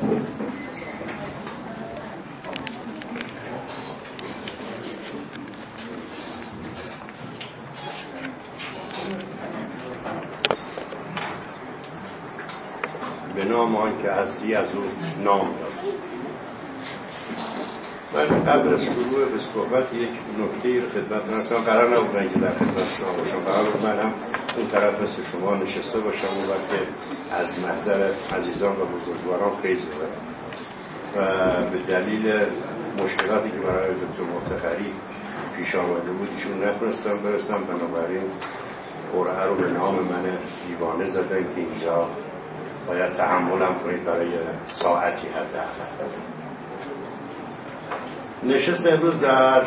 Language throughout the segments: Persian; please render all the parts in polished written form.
به نام آن که هستی از او نام داد. من قبل از شروع به صحبت یک نکته رو خدمت نرسم. قرار نبودن که در خدمت شما باشم، قرار بود من هم اون طرف مثل شما نشسته باشم و وقت از محضر عزیزان و بزرگواران فیض ببرم و به دلیل مشکلاتی که برای دکتر مفتخری پیش آمده بود ایشون نتونستم برسم، بنابراین قرعه رو به نام من دیوانه زدن که اینجا باید تحملم کنید برای ساعتی حداقل. نشست امروز در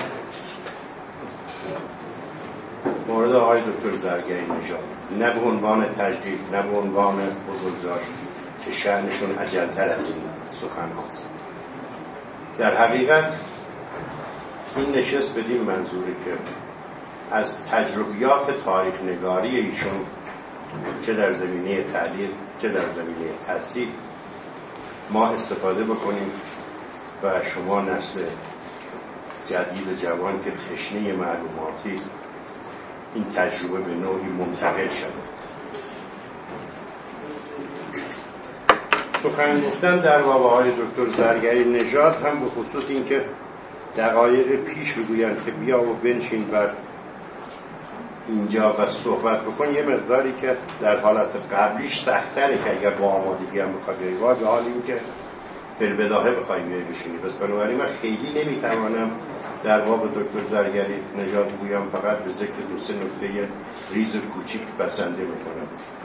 مورد آقای دکتر زرگری نژاد، نه به عنوان تجدید، نه به عنوان بزرگداشت که شأنشون اجلتر از این سخن هاست. در حقیقت این نشست بدین منظوری که از تجربیات تاریخ نگاری ایشون چه در زمینه تعلیف چه در زمینه تحصیل ما استفاده بکنیم و شما نسل جدید جوان که تشنه معلوماتی این تجربه به نوعی منتقل شده. سخن گفتن در باب آقای دکتر زرگری نژاد هم به خصوص این که دقایق پیش بگویند که بیا و بنشین بر اینجا و صحبت بکن، یه مقداری که در حالت قبلیش سخت‌تره که اگر با آمادگی هم بخواد بیایی، به حال این که فی‌البداهه بخوای بیایی بشینی. بس بنابراین من خیلی نمیتوانم در باب دکتر زرگری نژاد بگویم، فقط به ذکر دو سه نکته ریز کوچیک بسنده میکنم.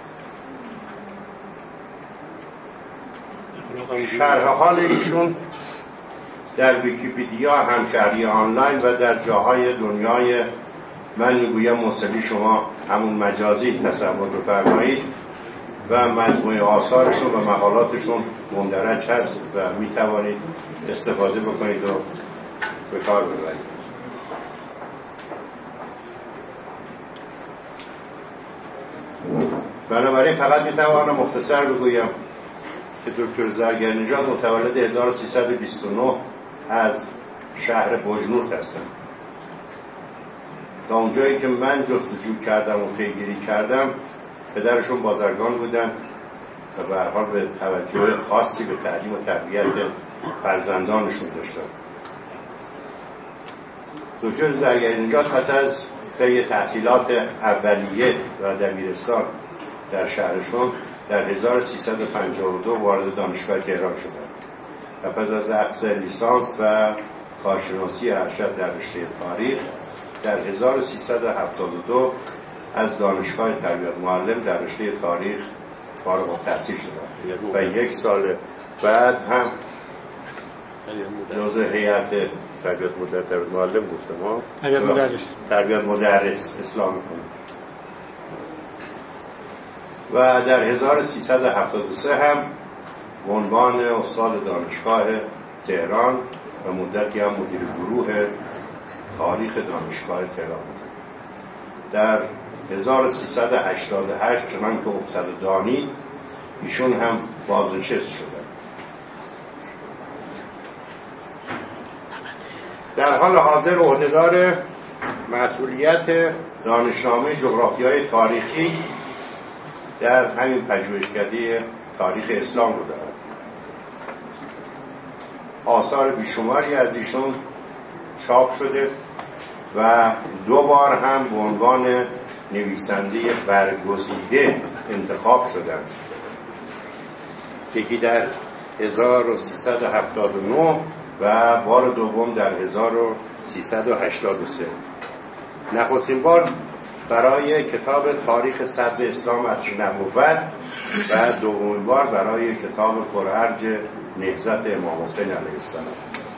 شرح حال ایشون در ویکی‌پدیا، همشهری آنلاین و در جاهای دنیای من میگویم موصلی شما همون مجازی تصور بفرمایید و مجموعه آثارشون و مقالاتشون مندرج هست و میتوانید استفاده بکنید و به کار ببرید. بنابراین فقط میتوانم مختصر بگویم که دکتر زرگری نژاد متولد 1329 از شهر بجنورد هستند. تا اونجایی که من جستجو کردم و پیگیری کردم پدرشون بازرگان بودن و به هر حال به توجه خاصی به تعلیم و تربیت فرزندانشون داشتن. دکتر زرگری نژاد پس از طی تحصیلات اولیه و دبیرستان در شهرشون در 1352 وارد دانشگاه تهران شدند و پس از اخذ لیسانس و کارشناسی ارشد در رشته تاریخ در 1372 از دانشگاه تربیت معلم در رشته تاریخ فارغ التحصیل شدند و یک سال بعد هم جزء هیئت تربیت معلم گفتم ها تربیت مدرس اصلاح میکنم و در 1373 هم به عنوان استاد دانشگاه تهران و مدتی هم مدیر گروه تاریخ دانشگاه تهران. در 1388 چنان که افتاده دانید ایشون هم بازنشست شدن. در حال حاضر عهدهدار مسئولیت دانشنامه جغرافیای تاریخی در همین پژوهشکده تاریخ اسلام رو دارد. آثار بیشماری از ایشون چاپ شده و 2 بار هم به عنوان نویسنده برگزیده انتخاب شدند. یکی در 1379 و بار دوم در 1383. نخستین بار برای کتاب تاریخ صدر اسلام از نبوت و دومین بار برای کتاب پرارج نهضت امام حسین علیه السلام.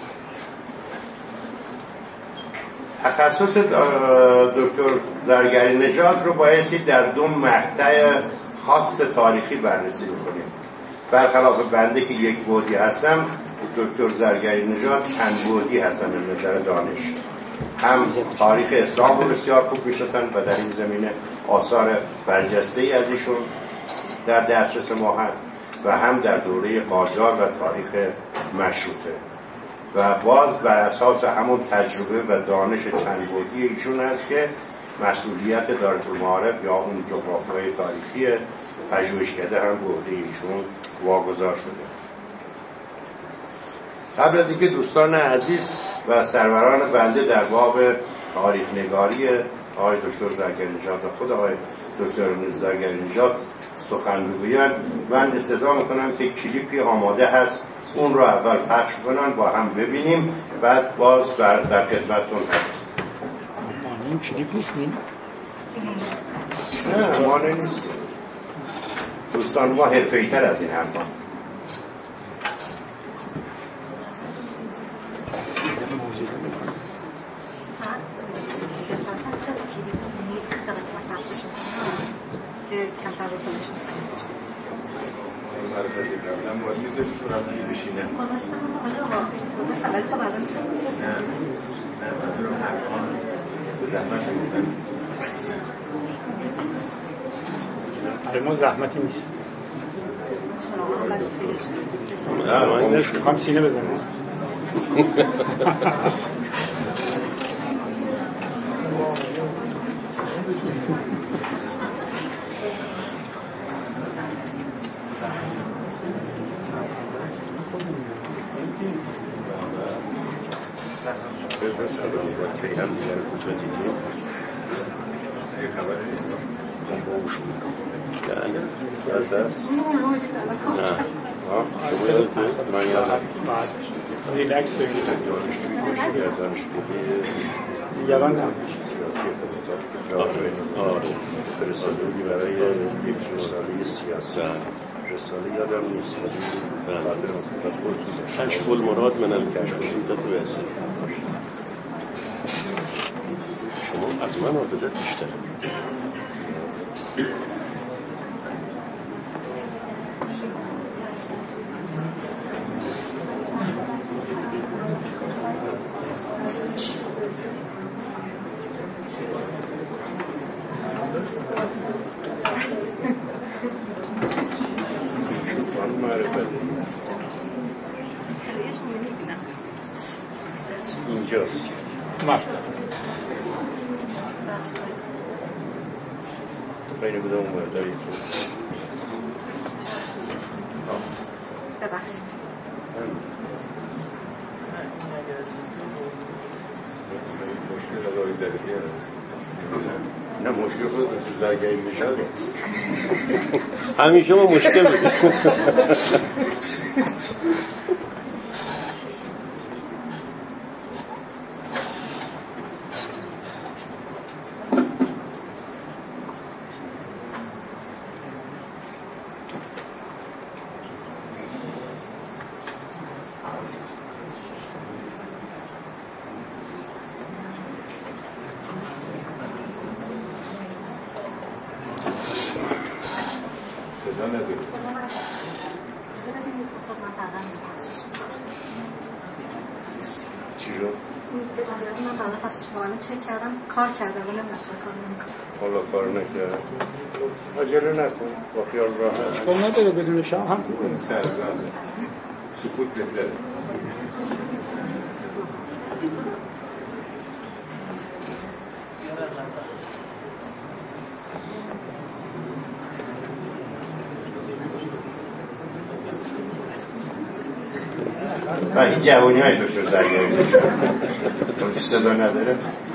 تخصص دکتر زرگری نژاد رو بایستی در 2 مقطع خاص تاریخی بررسی بکنیم. برخلاف بنده که یک بعدی هستم، دکتر زرگری نژاد چند بعدی هستن به نظر دانش. هم تاریخ اسلام رو بسیار خوب میشناسن و در این زمینه آثار برجسته‌ای از ایشون در دسترس ما هست و هم در دوره قاجار و تاریخ مشروطه و باز بر اساس همون تجربه و دانش چند بعدی ایشون است که مسئولیت دارالمعارف یا اون جغرافیای تاریخی پژوهشکده هم به عهده ایشون واگذار شده. قبل از اینکه دوستان عزیز و سروران بنده در باب تاریخ نگاری آقای دکتر زرگری‌نژاد و خود آقای دکتر زرگری‌نژاد سخن بگویند، من استدعا میکنم که کلیپی آماده هست اون رو اول پخش کنن با هم ببینیم، بعد باز در خدمتتون هست. این کلیپ نیستیم؟ نه مانع نیستیم. دوستان ما حرفه‌ای‌تر از این حرفا. من باید میزش تو رفتی بشینه گذاشتم گذاشتم ولی خب الان نه من رو حقان به زحمت ما زحمتی نیست. نه من میخوام سینه بزنم. ریلکس یادان نه سیاسی فرستادگی برای یک رساله سیاسی رساله یادم نیست کشف المراد من الکشف الهدایت واسه شما از من حافظت بیشتره. اینجاست. بین بوده اون باید دارید ببخشید مشکل اداری زدی نه مشکل خود دکتر زرگری‌نژاد همیشه ما مشکل بودیم. چک کردم کار کردم ولی نمی‌تونم کار نمی‌کنم. حالا کار نکرد. عجله نکن. با خیال راحت. اشکال نداره بدون شام هم خوبه. سکوت بهتره. و این جوانی های دکتر زرگری‌نژاد که صدا نداره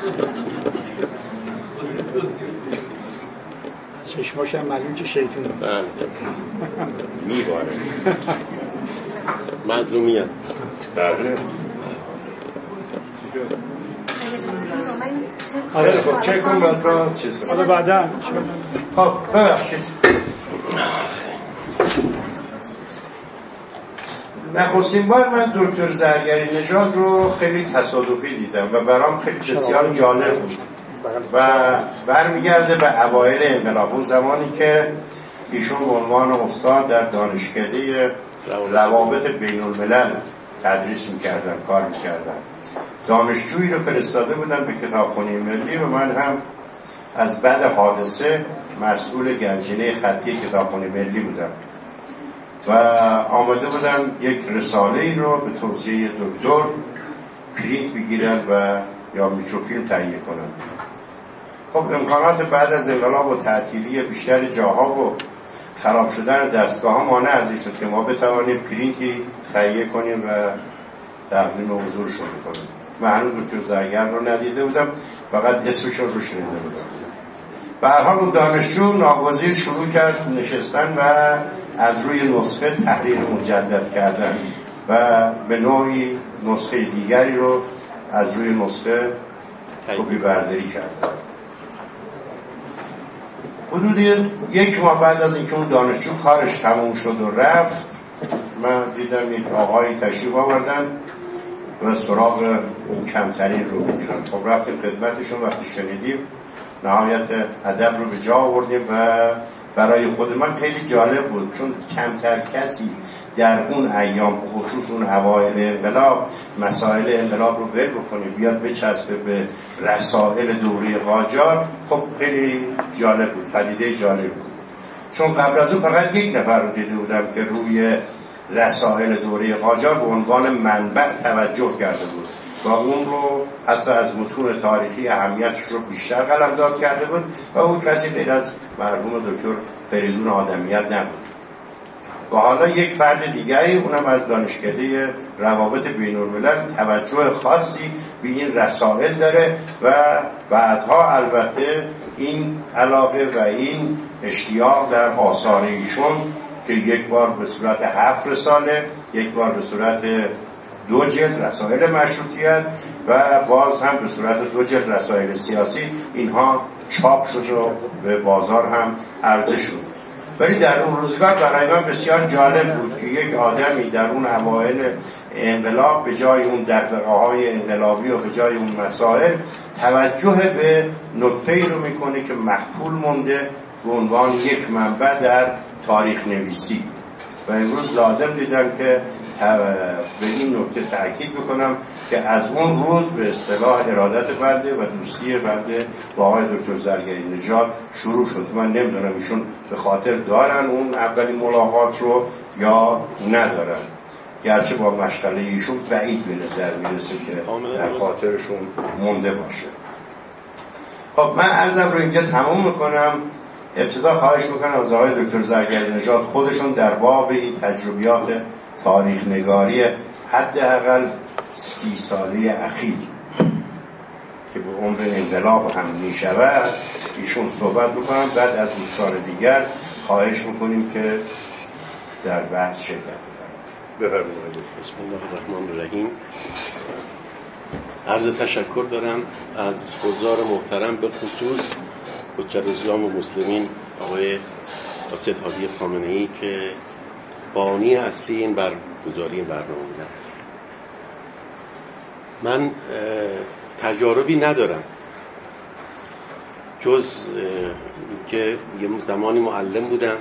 چشماش هم معلوم که شیطونه. بله میباره مظلومیت. بله آره خب چک کن بعد را چیز حالا بعدا خب ببخشید نخستین بار من دکتر زرگری‌نژاد رو خیلی تصادفی دیدم و برام خیلی بسیار جالب بود و برمیگرده به اوایل انقلاب، اون زمانی که ایشون به عنوان استاد در دانشکده روابط بین الملل تدریس میکردن، کار میکردن. دانشجویی رو فرستاده بودن به کتابخانه ملی و من هم از بعد حادثه مسئول گنجینه خطی کتابخانه ملی بودم و آمده بودن یک رساله‌ای رو به توصیه دکتر پرینت بگیرن و یا میکروفیلم تهیه کنن. خب امکانات بعد از انقلاب و تعطیلی بیشتر جاها و خراب شدن دستگاه ها مانع از این شد که ما بتوانیم پرینتی تهیه کنیم و تقدیم حضورشون کنیم. من هنوز دکتر زرگر رو ندیده بودم، فقط اسمشون رو شنیده بودم. به هر حال اون دانشجو ناگزیر شروع کرد نشستن و از روی نسخه تحریر مجدد کردن و به نوعی نسخه دیگری رو از روی نسخه کپی برداری کردن. حدود یک ماه بعد از اینکه اون دانشجو کارش تموم شد و رفت، من دیدم یک آقایی تشریف آوردن و سراغ اون کمترین رو بگیرن. خب رفتیم خدمتشون، وقتی شنیدیم نهایت ادب رو به جا آوردیم و برای خود من خیلی جالب بود، چون کمتر کسی در اون ایام خصوص اون اوایل انقلاب مسائل انقلاب رو ول بکنه بیاد بچسبه به رسائل دوره قاجار. خب خیلی جالب بود، پدیده جالب بود، چون قبل از اون فقط یک نفر رو دیده بودم که روی رسائل دوره قاجار به عنوان منبع توجه کرده بود و اون رو حتی از متون تاریخی اهمیتش رو بیشتر قلمداد کرده بود و اون کسی غیر از مرحوم دکتر فریدون آدمیت نبود. و حالا یک فرد دیگری، اونم از دانشکده روابط بین‌الملل، توجه خاصی به این رسائل داره و بعدها البته این علاقه و این اشتیاق در آثار ایشون که یک بار به صورت 7 رساله، یک بار به صورت 2 جلد رسائل مشروطیت و باز هم به صورت 2 جلد رسائل سیاسی، اینها چاپ شد و به بازار هم عرضه شد. ولی در اون روزگار برای من بسیار جالب بود که یک آدمی در اون اوایل انقلاب به جای اون دغدغه‌های انقلابی و به جای اون مسائل توجه به نکته‌ای رو میکنه که مخفول مونده به عنوان یک منبع در تاریخ نویسی. و امروز لازم دیدم که به این نکته تأکید بکنم که از اون روز به اصطلاح ارادت بنده و دوستی بنده با آقای دکتر زرگری نژاد شروع شد. من نمیدونم ایشون به خاطر دارن اون اولین ملاقات رو یا ندارن، گرچه با مشغله ایشون بعید به نظر میرسه که در خاطرشون مونده باشه. خب من عرضم رو اینجا تموم میکنم. ابتدا خواهش میکنم از آقای دکتر زرگری نژاد خودشون در باب این تجربیات تاریخ نگاری حداقل 30 ساله اخیر که به عمر انقلاب هم میشود ایشون صحبت بکنم. بعد از دوستان دیگر خواهش میکنیم که در بحث شرکت بفرمایید. بسم الله الرحمن الرحیم. عرض تشکر دارم از حضار محترم، به خصوص حجت الاسلام و مسلمین آقای اسد هادی خامنه‌ای که بانی اصلی این برگزاری برنامه بودن. من تجاربی ندارم جز که یه زمانی معلم بودم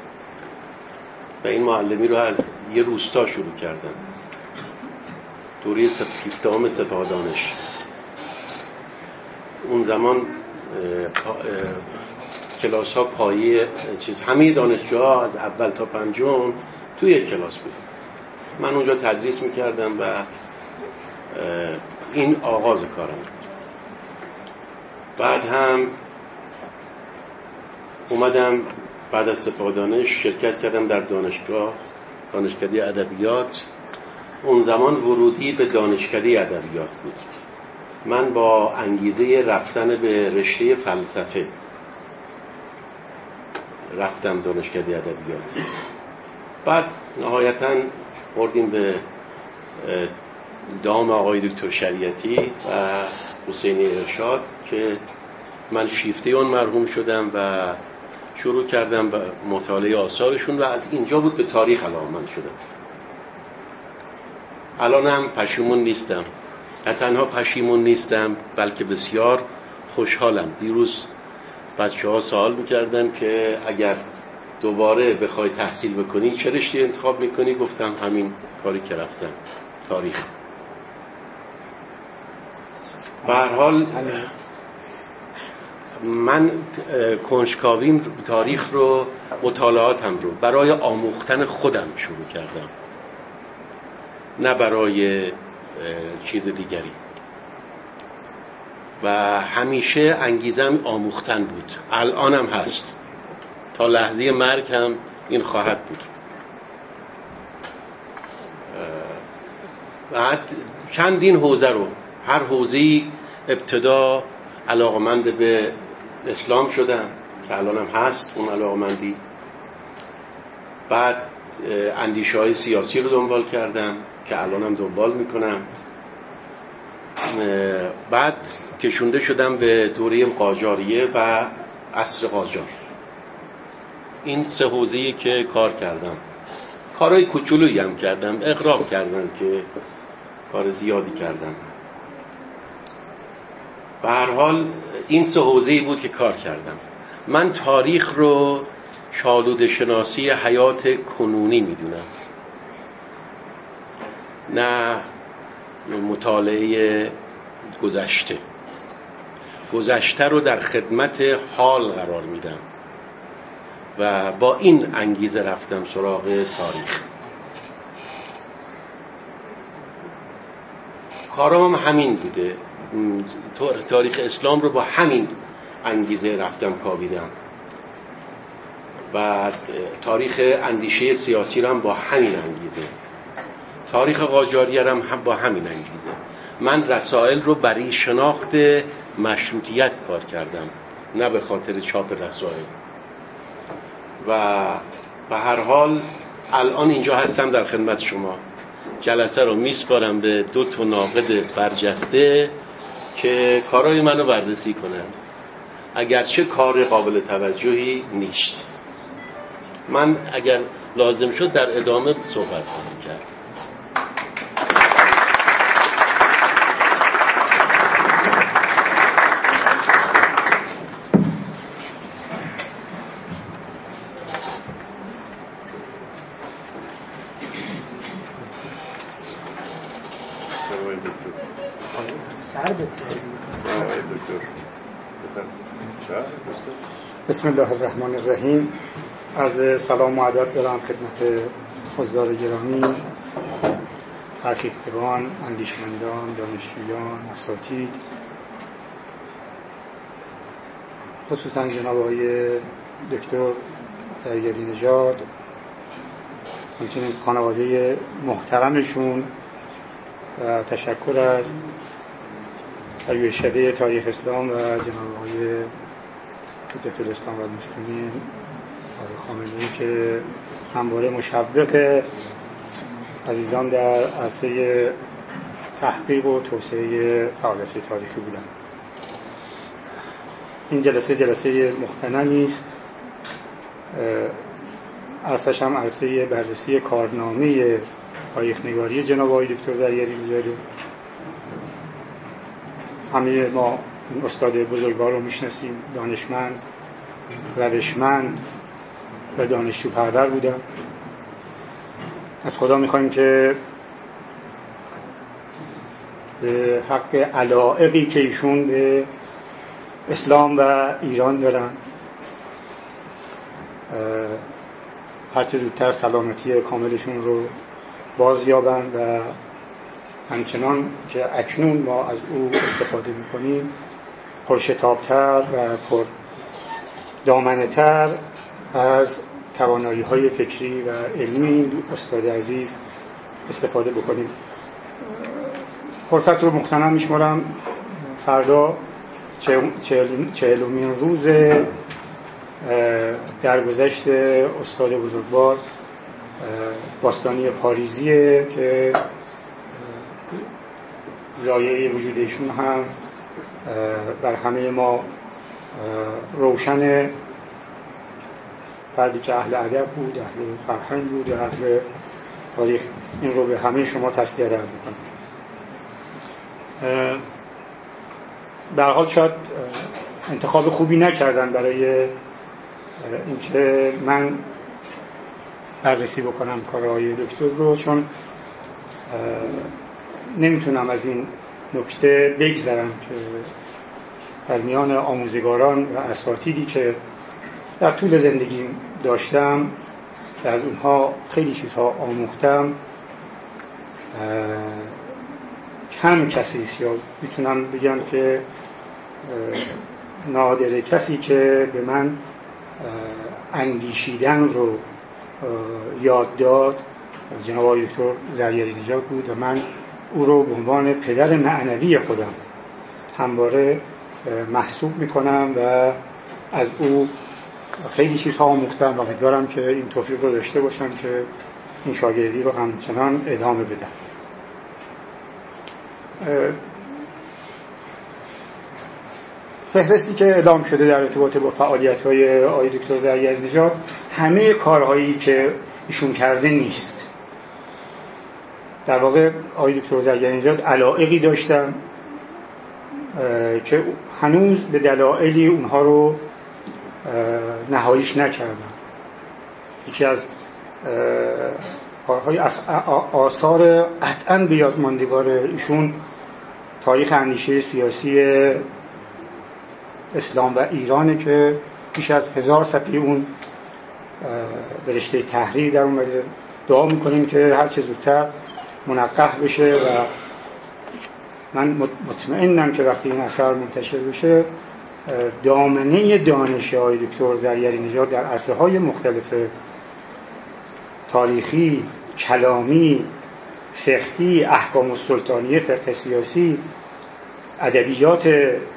و این معلمی رو از یه روستا شروع کردم، دوره 17 سپاه دانش. اون زمان کلاس ها پایه همه دانشجوها از اول تا 5 توی یک کلاس بود. من اونجا تدریس میکردم و این آغاز کارم بود. بعد هم اومدم بعد از سپاه دانش شرکت کردم در دانشکده ادبیات. اون زمان ورودی به دانشکده ادبیات بود. من با انگیزه رفتن به رشته فلسفه رفتم دانشکده ادبیات. بعد نهایتاً بردیم به دام آقای دکتر شریعتی و حسین ارشاد که من شیفته اون مرحوم شدم و شروع کردم به مطالعه آثارشون و از اینجا بود به تاریخ علاقه‌مند شدم. الانم پشیمون نیستم. نه تنها پشیمون نیستم بلکه بسیار خوشحالم. دیروز بچه‌ها سوال می‌کردن که اگر دوباره بخوای تحصیل بکنی چه رشته انتخاب می‌کنی؟ گفتم همین کاری که رفتم، تاریخ. به هر حال من کنجکاویم تاریخ رو، مطالعاتم رو برای آموختن خودم شروع کردم، نه برای چیز دیگری، و همیشه انگیزم آموختن بود. الانم هست، تا لحظه مرگ هم این خواهد بود. بعد چندین حوزه رو، هر حوزه‌ای ابتدا علاقمند به اسلام شدم که الانم هست اون علاقمندی. بعد اندیشه‌های سیاسی رو دنبال کردم که الانم دنبال میکنم. بعد کشونده شدم به دوره قاجاریه و عصر قاجار. این سه حوزه‌ای که کار کردم. کارهای کوچولویی هم کردم، اغراق کردم که کار زیادی کردم. به هر حال این سه حوزه‌ای بود که کار کردم. من تاریخ رو شالوده شناسی حیات کنونی میدونم، نه مطالعه گذشته رو در خدمت حال قرار میدم و با این انگیزه رفتم سراغ تاریخ. کارام همین بوده، تاریخ اسلام رو با همین انگیزه رفتم کاویدم و تاریخ اندیشه سیاسی رو هم با همین انگیزه، تاریخ قاجاریه رو هم با همین انگیزه. من رسائل رو برای شناخت مشروطیت کار کردم، نه به خاطر چاپ رسائل. و به هر حال الان اینجا هستم در خدمت شما. جلسه رو میسپارم به 2 ناقد برجسته که کارهای منو بررسی کنن، اگرچه کار قابل توجهی نیست. من اگر لازم شد در ادامه صحبت خواهم کرد. بسم الله الرحمن الرحیم. عرض سلام و ادب دارم خدمت حضار گرامی، تحقیقگران، اندیشمندان، دانشجویان، اساتید، خصوصا جناب آقای دکتر زرگری نژاد، همچنین خانواده محترمشون، و تشکر از پژوهشکده تاریخ اسلام و جناب آقای حجت الاسلام و المسلمین آقای خامنه‌ای که همواره مشوق عزیزان در عرصه تحقیق و توسعه فعالیت تاریخی بودند. این جلسه مختنمی است، عرصه‌ش هم عرصه بررسی کارنامه تاریخ‌نگاری جناب آقای دکتر زرگری نژاد. همه ما این استاد بزرگوار رو میشناسیم، دانشمند، روشمند و دانشجو پرور بودن. از خدا میخوایم که به حق علایقی که ایشون به اسلام و ایران دارن هرچه زودتر سلامتی کاملشون رو بازیابند و همچنان که اکنون ما از او استفاده میکنیم پرشتابتر و پر دامنه‌تر از توانایی‌های فکری و علمی استاد عزیز استفاده بکنیم. فرصت رو مغتنم میشمارم. فردا 40مین روز درگذشت استاد بزرگوار باستانی پاریزیه که زایه وجود ایشون هم بر همه ما روشن. فردی که اهل ادب بود، اهل فرهنگ بود، اهل تاریخ. این رو به همه شما تسلیت عرض می‌کنم. به هر حال شاید انتخاب خوبی نکردن برای اینکه من بررسی بکنم کارهای دکتر رو، چون نمیتونم از این نکته بگذرم که در میان آموزگاران و اساتیدی که در طول زندگیم داشتم و از اونها خیلی چیزها آموختم، کم کسی است، یا میتونم بگم که نادر کسی که به من اندیشیدن رو یاد داد جناب آقای دکتر زرگری نژاد بود و من او رو به عنوان پدر معنوی خودم همواره محسوب میکنم و از او خیلی چیزها آموختم و امیدوارم که این توفیق رو داشته باشم که این شاگردی رو همچنان ادامه بدم. فهرستی که اعلام شده در ارتباط با فعالیت‌های آقای دکتر زرگری نژاد همه کارهایی که ایشون کرده نیست. در واقع آقای دکتر زرگری نژاد علایقی داشتن که هنوز به دلایلی اونها رو نهاییش نکردن. یکی از کارهای آثار قطعاً به یاد ماندگار ایشون تاریخ اندیشه سیاسی اسلام و ایرانه که بیش از 1000 صفحه اون به رشته تحریر در اومده. دعا میکنیم که هر چه زودتر منقح بشه و من مطمئنم که وقتی این اثر منتشر بشه دامنه دانش آقای دکتر زرگری نژاد در عرصه‌های مختلف تاریخی، کلامی، فقهی، احکام السلطانیه، فقه سیاسی، ادبیات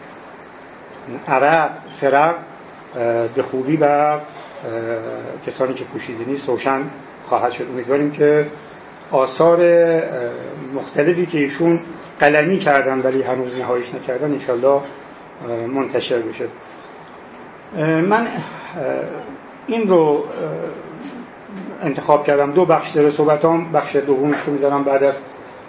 عرب، فرق به خوبی و کسانی که پوشیده نیست روشن خواهد شد. امیدواریم که آثار مختلفی که ایشون قلمی کردن ولی هنوز نهاییش نکردن انشالله منتشر بشه. من این رو انتخاب کردم، دو بخش داره صحبتام، بخش دومش رو میذارم بعد از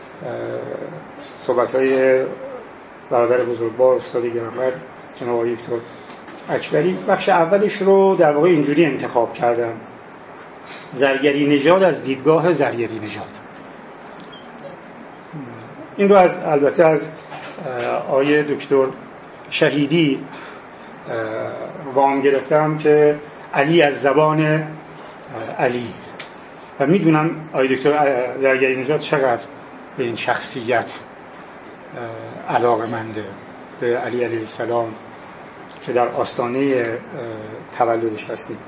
صحبت‌های برادر بزرگوار استاد گرامی جناب آقای دکتر اکبری. بخش اولش رو در واقع اینجوری انتخاب کردم: زرگری نژاد از دیدگاه زرگری نژاد. این رو البته از آقای دکتر شهیدی وام گرفتم که علی از زبان علی، و میدونم آقای دکتر زرگری نژاد چقدر به این شخصیت علاقه‌منده، به علی علیه السلام که در آستانه تولدش هستیم.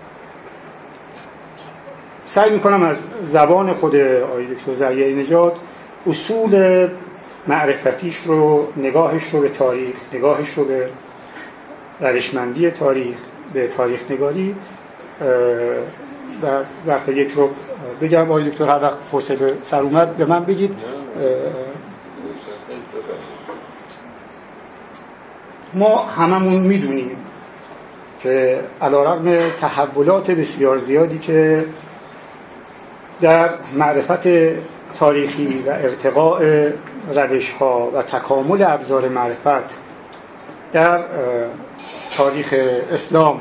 سعی میکنم از زبان خود آقای دکتر زرگری نژاد اصول معرفتیش رو، نگاهش رو به تاریخ، نگاهش رو به روشمندی تاریخ، به تاریخ نگاری در ظرف یک رو بگم. آقای دکتر هر وقت فرصت سر اومد به من بگید. ما هممون میدونیم که علیرغم تحولات بسیار زیادی که در معرفت تاریخی و ارتقاء روش‌ها و تکامل ابزار معرفت در تاریخ اسلام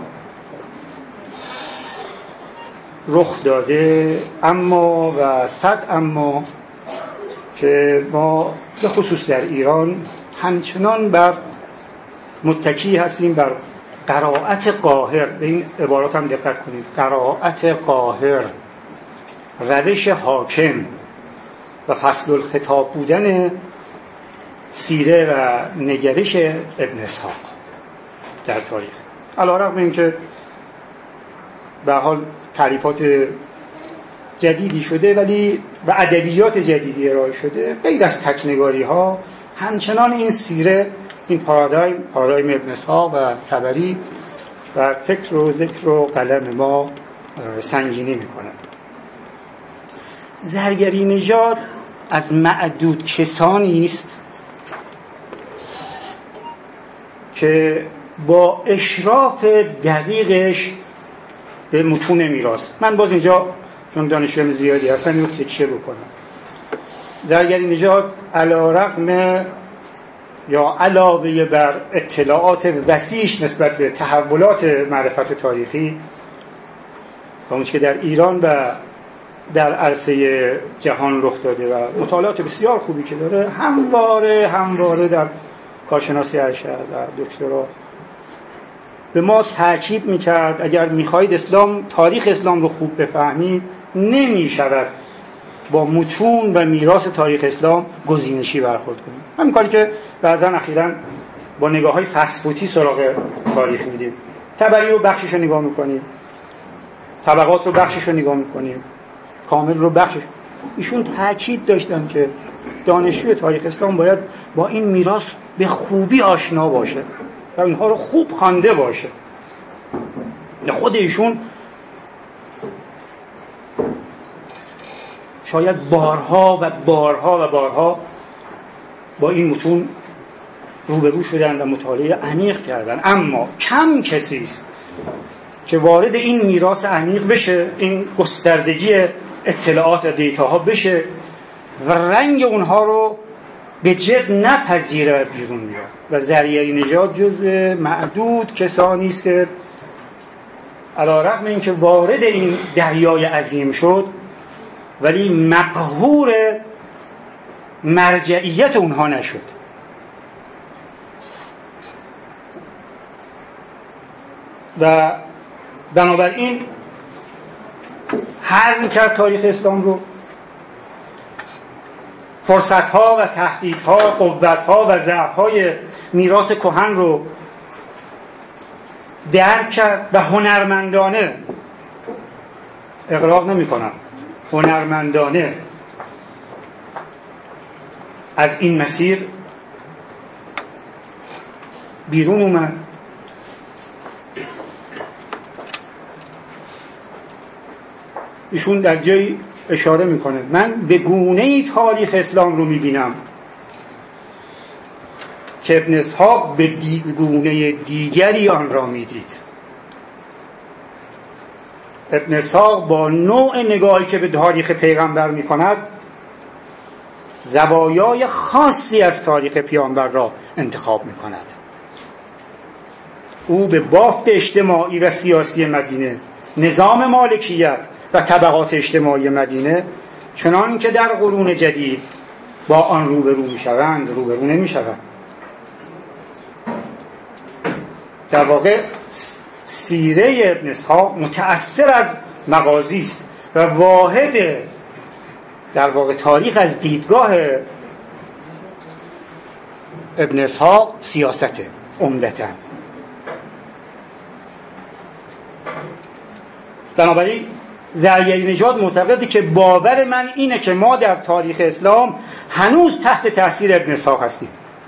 رخ داده، اما و صد اما که ما به خصوص در ایران همچنان بر متکی هستیم بر قرائت قاهر. به این عبارات هم دقت کنید: قرائت قاهر، روش حاکم و فصل الخطاب بودن سیره و نگرش ابن اسحاق در تاریخ. علیرغم اینکه به حال تعریفات جدیدی شده ولی و ادبیات جدیدی ارائه شده، غیر از تکنگاری ها همچنان این سیره، این پارادایم ابن اسحاق و طبری و فکر و ذکر و قلم ما سنگینی میکنه. زرگری نژاد از معدود کسانی است که با اشراف دقیقش به متون میراث، من باز اینجا چون دانشجوی زیادی هستن اینو تکیه بکنم، زرگری نژاد علیرغم یا علاوه بر اطلاعات وسیعش نسبت به تحولات معرفت تاریخی و اون که در ایران و در عرصه جهان رخ داده و مطالعات بسیار خوبی که داره، همواره در کارشناسی ارشد و دکترا به ما تاکید میکرد اگر میخواهید تاریخ اسلام رو خوب بفهمید نمیشود با متون و میراث تاریخ اسلام گزینشی برخورد کنید. همین کاری که بعضا اخیراً با نگاه‌های فسفوتی سراغ تاریخ میدیم. طبری رو بخشش رو نگاه میکنیم، طبقات رو بخشش رو نگاه میکنیم، کامل رو بخشش. ایشون تاکید داشتن که دانشجوی تاریخ اسلام باید با این میراث به خوبی آشنا باشه و اینها رو خوب خوانده باشه. خود ایشون شاید بارها و بارها و بارها با این متون روبرو شدن و مطالعه عمیق کردن، اما کم کسی است که وارد این میراث عمیق بشه، این گستردگی اطلاعات و دیتاها بشه و رنگ اونها رو به جد نپذیره بیرون بیاد. و ذریعه نجات جز معدود کسانی است که علی‌رغم اینکه وارد این دریای عظیم شد ولی مقهور مرجعیت اونها نشد. و بنابراین هضم کرد تاریخ اسلام رو، فرصت‌ها و تهدیدها، قوت‌ها و ضعف‌های میراث کهن رو درک کرد و هنرمندانه، اغراق نمی‌کنم، هنرمندانه از این مسیر بیرون اومد. ایشون در جایی اشاره میکنه من به گونه‌ای تاریخ اسلام رو میبینم که ابن اسحاق به گونه دیگری آن را میدید. ابن اسحاق با نوع نگاهی که به تاریخ پیغمبر میکند زوایای خاصی از تاریخ پیامبر را انتخاب میکند. او به بافت اجتماعی و سیاسی مدینه، نظام مالکیت و طبقات اجتماعی مدینه چنان که در قرون جدید با آن روبرو میشوند روبرو نمیشوند. در واقع سیره ابن اسحاق متأثر از مغازی است و واحد در واقع تاریخ از دیدگاه ابن اسحاق سیاسته عمدتاً. بنابراین ذریعه نجات معتقده که باور من اینه که ما در تاریخ اسلام هنوز تحت تاثیر ابن اسحاق هستیم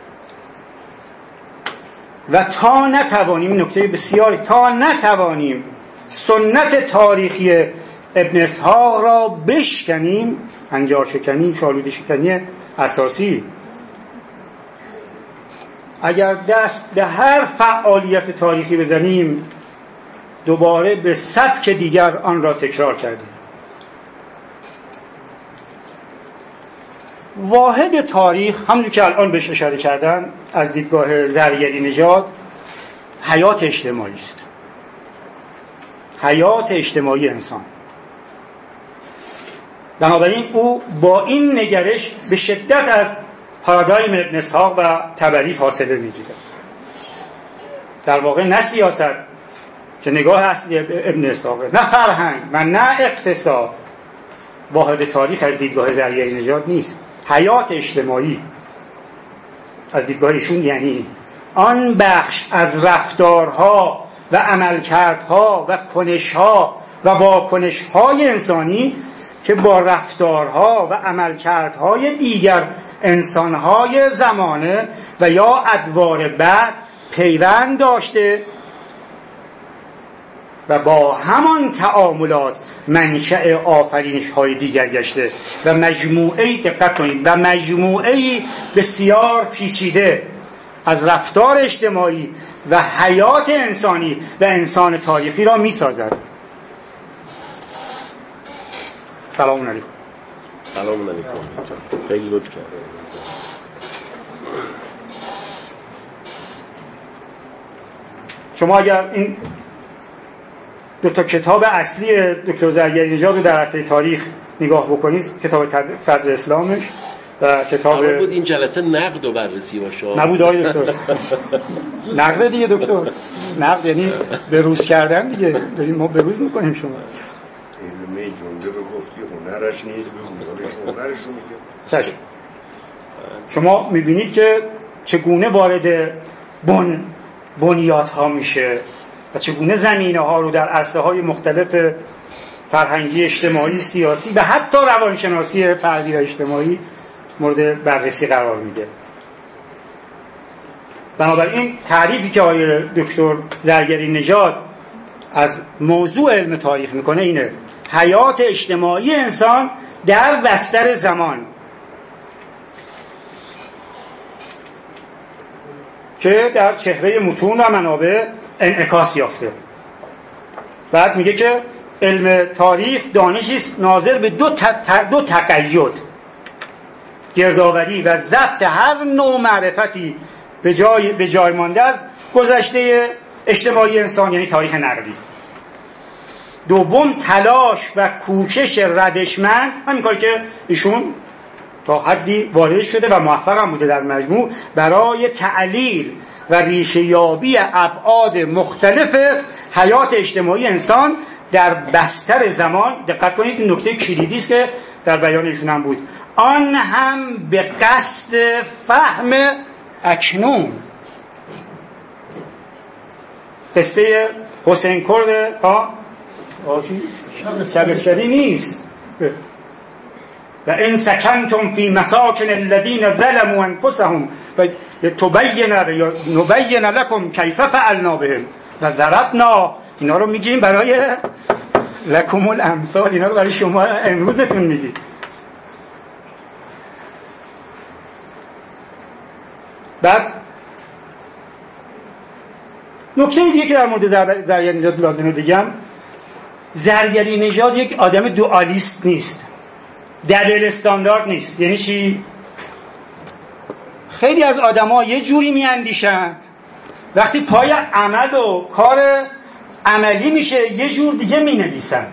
و تا نتوانیم، نکته بسیاری، تا نتوانیم سنت تاریخی ابن اسحاق را بشکنیم، هنجار شکنی، شالوده شکنی اساسی، اگر دست به هر فعالیت تاریخی بزنیم دوباره به سبک دیگر آن را تکرار کردیم. واحد تاریخ همونجور که الان بهش اشاره کردن از دیدگاه ذریعه نجات حیات اجتماعی است، حیات اجتماعی انسان. بنابراین او با این نگرش به شدت از پارادایم ابن اسحاق و طبری فاصله میگیره. در واقع نه سیاست که نگاه اصلی ابن اسحاقه، نه فرهنگ و نه اقتصاد، واحد تاریخ از دیدگاه ذریعه نجات نیست. حیات اجتماعی از دیدگاه ایشون یعنی آن بخش از رفتارها و عملکردها و کنشها و واکنشهای انسانی که با رفتارها و عملکردهای دیگر انسانهای زمانه و یا ادوار بعد پیوند داشته و با همان تعاملات منشأ آفرینش‌های دیگر گشته و مجموعه‌ای، دقت کنید، و مجموعه‌ای بسیار پیچیده از رفتار اجتماعی و حیات انسانی و انسان تاریخی را می‌سازد. سلام علیکم. سلام علیکم. خیلی لطف کرد. شما اگر این دو تا کتاب اصلی دکتر ذریعه نجات رو در عرصه تاریخ نگاه بکنید، کتاب صدر اسلامش و کتاب بود این جلسه نقد و بررسی باشه. نبود آقای دکتر. نقد دیگه دکتر، نقد یعنی به روز کردن دیگه، داریم ما به روز میکنیم. شما علمه جنده به گفتی هنرش نیز به هنرش رو میگه. شما میبینید که چگونه وارد بنیادها میشه و چگونه زمینه ها رو در عرصه های مختلف فرهنگی، اجتماعی، سیاسی و حتی روانشناسی فردی و اجتماعی مورد بررسی قرار میده. بنابراین تعریفی که آقای دکتر زرگری نژاد از موضوع علم تاریخ میکنه اینه: حیات اجتماعی انسان در بستر زمان، که در چهره متون و منابع انعکاس یافته. بعد میگه که علم تاریخ دانشی است ناظر به دو تقید، گردآوری و ضبط هر نوع معرفتی به جای مانده از گذشته اجتماعی انسان، یعنی تاریخ نقدی. دوم تلاش و کوشش ردشمند، همین کاری که ایشون تا حدی وارد شده و موفق هم بوده در مجموع، برای تعلیل و ریشه‌یابی ابعاد مختلف حیات اجتماعی انسان در بستر زمان. دقت کنید این نکته کلیدی است که در بیان ایشون هم بود، آن هم به قصد فهم اکنون. قصه حسین کرد شبستری نیست. و ان سکنتم فی مساکن الذین ظلموا انفسهم نبین لکم کیف فعلنا بهم و ضربنا. اینا رو میگیم برای لکم الامثال، اینا رو برای شما امروزتون میگیم. بعد نکته دیگه که در مورد زرگری نژاد لازمه بگم، زرگری نژاد یک آدم دوالیست نیست، دبل استاندارد نیست. یعنی چی؟ خیلی از آدم‌ها یه جوری میاندیشن، وقتی پای عمل و کار عملی میشه یه جور دیگه مینویسند.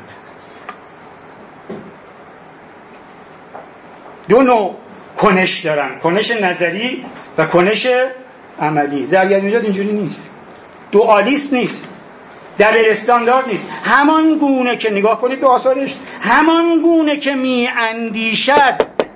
دو نوع کنش دارن، کنش نظری و کنش عملی. زرگری نژاد اینجوری نیست، دوالیست نیست، دبل استاندارد نیست. همان گونه که نگاه کنید به آثارش، همان گونه که میاندیشد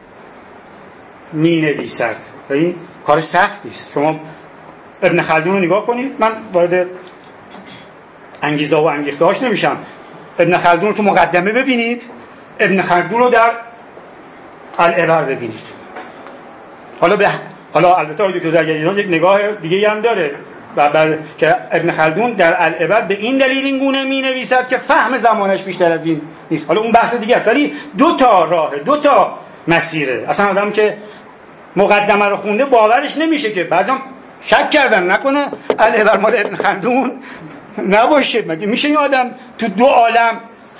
مینویسد. این کار سختی است. شما ابن خلدون رو نگاه کنید، من وارد انگیزه و انگیخته‌هاش نمیشم. ابن خلدون رو تو مقدمه ببینید، ابن خلدون رو در العبر ببینید. حالا البته آقای دکتر زرگری نژاد یک نگاه دیگه هم داره که ابن خلدون در العبر به این دلیل این گونه می‌نویسد که فهم زمانش بیشتر از این نیست. حالا اون بحث دیگه است، ولی دو تا راه، دو تا مسیره. اصلا آدم که مقدمه رو خونده باورش نمیشه که بعضی شک کردن نکنه العبر مال ابن خلدون نباشه. مگه میشه این آدم تو دو عالم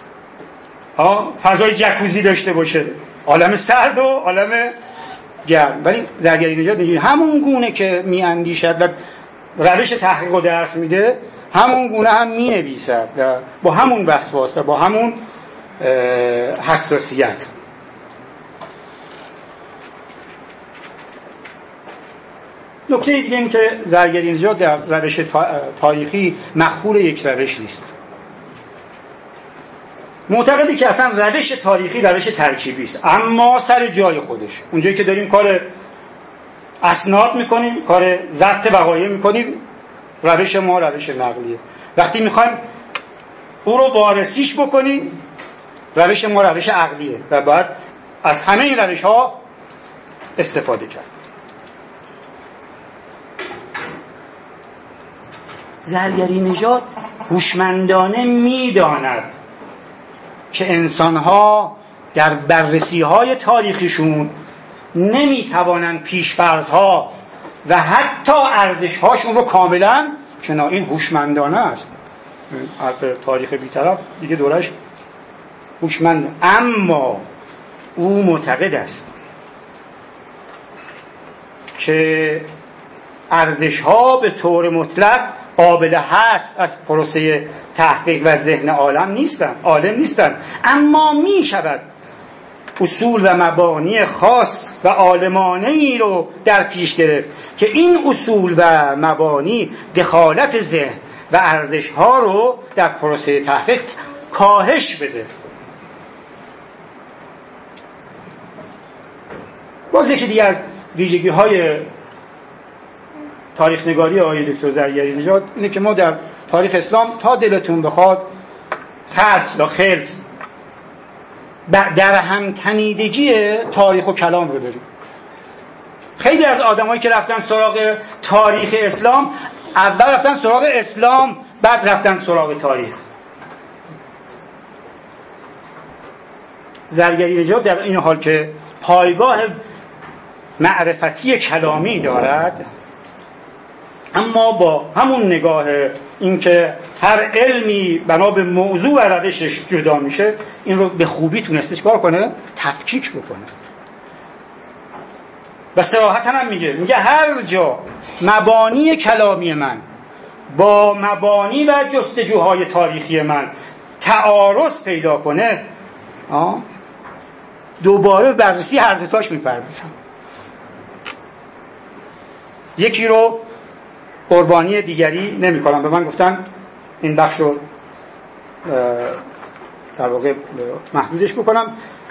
فضای جکوزی داشته باشه، عالم سرد و عالم گرم؟ ولی زرگری نژاد همون گونه که میاندیشد و روش تحقیق و درس میده، همون گونه هم مینویسد و با همون وسواس و با همون حساسیت. نکته دیگه این که زرگری نژاد در روش تاریخی مقبول یک روش نیست. معتقده که اصلا روش تاریخی روش ترکیبی است، اما سر جای خودش. اونجایی که داریم کار اسناد میکنیم، کار ضبط وقایع میکنیم، روش ما روش نقلیه. وقتی میخوایم او رو وارسیش بکنیم، روش ما روش عقلیه و باید از همه این روش ها استفاده کرد. زرگری نژاد هوشمندانه میداند که انسان‌ها در بررسی‌های تاریخیشون نمی‌توانند پیش‌فرض‌ها و حتی ارزش‌هاشون رو کاملاً شناخت. این هوشمندانه است. حرف تاریخ بی‌طرف دیگه دورش هوشمند، اما او معتقد است که ارزش‌ها به طور مطلق قابل هست از پروسه تحقیق و ذهن عالم نیستن، اما می شود اصول و مبانی خاص و عالمانه‌ای رو در پیش گرفت که این اصول و مبانی دخالت ذهن و ارزش‌ها رو در پروسه تحقیق کاهش بده. باز یکی دیگه از ویژگی‌های تاریخ نگاری آقای دکتر زرگری نژاد اینه که ما در تاریخ اسلام تا دلتون بخواد خلط یا خلط در هم تنیدگی تاریخ و کلام رو داریم. خیلی از آدمایی که رفتن سراغ تاریخ اسلام اول رفتن سراغ اسلام بعد رفتن سراغ تاریخ. زرگری نژاد در این حال که پایگاه معرفتی کلامی دارد، اما با همون نگاه اینکه هر علمی بنا به موضوع و روشش جدا میشه، این رو به خوبی تونسته چیکار کنه؟ تفکیک بکنه. و صراحتاً هم میگه هر جا مبانی کلامی من با مبانی و جستجوهای تاریخی من تعارض پیدا کنه، دوباره بررسی هر دوتاش میپردازم. یکی رو قربانی دیگری نمی کنم. به من گفتن این بخش رو در واقع محدودش بکنم.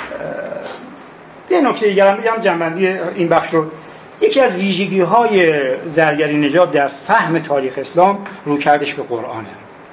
یه نکته دیگر هم بگم جنبندی این بخش رو. یکی از ویژگی های زرگری نژاد در فهم تاریخ اسلام رویکردش به قرآنه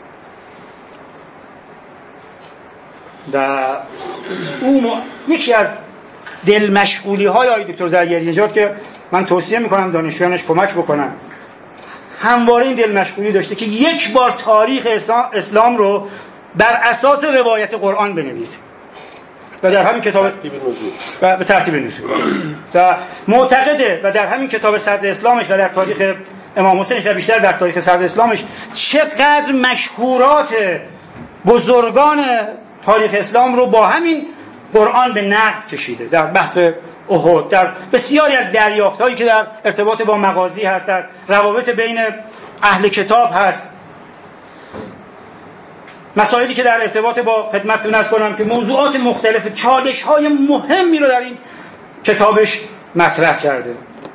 و یکی از دل مشغولی های آقای دکتر زرگری نژاد که من توصیه میکنم دانشجویانش کمک بکنن، همواره این دل مشغولی داشته که یک بار تاریخ اسلام رو بر اساس روایت قرآن بنویسه و در همین کتاب به ترتیب نزول و معتقده و در همین کتاب صدر اسلامش و در تاریخ امام حسینش و بیشتر در تاریخ صدر اسلامش چقدر مشهورات بزرگان تاریخ اسلام رو با همین قرآن به نقد کشیده. در بحث احد، در بسیاری از دریافت‌هایی که در ارتباط با مغازی هست، در روابط بین اهل کتاب هست، مسائلی که در ارتباط با خدمتتون عرض کنم که موضوعات مختلف، چالش‌های مهمی رو در این کتابش مطرح کرده.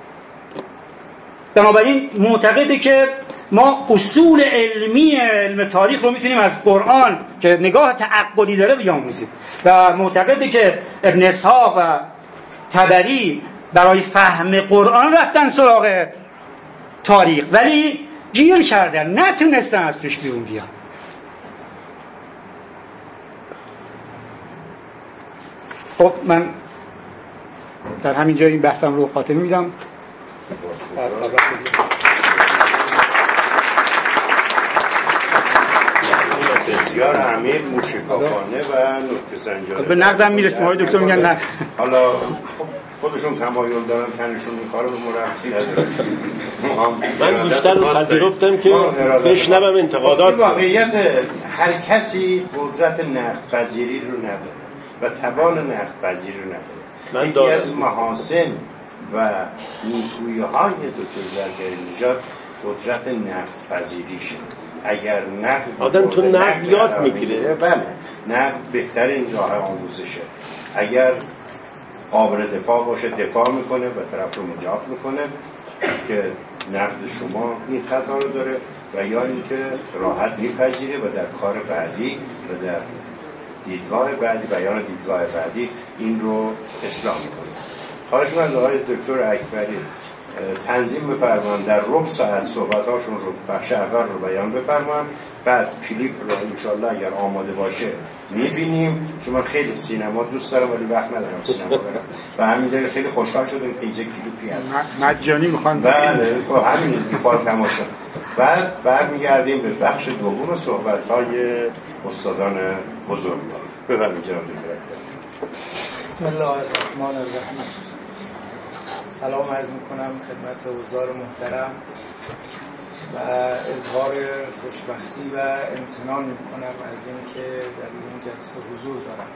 بنابراین معتقده که ما اصول علمی علم تاریخ رو میتونیم از قرآن که نگاه تعقلی داره بیاموزیم و معتقده که ابن اسحاق و طبری برای فهم قرآن رفتن سراغ تاریخ ولی گیر کردن، نتونستن از توش بیرون بیان. خب من در همین جای این بحثم رو خاتمه میدم. بسیار عمیق، موشکافانه و نکته سنجانه. به نقدم میرسیم آقای دکتر میگن نه. حالا خودشون تمایل دارن، تنشون میخواره به مرخصی من بیشتر رو پذیرفتم که بشنوم انتقادات. واقعیت هر کسی قدرت نقد پذیری رو نداره و توان نقد پذیری رو نداره. یکی از محاسن و نیکویی‌های دکتر زرگری نژاد قدرت نقد پذیریشه. اگر نقد آدم تو نقد یاد میگیره، بله، نقد بهترین راه آموزشه. اگر قابل دفاع باشه دفاع میکنه و طرف رو مجاب میکنه که نقد شما این خطا رو داره و یا اینکه راحت میپذیره و در کار بعدی و در دیدگاه بعدی، بیان دیدگاه بعدی این رو اصلاح میکنه. خواهش من از آقای دکتر اکبری تنظیم بفرمان، در ربع ساعت صحبتاشون رو بخش اول رو بیان بفرمان، بعد کلیپ رو انشالله اگر آماده باشه میبینیم، چون من خیلی سینما دوست دارم ولی وقت ندارم سینما برم و همین دلیل خیلی خوشحال شدم که اینجا کلیپی هست مجانی میخوان. بله همین دیفال تماشا. بعد برمیگردیم به بخش دوم صحبت‌های استادان بزرگ. بفرمایید جناب دکتر. بسم الله الرحمن الرحیم. سلام عرض میکنم خدمت حضار محترم و اظهار خوشبختی و امتنان میکنم از اینکه در این جلسه حضور دارم.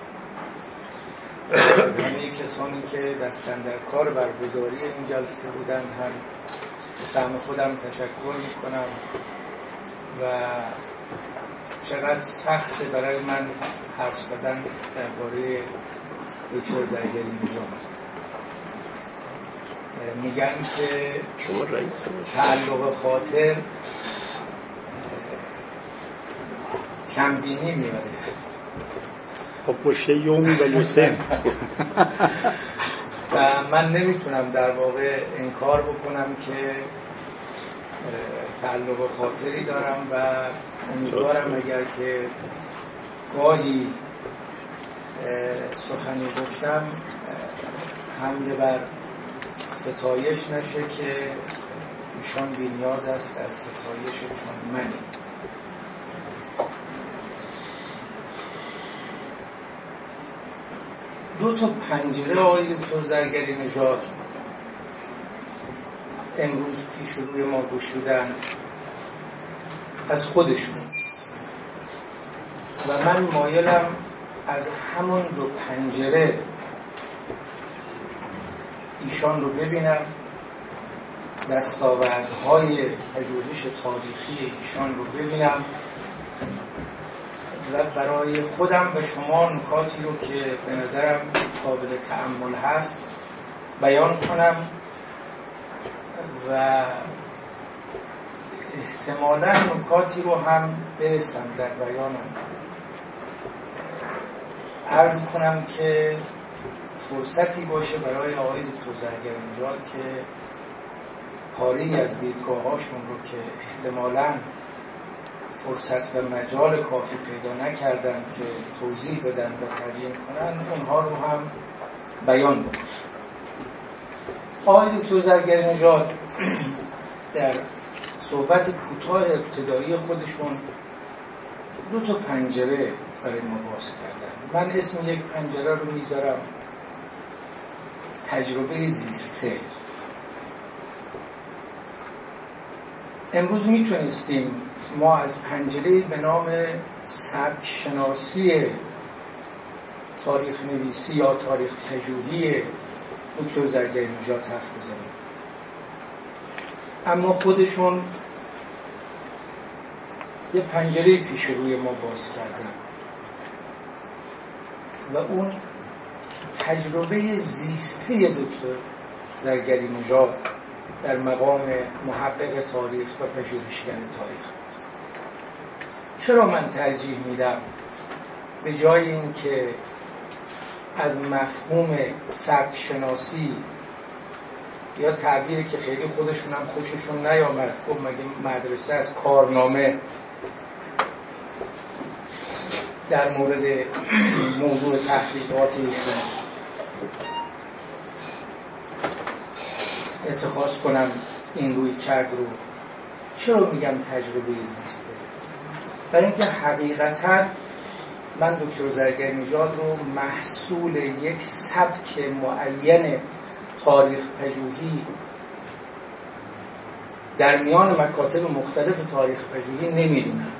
همه کسانی که دستن در کار برگزاری این جلسه بودند هم به سهم خودم تشکر میکنم و چقدر سخته برای من حرف زدن درباره دکتر زرگری نژاد. میگن که شما رئیس تعلق خاطر کمبینی میاره. خب باشه یومی و یوسف. و من نمیتونم در واقع انکار بکنم که تعلق خاطری دارم و امیدوارم اگر که گاهی سخنی گفتم حمله بر ستایش نشه که ایشان بی‌نیاز است از ستایش چون منی. دو تا پنجره آقای دکتر زرگری نژاد امروز پیش روی ما گشودن از خودشون و من مایلم از همون دو پنجره ایشان رو ببینم، دستاوردهای پژوهش تاریخی ایشان رو ببینم و برای خودم و شما نکاتی رو که به نظرم قابل تأمل هست بیان کنم و احتمالاً نکاتی رو هم برسم در بیانم. عرض کنم که فرصتی باشه برای آقای دکتر زرگری نژاد که پاره‌ای از دیدگاه‌هاشون رو که احتمالاً فرصت و مجال کافی پیدا نکردن که توضیح بدن و تبیین کنن اونها رو هم بیان بکنن. آقای دکتر زرگری نژاد در صحبت کوتاه ابتدایی خودشون دو تا پنجره برای ما باز کردن. من اسم یک پنجره رو میذارم تجربه زیسته. امروز میتونستیم ما از پنجره به نام سبک شناسی تاریخ نویسی یا تاریخ پژوهی دکتر زرگری نژاد حرف بزنیم، اما خودشون یه پنجره پیش روی ما باز کردن و اون تجربه زیسته دکتر زرگری نژاد در مقام محقق تاریخ و پژوهشگر تاریخ. چرا من ترجیح میدم به جای این که از مفهوم سبک شناسی یا تعبیری که خیلی خودشون هم خوششون نیامد، خب مگه مدرسه از کارنامه در مورد موضوع تحقیقات ایشون اتخاذ کنم این روی کرد رو. چرا میگم تجربه زیسته؟ برای اینکه حقیقتاً من دکتر زرگری نژاد رو محصول یک سبک معین تاریخ پژوهی در میان مکاتب مختلف تاریخ پژوهی نمیدونم.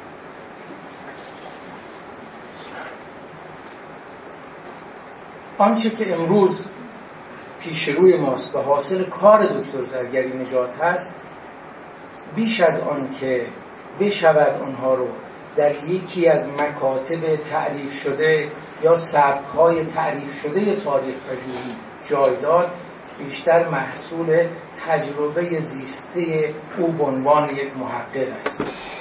آنچه که امروز پیش روی ماست و حاصل کار دکتر زرگری نژاد هست، بیش از آن که بشود آنها رو در یکی از مکاتب تعریف شده یا سبک‌های تعریف شده تاریخ پژوهی جای داد، بیشتر محصول تجربه زیسته او به عنوان یک محقق است.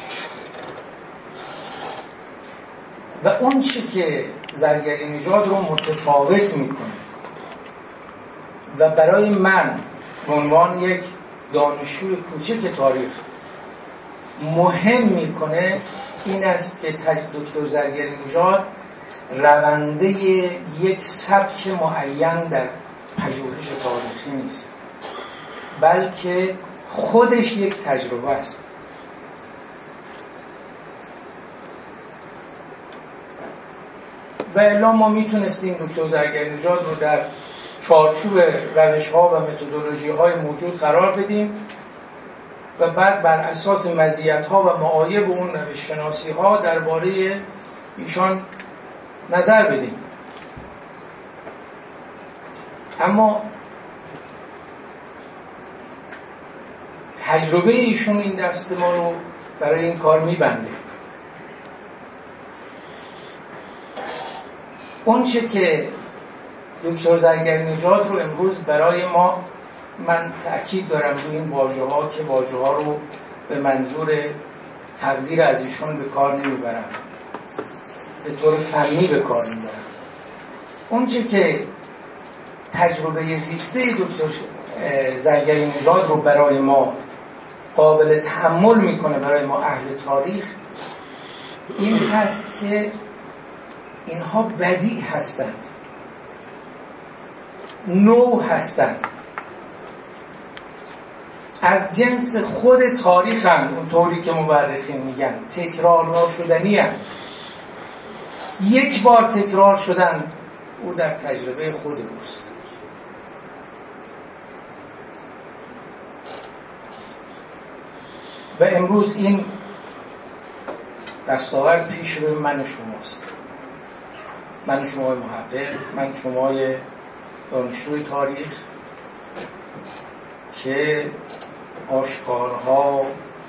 و اون چی که زرگری نژاد رو متفاوت میکنه و برای من به عنوان یک دانشجوی کوچک تاریخ مهم میکنه این است که دکتر زرگری نژاد رونده یک سبک معین در پژوهش تاریخی نیست، بلکه خودش یک تجربه است. و الا ما میتونستیم دکتر زرگری نژاد رو در چارچوب روش‌ها و متدولوژی‌های موجود قرار بدیم و بعد بر اساس مزیت‌ها و معایب اون روش‌شناسی‌ها درباره ایشان نظر بدیم. اما تجربه ایشون این دست ما رو برای این کار میبنده. اون چه که دکتر زرگرنژاد رو امروز برای ما، من تأکید دارم روی این واژه‌ها که واژه‌ها رو به منظور تقدیر از ایشون به کار نمیبرم، به طور فنی به کار میبرم. اون چه که تجربه زیسته دکتر زرگرنژاد رو برای ما قابل تأمل میکنه، برای ما اهل تاریخ، این هست که اینها بدیع هستند، نو هستند، از جنس خود تاریخند، اونطوری که مورخین میگن تکرار ناشدنی هستند. یک بار تکرار شدن او در تجربه خود اوست. و امروز این دستاورد پیش روی من و شماست، من و شمای محقق، من و شمای دانشجوی تاریخ، که آشکارها،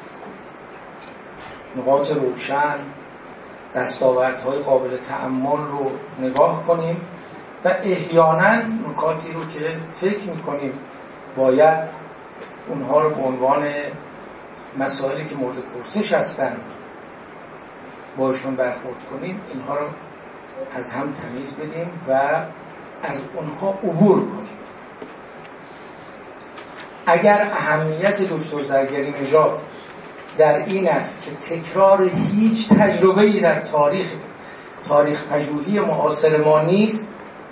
نقاط روشن، دستاوردهای قابل تأمل رو نگاه کنیم و احیانا نکاتی رو که فکر میکنیم باید اونها رو به عنوان مسائلی که مورد پرسش هستن باشون برخورد کنیم، اینها رو از هم تمیز بدیم و از اونها عبور کنیم. اگر اهمیت دکتر زرگرنژاد در این است که تکرار هیچ تجربه‌ای در تاریخ پژوهی معاصر ما نیست،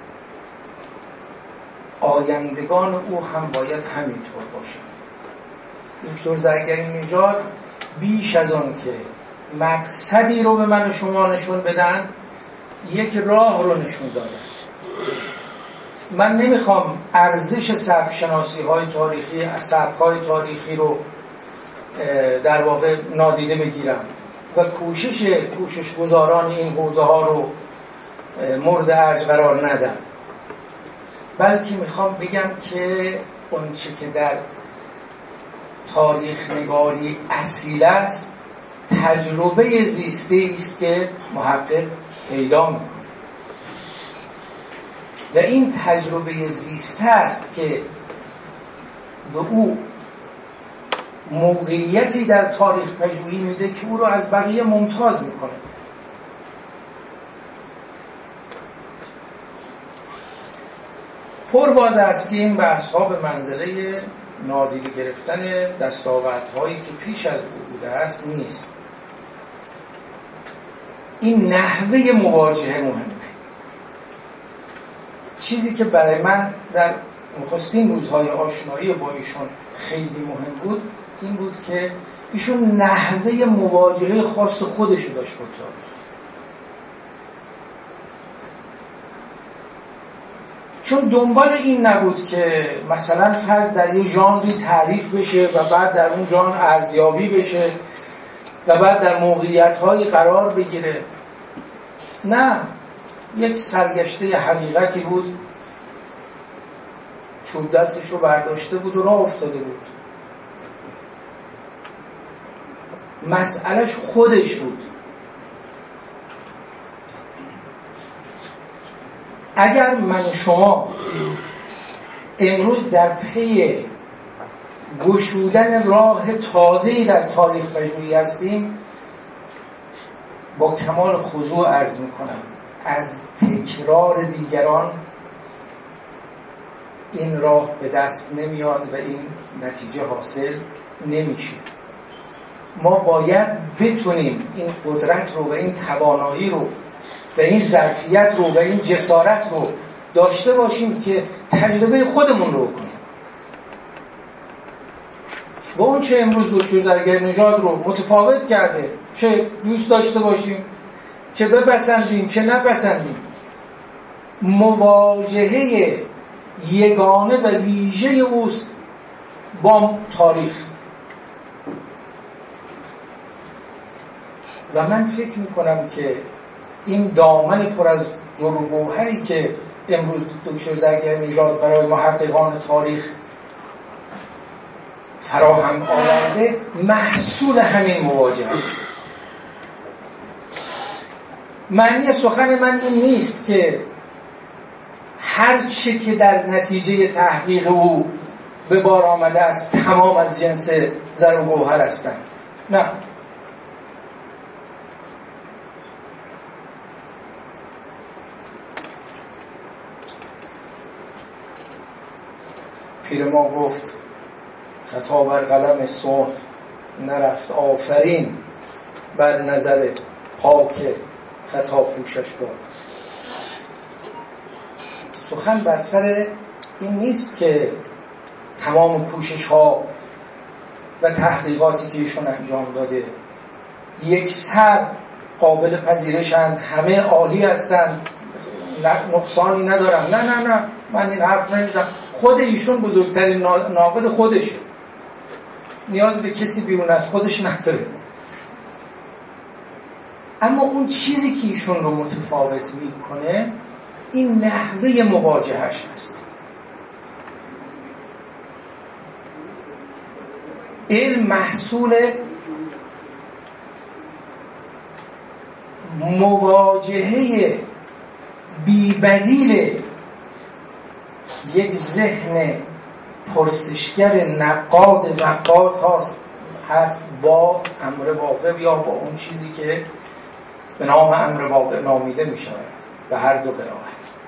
آیندگان او هم باید همینطور باشند. دکتر زرگرنژاد بیش از آن که مقصدی رو به من و شما نشون بدن، یک راه رو نشون دادن. من نمیخوام ارزش سبک‌شناسی‌های تاریخی، سبک‌های تاریخی رو در واقع نادیده بگیرم و کوشش گذاران این حوزه ها رو مورد ارج قرار ندم، بلکه میخوام بگم که اون چه که در تاریخ نگاری اصیل است تجربه زیسته است که محقق پیدا میکنه و این تجربه زیسته است که به او موقعیتی در تاریخ پژوهی میده که او رو از بقیه ممتاز میکنه. پرواضح است که این بحث‌ها به منزله نادیده گرفتن دستاوردهایی که پیش از او بوده است نیست. این نحوه مواجهه مهمه. چیزی که برای من در نخستین روزهای آشنایی با ایشون خیلی مهم بود این بود که ایشون نحوه مواجهه خاص خودشو داشت با تاریخ. چون دنبال این نبود که مثلا فرض در یه ژانری تعریف بشه و بعد در اون ژانر ارزیابی بشه و بعد در موقعیت‌های قرار بگیره. نه، یک سرگشته حقیقتی بود، چوب دستش رو برداشته بود و راه افتاده بود. مسئلهش خودش بود. اگر من و شما امروز در پی گشودن راه تازه‌ای در تاریخ پژوهی هستیم، با کمال خضوع عرض میکنم از تکرار دیگران این راه به دست نمیاد و این نتیجه حاصل نمیشه. ما باید بتونیم این قدرت رو و این توانایی رو و این ظرفیت رو و این جسارت رو داشته باشیم که تجربه خودمون رو کنیم و اون چه امروز دکتر زرگرنژاد رو متفاوت کرده، چه دوست داشته باشیم چه بپسندیم چه نپسندیم، مواجهه یگانه و ویژه اوست با تاریخ. و من فکر میکنم که این دامن پر از گوهری که امروز دکتر زرگرنژاد برای محققان تاریخ فراهم آورده محصول همین مواجهه است. معنی سخن من این نیست که هر چه که در نتیجه تحقیق او به بار آمده است تمام از جنس زر و گوهر هستند. نه، پیر ما گفت خطا بر قلم صنع نرفت آفرین بر نظر پاک خطا پوشش باد. سخن بر سر این نیست که تمام کوشش ها و تحقیقاتی که ایشون انجام داده یک سر قابل پذیرشند، همه عالی هستند، نقصانی ندارم. نه من این حرف نمیزنم. خود ایشون بزرگترین ناقد خودشه، نیاز به کسی بیرون از خودش نداره. اما اون چیزی که ایشون رو متفاوت میکنه این نحوه مواجهش هست. علم محصول مواجهه بی‌بدیل یک ذهن پرسشگر نقاد هست با امر واقع یا با اون چیزی که به نام امر واقع نامیده می شود به هر دو قرائت.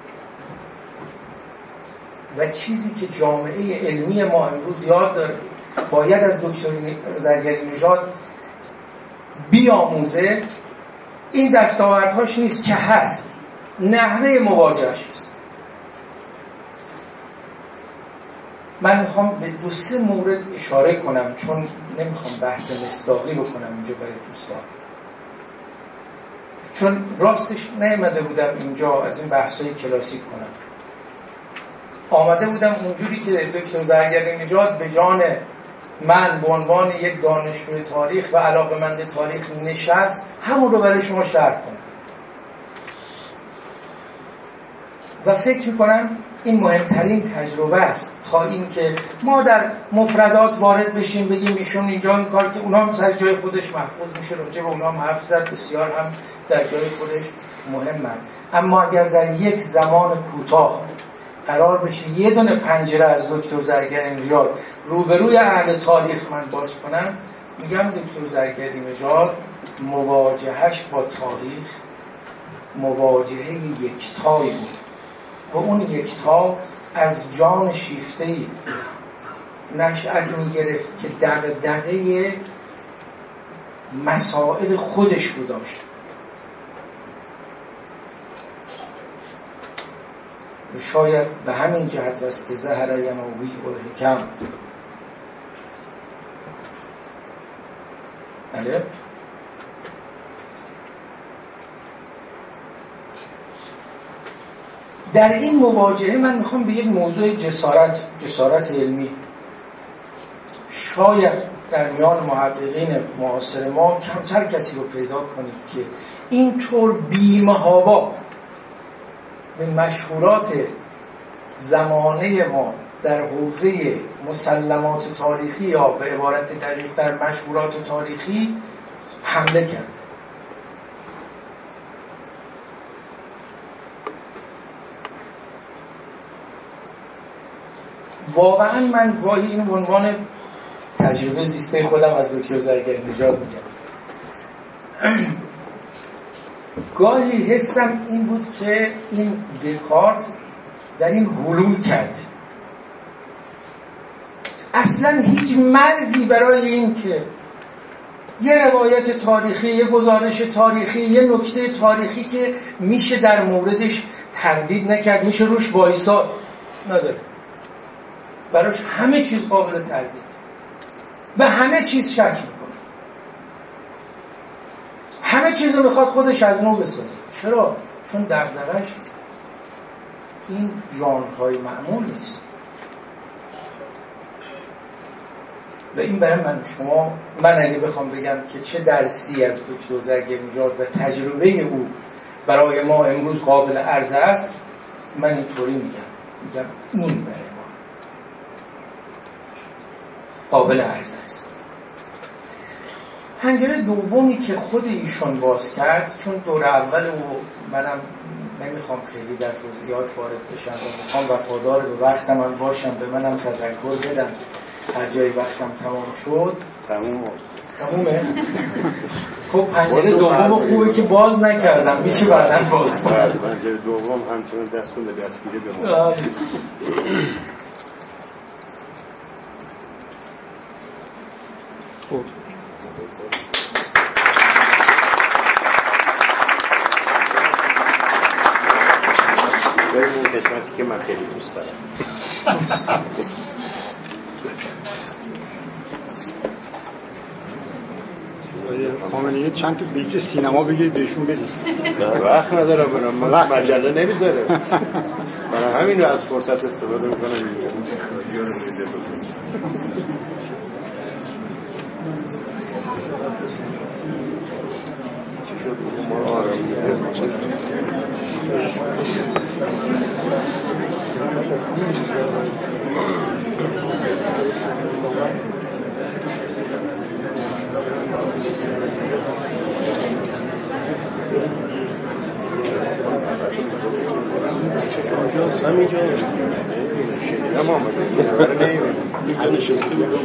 و چیزی که جامعه علمی ما امروز یاد داره باید از دکتر زرگری نژاد بیاموزه، این دستاوردهاش نیست که هست، نحوه مواجهش است. من میخوام به 2-3 مورد اشاره کنم چون نمیخوام بحث مصداقی بکنم اینجا برای دوستان، چون راستش نیامده بودم اینجا از این بحثای کلاسیک کنم. آمده بودم اونجوری که دکتر زرگری نژاد به جان من به عنوان یک دانشجوی تاریخ و علاقه‌مند تاریخ نشست همون رو برای شما شرح کنم و فکر میکنم این مهمترین تجربه است تا این که ما در مفردات وارد بشیم بگیم ایشون اینجا این کار که اونا هم سر جای خودش محفوظ میشه، راجع به اونا هم حرف زد، بسیار هم در جای خودش مهمه. اما اگر در یک زمان کوتاه قرار بشه یه دونه پنجره از دکتر زرگری نژاد روبروی اهل تاریخ من باز کنم، میگم دکتر زرگری نژاد مواجهش با تاریخ مواجهه یکتایی بود و اون یکتا از جان شیفته‌ای نشأت می‌گرفت که دغدغه مسائل خودش رو داشت. شاید به همین جهت است که ظهر یناوی الحکم. بله؟ در این مواجهه من میخوام به یک موضوع جسارت علمی، شاید در میان محققین معاصر ما کمتر کسی رو پیدا کنید که اینطور بی‌محابا به مشهورات زمانه ما در حوزه مسلمات تاریخی یا به عبارت دقیق در مشهورات تاریخی حمله کرد. واقعا من گاهی این عنوان تجربه زیسته خودم از دکتر زرگری نژاد میگم، گاهی حسم این بود که این دکارت در این حلول کرده، اصلا هیچ مرزی برای این که یه روایت تاریخی، یه گزارش تاریخی، یه نکته تاریخی که میشه در موردش تردید نکرد، میشه روش وایساد نداره. براش همه چیز قابل تردید، به همه چیز شک میکنه، همه چیز رو میخواد خودش از نو بسازه. چرا؟ چون دغدغه‌اش این ژانرهای معمول نیست. و این برای من اگه بخوام بگم که چه درسی از دکتر زرگری نژاد و تجربه او برای ما امروز قابل عرضه است، من اینطوری میگم این برای ما قابل عرضه است. پنجره دومی که خود ایشون باز کرد، چون دور اول و منم نمیخوام خیلی در جزئیات وارد بشم و میخوام وفادار به وقتم من باشم، به منم تذکر بدم هر جایی وقتم تمام شد. تمومه؟ خب پنجره دوم خوبه که باز نکردم، میشه بعداً باز کنم. پنجره دوم همچنان دستون به دستگیری بمون. خب بریم اون قسمتی که من خیلی دوست دارم. خامنه‌ای چند تا بلیت سینما بگیرید بهشون بدید. وقت ندارم برام، مجله نمیذاره. من همین رو از فرصت استفاده میکنم. چی شد؟ ما رو آرام همینجا شنیدم آمده همه شسته بود.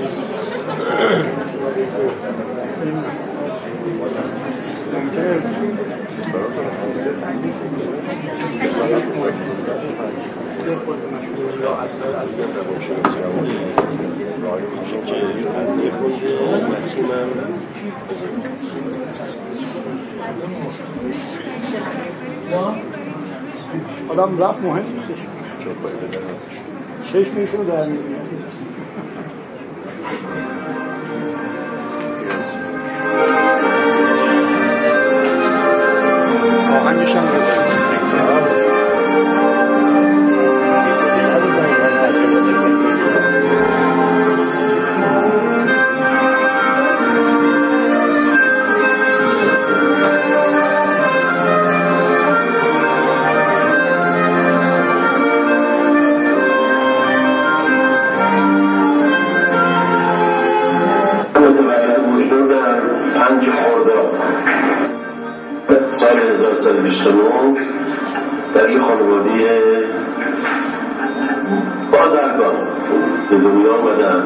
آدم رفت مهم نیستش، چشمشون رو در می‌بینه. آهنگش هم سال 1329 در یک خانواده بازرگان به دنیا آمدم.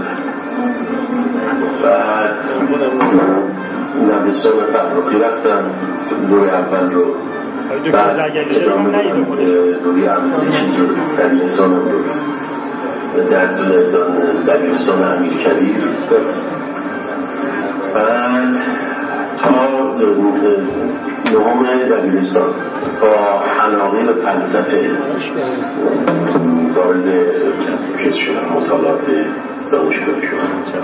بعد دبستان فرخی رفتم دوره اول رو، بعد ادامه دادم دوره دبیرستانم رو در دبیرستان امیرکبیر. بعد تا نهم دبیرستان با علاقه به فلسفه وارد چیز شدم، مطالعات دانشگاهی شدم.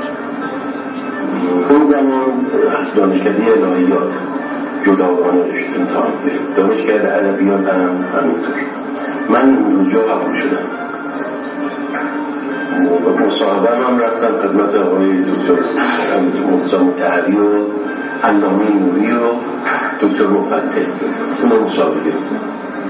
اون زمان دانشکده الهیات جداگانه امتحان گرفت، دانشکده ادبیات هم همینطور. من این جا قبول شدم و مصاحبه هم رفتم خدمت آقای دکتر مرتضی مطهری و علامه نوری و دکتر مفتح. اون مصاحبه گرفتم.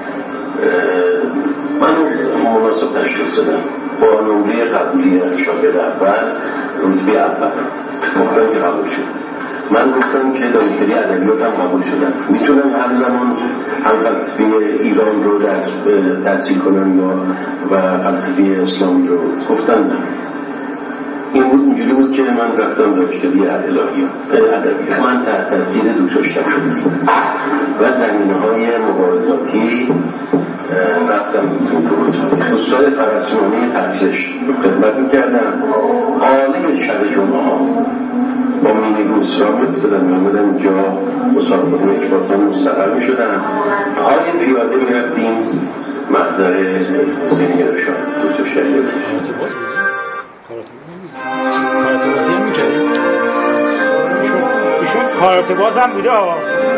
من مناسب تشخیص دادم با نمره قبولی شاگرد اول رتبه اول گفتم که قبول شد. من گفتم که دانشکده ادبیات هم قبول شدم، میتونم هر زمان هم فلسفه ایران رو تحصیل کنم یا و فلسفه اسلامی رو. گفتم نه. این بود، اینجوری بود که من رفتم دانشکده ادبیات. من تحت تاثیر دکتر شفیعی و زمینه‌های مبارزاتی رفتم تو استاد فرسمانی تفسیرش خدمت میکردم. عالم شب جمعه ها با مینیبوس را می‌بزدم می‌آمدم اینجا مسافران اکباتان مستقر می‌شدم. پای پیاده می‌رفتیم محضر نگرشان دکتر شفیعی. کارات بازی هم می‌کردیم. ایشون کارات باز هم بوده ها.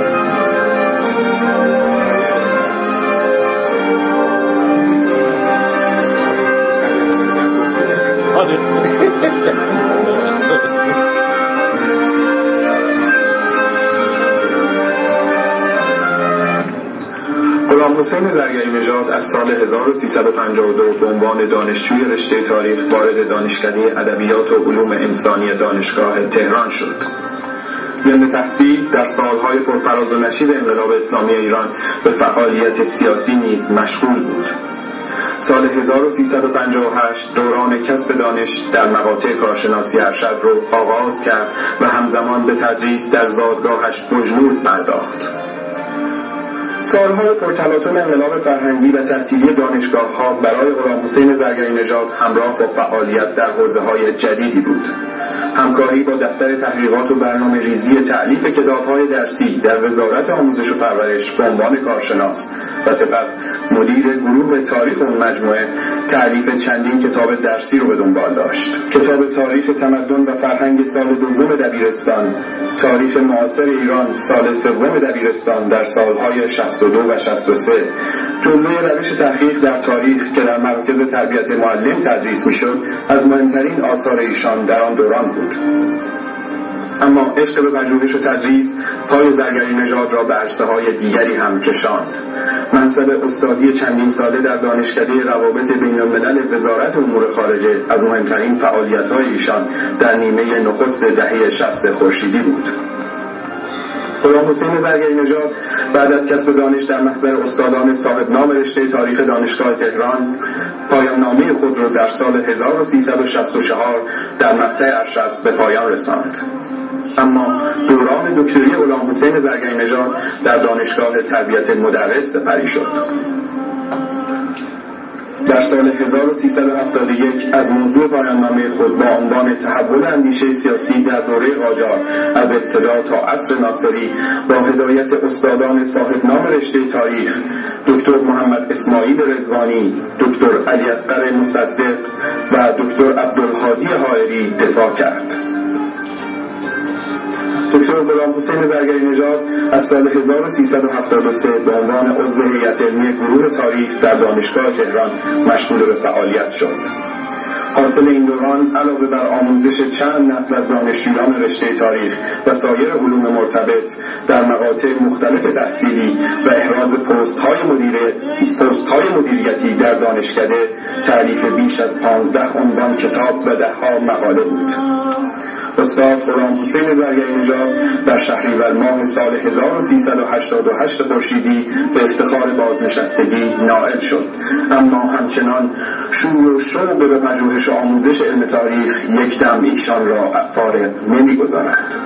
غلام حسین زرگری نژاد از سال 1352 به عنوان دانشجوی رشته تاریخ وارد دانشکده ادبیات و علوم انسانی دانشگاه تهران شد. ضمن تحصیل در سالهای پرفراز و نشیب انقلاب اسلامی ایران به فعالیت سیاسی نیز مشغول بود. سال 1358 دوران کسب دانش در مقاطع کارشناسی ارشد رو آغاز کرد و همزمان به تدریس در زادگاهش بجنورد پرداخت. سالهای پرتلاطم انقلاب فرهنگی و تعطیلی دانشگاه‌ها برای غلام حسین زرگری نژاد همراه با فعالیت در حوزه‌های جدیدی بود. همکاری با دفتر تحقیقات و برنامه ریزی تألیف کتاب‌های درسی در وزارت آموزش و پرورش به عنوان کارشناس و سپس مدیر گروه تاریخ اون مجموعه تألیف چندین کتاب درسی رو به دنبال داشت. کتاب تاریخ تمدن و فرهنگ سال دوم دبیرستان، تاریخ معاصر ایران سال سوم دبیرستان در سالهای 62 و 63 جزوه روش تحقیق در تاریخ که در مراکز تربیت معلم تدریس میشد از مهمترین آثار ایشان در آن دوران بود. اما عشق به پژوهش و تدریس پای زرگری نژاد را به عرصه‌های دیگری هم کشاند. منصب استادی چندین ساله در دانشکده روابط بین‌الملل وزارت امور خارجه از مهمترین فعالیت‌های ایشان در نیمه نخست دهه 60 خورشیدی بود. غلام حسین زرگری نژاد بعد از کسب دانش در محضر استادان صاحب نام رشته تاریخ دانشگاه تهران پایان نامه خود را در سال 1364 در مقطع ارشد به پایان رساند. اما دوران دکتری غلام حسین زرگری نژاد در دانشگاه تربیت مدرس سپری شد. در سال 1371 از موضوع پایان‌نامه خود با عنوان تحول اندیشه سیاسی در دوره قاجار از ابتدا تا عصر ناصری با هدایت استادان صاحب نام رشته تاریخ دکتر محمد اسماعیل رضوانی، دکتر علی اصغر مصدق و دکتر عبدالهادی حائری دفاع کرد. دکتر غلام حسین زرگری نژاد از سال 1373 به عنوان عضو هیئت علمی گروه تاریخ در دانشگاه تهران مشغول به فعالیت شد. حاصل این دوران علاوه بر آموزش چند نسل از دانشجویان رشته تاریخ و سایر علوم مرتبط در مقاطع مختلف تحصیلی و احراز پست‌های مدیریتی در دانشکده، تألیف بیش از 15 عنوان کتاب و ده‌ها مقاله بود. استاد غلام حسین زرگری نژاد در شهریور ماه سال 1388 خورشیدی به افتخار بازنشستگی نائل شد، اما همچنان شور و شوق به پژوهش و آموزش علم تاریخ یک دم ایشان را فارغ نمی‌گذارد.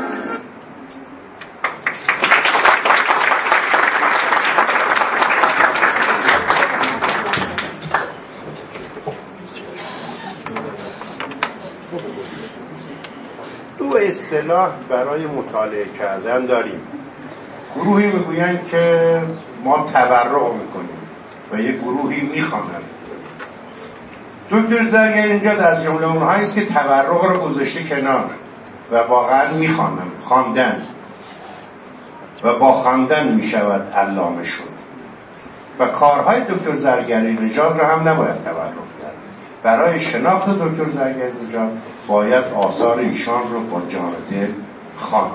اصطلاح برای مطالعه کردن داریم. گروهی میگویند که ما تبرع میکنیم و یک گروهی میخوانند. دکتر زرگری نژاد از جمله اونهایی است که تبرع رو گذاشته کنار و واقعا میخوانند. خواندن و با خواندن میشود علامه شد و کارهای دکتر زرگری نژاد رو هم نباید تبرع کرد. برای شناخت دکتر زرگری نژاد باید آثار ایشان رو با جان و دل خواند.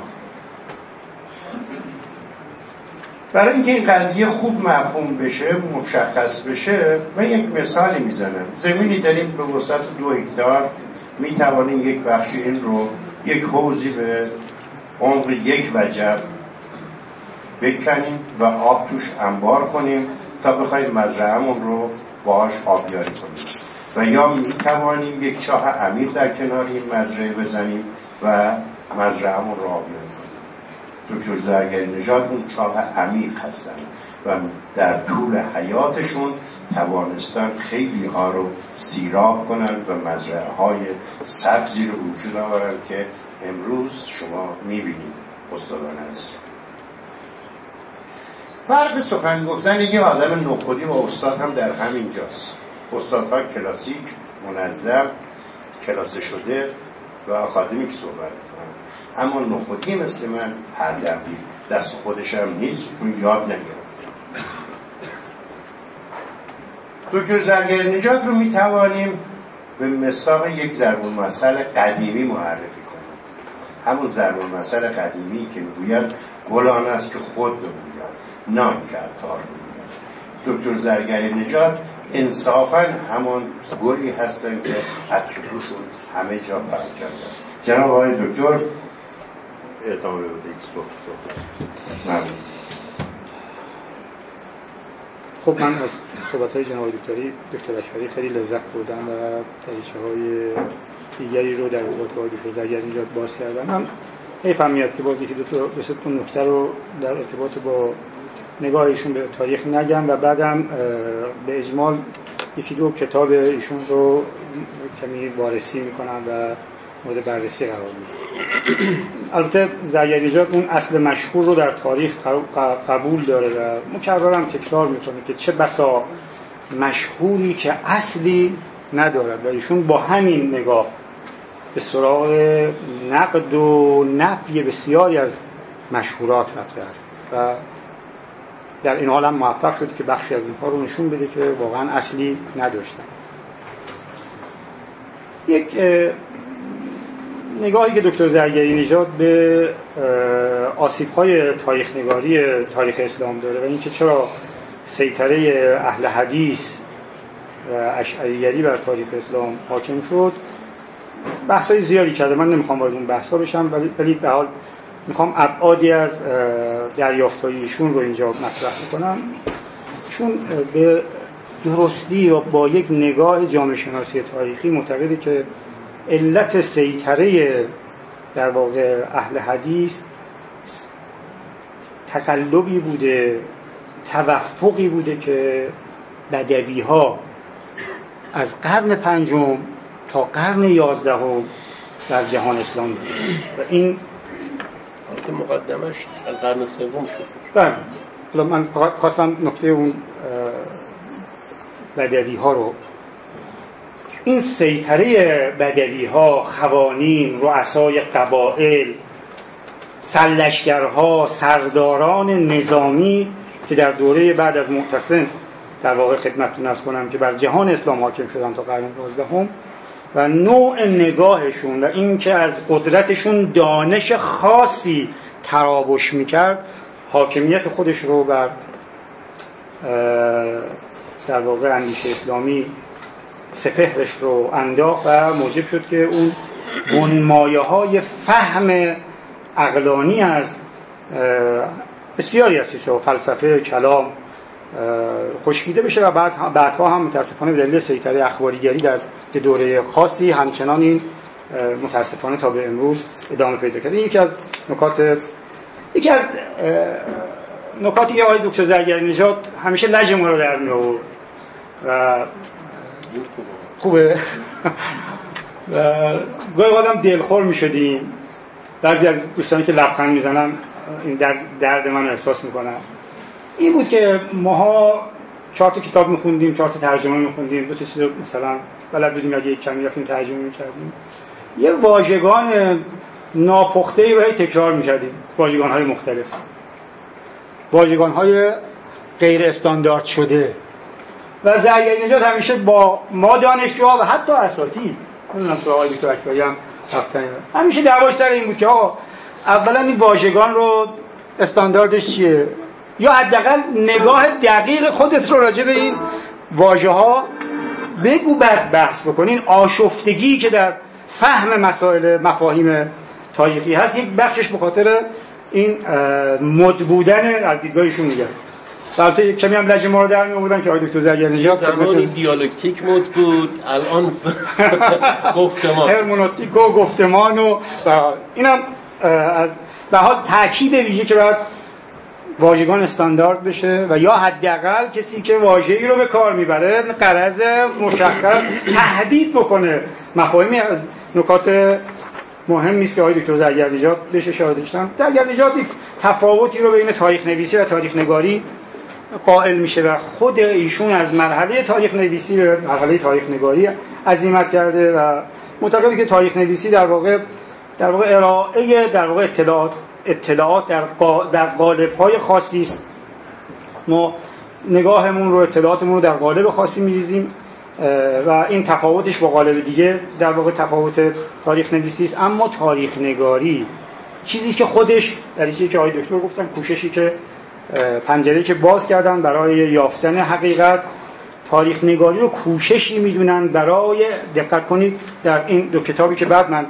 برای اینکه این قضیه خوب مفهوم بشه، مشخص بشه، من یک مثالی میزنم. زمینی داریم به وسعت 2 هکتار، میتوانیم یک بخش این رو یک حوضی به عمق 1 وجب بکنیم و آب توش انبار کنیم تا بخوایم مزرعه‌مون رو باهاش آبیاری کنیم، و یا میتوانیم یک چاه عمیق در کنار این مزرعه بزنیم و مزرعه‌مون رو آبیاری کنیم. دکتر زرگری نژاد اون چاه عمیق هستن و در طول حیاتشون توانستن خیلی ها رو سیراب کنن و مزرعه های سبزی رو وجود آورن که امروز شما میبینید استادان هست. فرق سخن گفتن یه آدم نخودی و استاد هم در همین جاست. استادها کلاسیک، منظم، کلاسه شده و آکادمیک صحبت کنن، اما نخودی مثل من هر دمی دست خودش هم نیست چون یاد نگرفت. دکتر زرگری نژاد رو میتوانیم به مصداق یک ضرب المثل قدیمی معرفی کنیم، همون ضرب المثل قدیمی که میگوید گلان است که خود بگوید نان که عطار بگوید. دکتر زرگری نژاد انصافاً همون گلی هستن که عطرشون همه جا پراکنده. جناب آقای دکتر ادامه بدید صحبت. خب من از صحبت‌های جناب دکتر اشعری خیلی لذت بردم و دریچه‌های دیگری رو در ارتباط با دکتر زرگرنژاد باز کردم. هم حیفم میاد که بازی که دو سه تا نکته رو در ارتباط با نگاهشون به تاریخ نگم و بعدم به اجمال یکی دو کتاب ایشون رو کمی وارسی میکنم و مورد بررسی قرار میدم. البته زرگرنژاد اون اصل مشهور رو در تاریخ قبول داره و مکررم تکرار میکنه که چه بسا مشهوری که اصلی ندارد و ایشون با همین نگاه به سراغ نقد و نفی بسیاری از مشهورات رفته است و در این حال هم موفق شد که بخشی از اینها رو نشون بده که واقعا اصلی نداشتن. یک نگاهی که دکتر زرگرنژاد به آسیب‌های تاریخ نگاری تاریخ اسلام داره و اینکه چرا سیطره اهل حدیث و اشعریگری بر تاریخ اسلام حاکم شد بحث‌های زیادی کرده. من نمیخوام وارد اون بحث‌ها بشم ولی به حال میخوام ابعادی از دریافت‌های ایشون رو اینجا مطرح کنم. چون به درستی و با یک نگاه جامعه شناسی تاریخی معتقده که علت سیطره در واقع اهل حدیث تقلبی بوده، توفقی بوده که بدوی‌ها از قرن پنجم تا قرن 11 در جهان اسلام بود و این مقدمش از قرن سوم شد. بله، حالا من خواستم نکته اون بدوی‌ها رو، این سیطره بدوی‌ها، خوانین، رؤسای قبایل، سرلشکرها، سرداران نظامی که در دوره بعد از معتصم در واقع خدمتتون عرض کنم که بر جهان اسلام حاکم شدن تا قرن 11 و نوع نگاهشون و این که از قدرتشون دانش خاصی تراوش میکرد حاکمیت خودش رو بر در واقع اندیشه اسلامی سپهرش رو انداخت و موجب شد که اون بنمایه‌های فهم عقلانی از بسیاری از چیزها، فلسفه، کلام خشکیده بشه و بعدها هم متاسفانه به دلیل سیطره اخباریگری در دوره خاصی همچنان این متاسفانه تا به امروز ادامه پیدا کرده. یکی از نکاتی که آقای دکتر زرگرنژاد همیشه لج ما رو در می‌آورد و خوبه و گاهی آدم دلخور می‌شدیم. بعضی از دوستانی که لبخند میزنن این درد من احساس میکنن. این بود که ماها 4 تا کتاب میخوندیم، 4 تا ترجمه میخوندیم، 2 تا چیز مثلا بلد بودیم اگه یک کمی رفتیم ترجمه میکردیم، یه واژگان ناپخته‌ای رو تکرار میکردیم، واژگان‌های مختلف، واژگان‌های غیر استاندارد شده و زرگرنژاد همیشه با ما دانشجوها و حتی اساتید، نمیدونم تو آقای دکتر اشعری هم همیشه دعواش سر این بود که آقا اولا این واژگان رو استانداردش چیه یا حداقل نگاه دقیق خودت رو راجع به این واژه‌ها بگو، بعد بحث بکنین. آشفتگی که در فهم مسائل مفاهیم تاریخی هست یک بخشش به خاطر این مد بودن از دیدگاهشون میگه. البته کمی هم لج ما رو در می‌آوردن که آقای دکتر زرگرنژاد زمانی دیالکتیک مد بود، الان گفتمان، هرمنوتیک و گفتمان و اینم از به حال تاکید ویژه که باید واژگان استاندارد بشه و یا حداقل کسی که واژه‌ای رو به کار میبره غرض مشخص تهدید بکنه مفاهیمی. از نکات مهمی است که آقای دکتر زرگرنژاد بهش اشاره داشتن. زرگرنژاد تفاوتی رو بین تاریخ نویسی و تاریخ نگاری قائل میشه و خود ایشون از مرحله تاریخ نویسی به مرحله تاریخ نگاری عزیمت کرده و معتقده که تاریخ نویسی در واقع ارائه در واقع اطلاعات در قالب‌های خاصی است. ما نگاهمون رو، اطلاعاتمون رو در قالب خاصی می‌ریزیم و این تفاوتش با قالب دیگه در واقع تفاوت تاریخ نویسی است. اما تاریخ نگاری چیزی که خودش در چیزی که آقای دکتر گفتن، کوششی که پنجره‌ای که باز کردن برای یافتن حقیقت، تاریخ نگاری رو کوششی می‌دونن برای، دقت کنید در این 2 کتابی که بعد من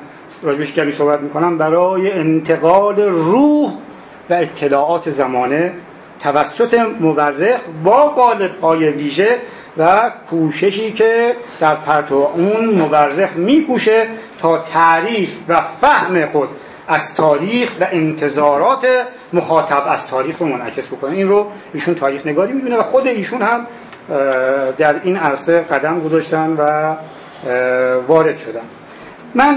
راجبش کمی صحبت میکنم، برای انتقال روح و اطلاعات زمانه توسط مورخ با قالب‌های ویژه و کوششی که در پرتو اون مورخ میکوشه تا تعریف و فهم خود از تاریخ و انتظارات مخاطب از تاریخ رو منعکس بکنه. این رو ایشون تاریخ نگاری میدونه و خود ایشون هم در این عرصه قدم گذاشتن و وارد شدن. من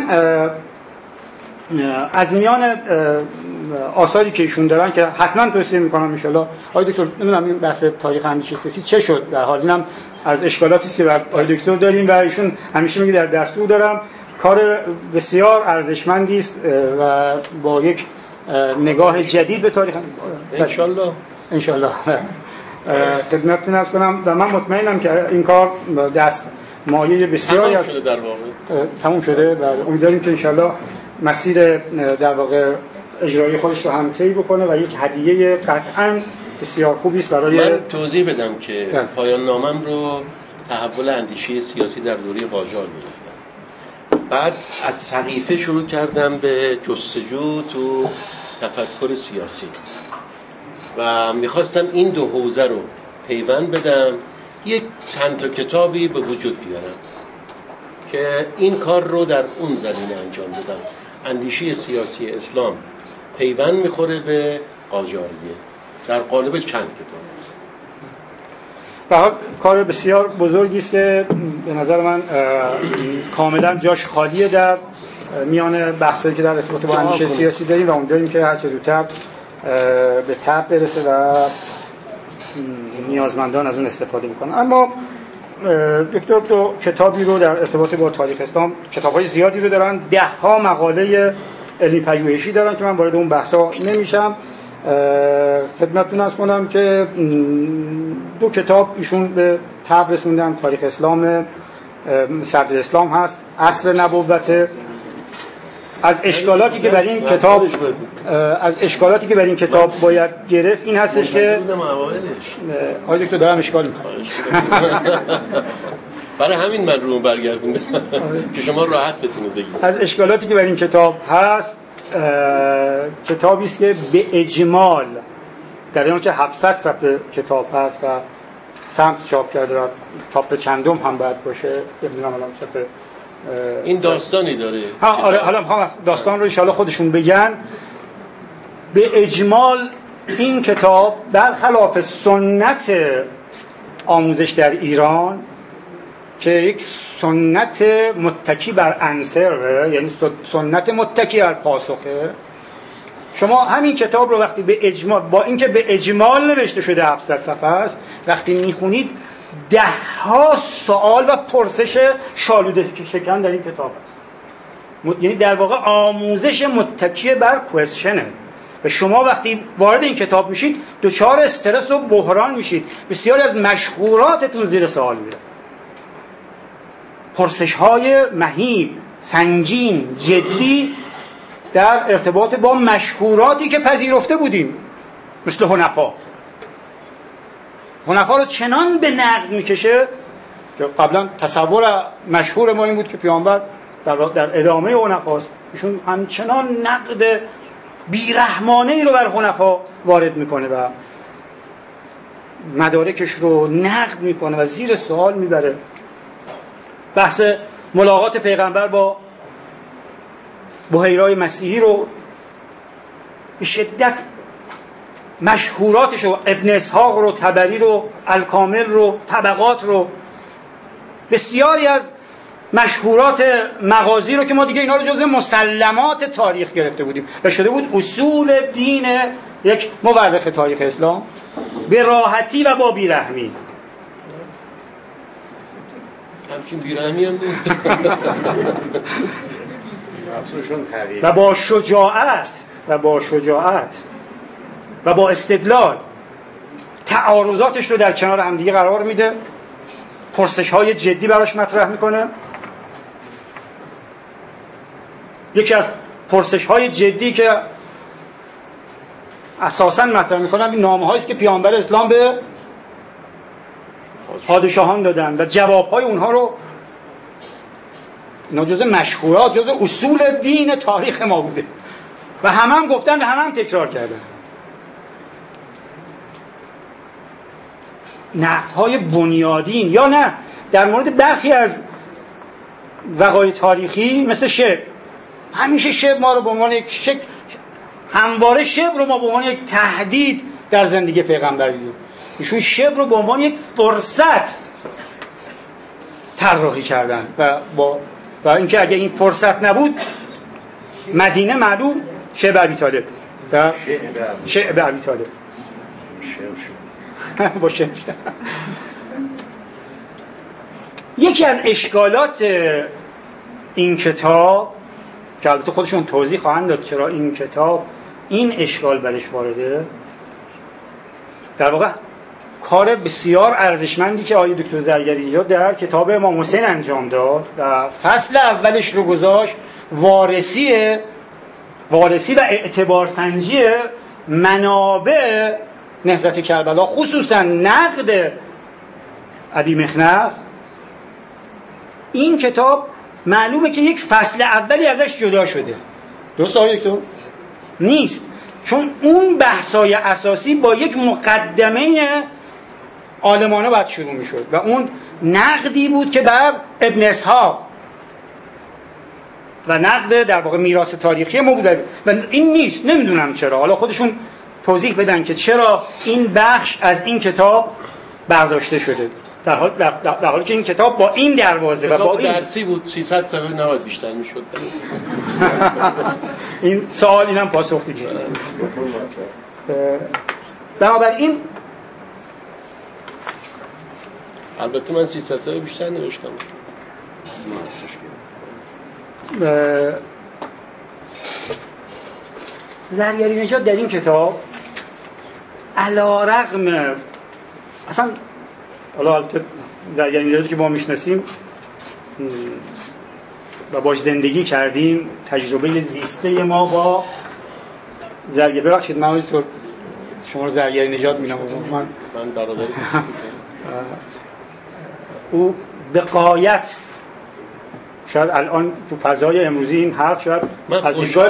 از میان آثاری که ایشون دارن که حتما توصیه میکنم ان شاء الله، آقای دکتر نمیدونم این بحث تاریخ اندیشه سیاسی چه شد، در حال اینم از اشکالاتی که بر آقای دکتر داریم و ایشون همیشه میگه در دستور دارم، کار بسیار ارزشمندی است و با یک نگاه جدید به تاریخ ان شاء الله خدمتتون عرض کنم و من مطمئنم که این کار دست مایه بسیاری تمام شده در واقع تموم شده و امیدواریم که ان شاء الله مسیر در واقع اجرایی خودش رو هم طی بکنه و یک هدیه قطعاً بسیار خوبی است برای من توضیح بدم که پایان نامم رو تحول اندیشه سیاسی در دوره قاجار گرفتم. بعد از سقیفه شروع کردم به جستجو تو تفکر سیاسی و میخواستم این دو حوزه رو پیوند بدم، یک چند تا کتابی به وجود بیارم که این کار رو در اون زمینه انجام بدم. اندیشه سیاسی اسلام پیوند میخوره به قاجاریه در قالب چند کتاب. به حال کار بسیار بزرگی است که به نظر من کاملا جاش خالیه در میان بحثایی که در ارتباط با اندیشه سیاسی داریم و امیدواریم که هر چه زودتر به تب برسه و نیازمندان از اون استفاده میکنن. اما دکتر تو کتابی رو در ارتباط با تاریخ اسلام، کتاب‌های زیادی رو دارن، 10 مقاله علمی پژوهشی دارن که من وارد اون بحثا نمیشم. خدمتتون عرض کنم که 2 کتاب ایشون به تب رسوندن. تاریخ اسلام صدر اسلام هست، عصر نبوت. از اشکالاتی که بر این کتاب باید گرفت این هستش که آقای دکتر دارم اشکال میکنم برای همین من رو برگردوندم که شما راحت بتونید بگید. از اشکالاتی که بر این کتاب هست، کتابی است که به اجمال در اون که 700 صفحه کتاب هست و سمت چاپ کرده و چاپ چندم هم باید باشه، نمیدونم الان چاپ این داستانی داره. آره حالا میخوام داستان رو ان شاءالله خودشون بگن. به اجمال این کتاب برخلاف سنت آموزش در ایران که یک سنت متکی بر عنصر، یعنی سنت متکی بر پاسخه، شما همین کتاب رو وقتی به اجمال، با اینکه به اجمال نوشته شده 700 صفحه است، وقتی میخونید 10 سوال و پرسش شالوده شکن در این کتاب است. یعنی در واقع آموزش متکی بر کوئسشنه و شما وقتی وارد این کتاب میشید دچار استرس و بحران میشید. بسیاری از مشهوراتتون زیر سوال میره. پرسش‌های مهیب، سنگین، جدی در ارتباط با مشهوراتی که پذیرفته بودیم، مثل حنفا رو چنان به نقد میکشه که قبلا تصور مشهور ما این بود که پیامبر در ادامه حنفاست، ایشون همچنان نقد بیرحمانه‌ای رو بر حنفا وارد میکنه و مدارکش رو نقد میکنه و زیر سوال میبره. بحث ملاقات پیغمبر با بحیرای مسیحی رو به شدت مشهوراتش رو، ابن اسحاق رو، طبری رو، الکامل رو، طبقات رو، بسیاری از مشهورات مغازی رو که ما دیگه اینا رو جزء مسلمات تاریخ گرفته بودیم و شده بود اصول دین یک مورخ تاریخ اسلام، به راحتی و با بیرحمی. همچین بیرحمی هم نیست و با شجاعت و با استدلال تعارضاتش رو در کنار هم دیگه قرار میده، پرسش‌های جدی براش مطرح میکنه. یکی از پرسش‌های جدی که اساساً مطرح میکنم این نامه‌هایی است که پیامبر اسلام به پادشاهان دادن و جواب‌های اونها رو اینا جزء مشهورات، جزء اصول دین تاریخ ما بوده و هم گفتن و هم تکرار کردن. نقدهای بنیادین یا نه در مورد برخی از وقایع تاریخی مثل شبر، همیشه شبر ما رو به عنوان یک همواره شبر رو ما به عنوان یک تهدید در زندگی پیغمبر دیدیم. ایشون شبر رو به عنوان یک فرصت طراحی کردن و اینکه اگه این فرصت نبود مدینه معلوم شعب ابی طالب شعب ابی طالب باشه. یکی از اشکالات این کتاب که البته خودشون توضیح خواهند داد چرا این کتاب این اشکال برش وارده، در واقع کار بسیار ارزشمندی که آقای دکتر زرگری نژاد در کتاب امام حسین انجام داد و فصل اولش رو گذاشت وارسی و اعتبار سنجی منابع نهضت کربلا، خصوصا نقد ابی مخنف. این کتاب معلومه که یک فصل اولی ازش جدا شده، درست آقای دکتر؟ نیست، چون اون بحثای اساسی با یک مقدمه عالمانه باید شروع میشد و اون نقدی بود که بر ابن اسحاق و نقد در واقع میراث تاریخی ما بود و این نیست. نمیدونم چرا، حالا خودشون توضیح بدن که چرا این بخش از این کتاب برداشته شده، در حالی که این کتاب با این دروازه و با این درسی بود 300 صفحه نباید بیشتر میشد. این سوال اینم پاسخ دیگه. بنابراین البته من 300 صفحه بیشتر نوشتم. زرگری نژاد در این کتاب علی‌رغم اصلا حالا زرگری نژادی که ما میشناسیم و باش زندگی کردیم، تجربه زیسته ما با زرگری، ببخشید من تو شما رو زرگری نژاد می‌نامم، من برادری او به غایت شاید الان تو فضای امروزی این حرف شاید از دیدگاه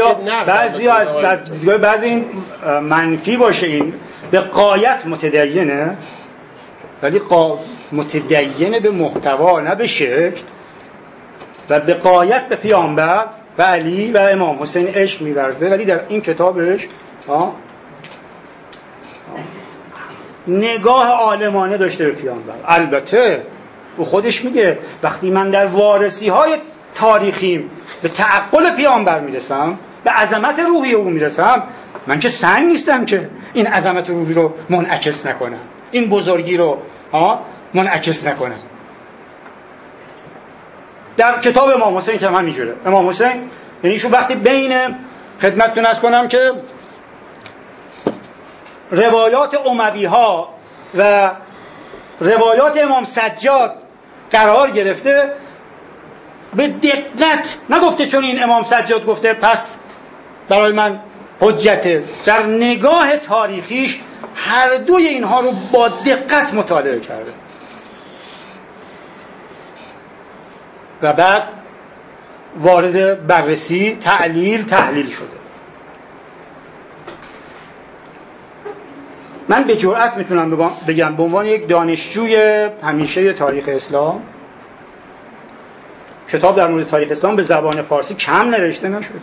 بعضی این منفی باشه، این به غایت متدینه ولی متدینه به محتوا نه به شکل، و به غایت به پیامبر و علی و امام حسین عشق می‌ورزه، ولی در این کتابش نگاه عالمانه داشته به پیامبر. البته او خودش میگه وقتی من در وارثی‌های تاریخیم به تعقل پیامبر میرسم، به عظمت روحی او میرسم، من که سنگ نیستم که این عظمت روحی رو منعکس نکنم، این بزرگی رو منعکس نکنم. در کتاب امام حسین که هم همینجوره. امام حسین یعنی ایشون وقتی بین خدمتتون عرض کنم که روایات اموی ها و روایات امام سجاد قرار گرفته، به دقت نگفته چون این امام سجاد گفته پس برای من حجته، در نگاه تاریخیش هر دوی اینها رو با دقت مطالعه کرده و بعد وارد بررسی تحلیل شده. من به جرئت میتونم بگم به عنوان یک دانشجوی همیشه تاریخ اسلام، کتاب در مورد تاریخ اسلام به زبان فارسی کم نوشته نشده.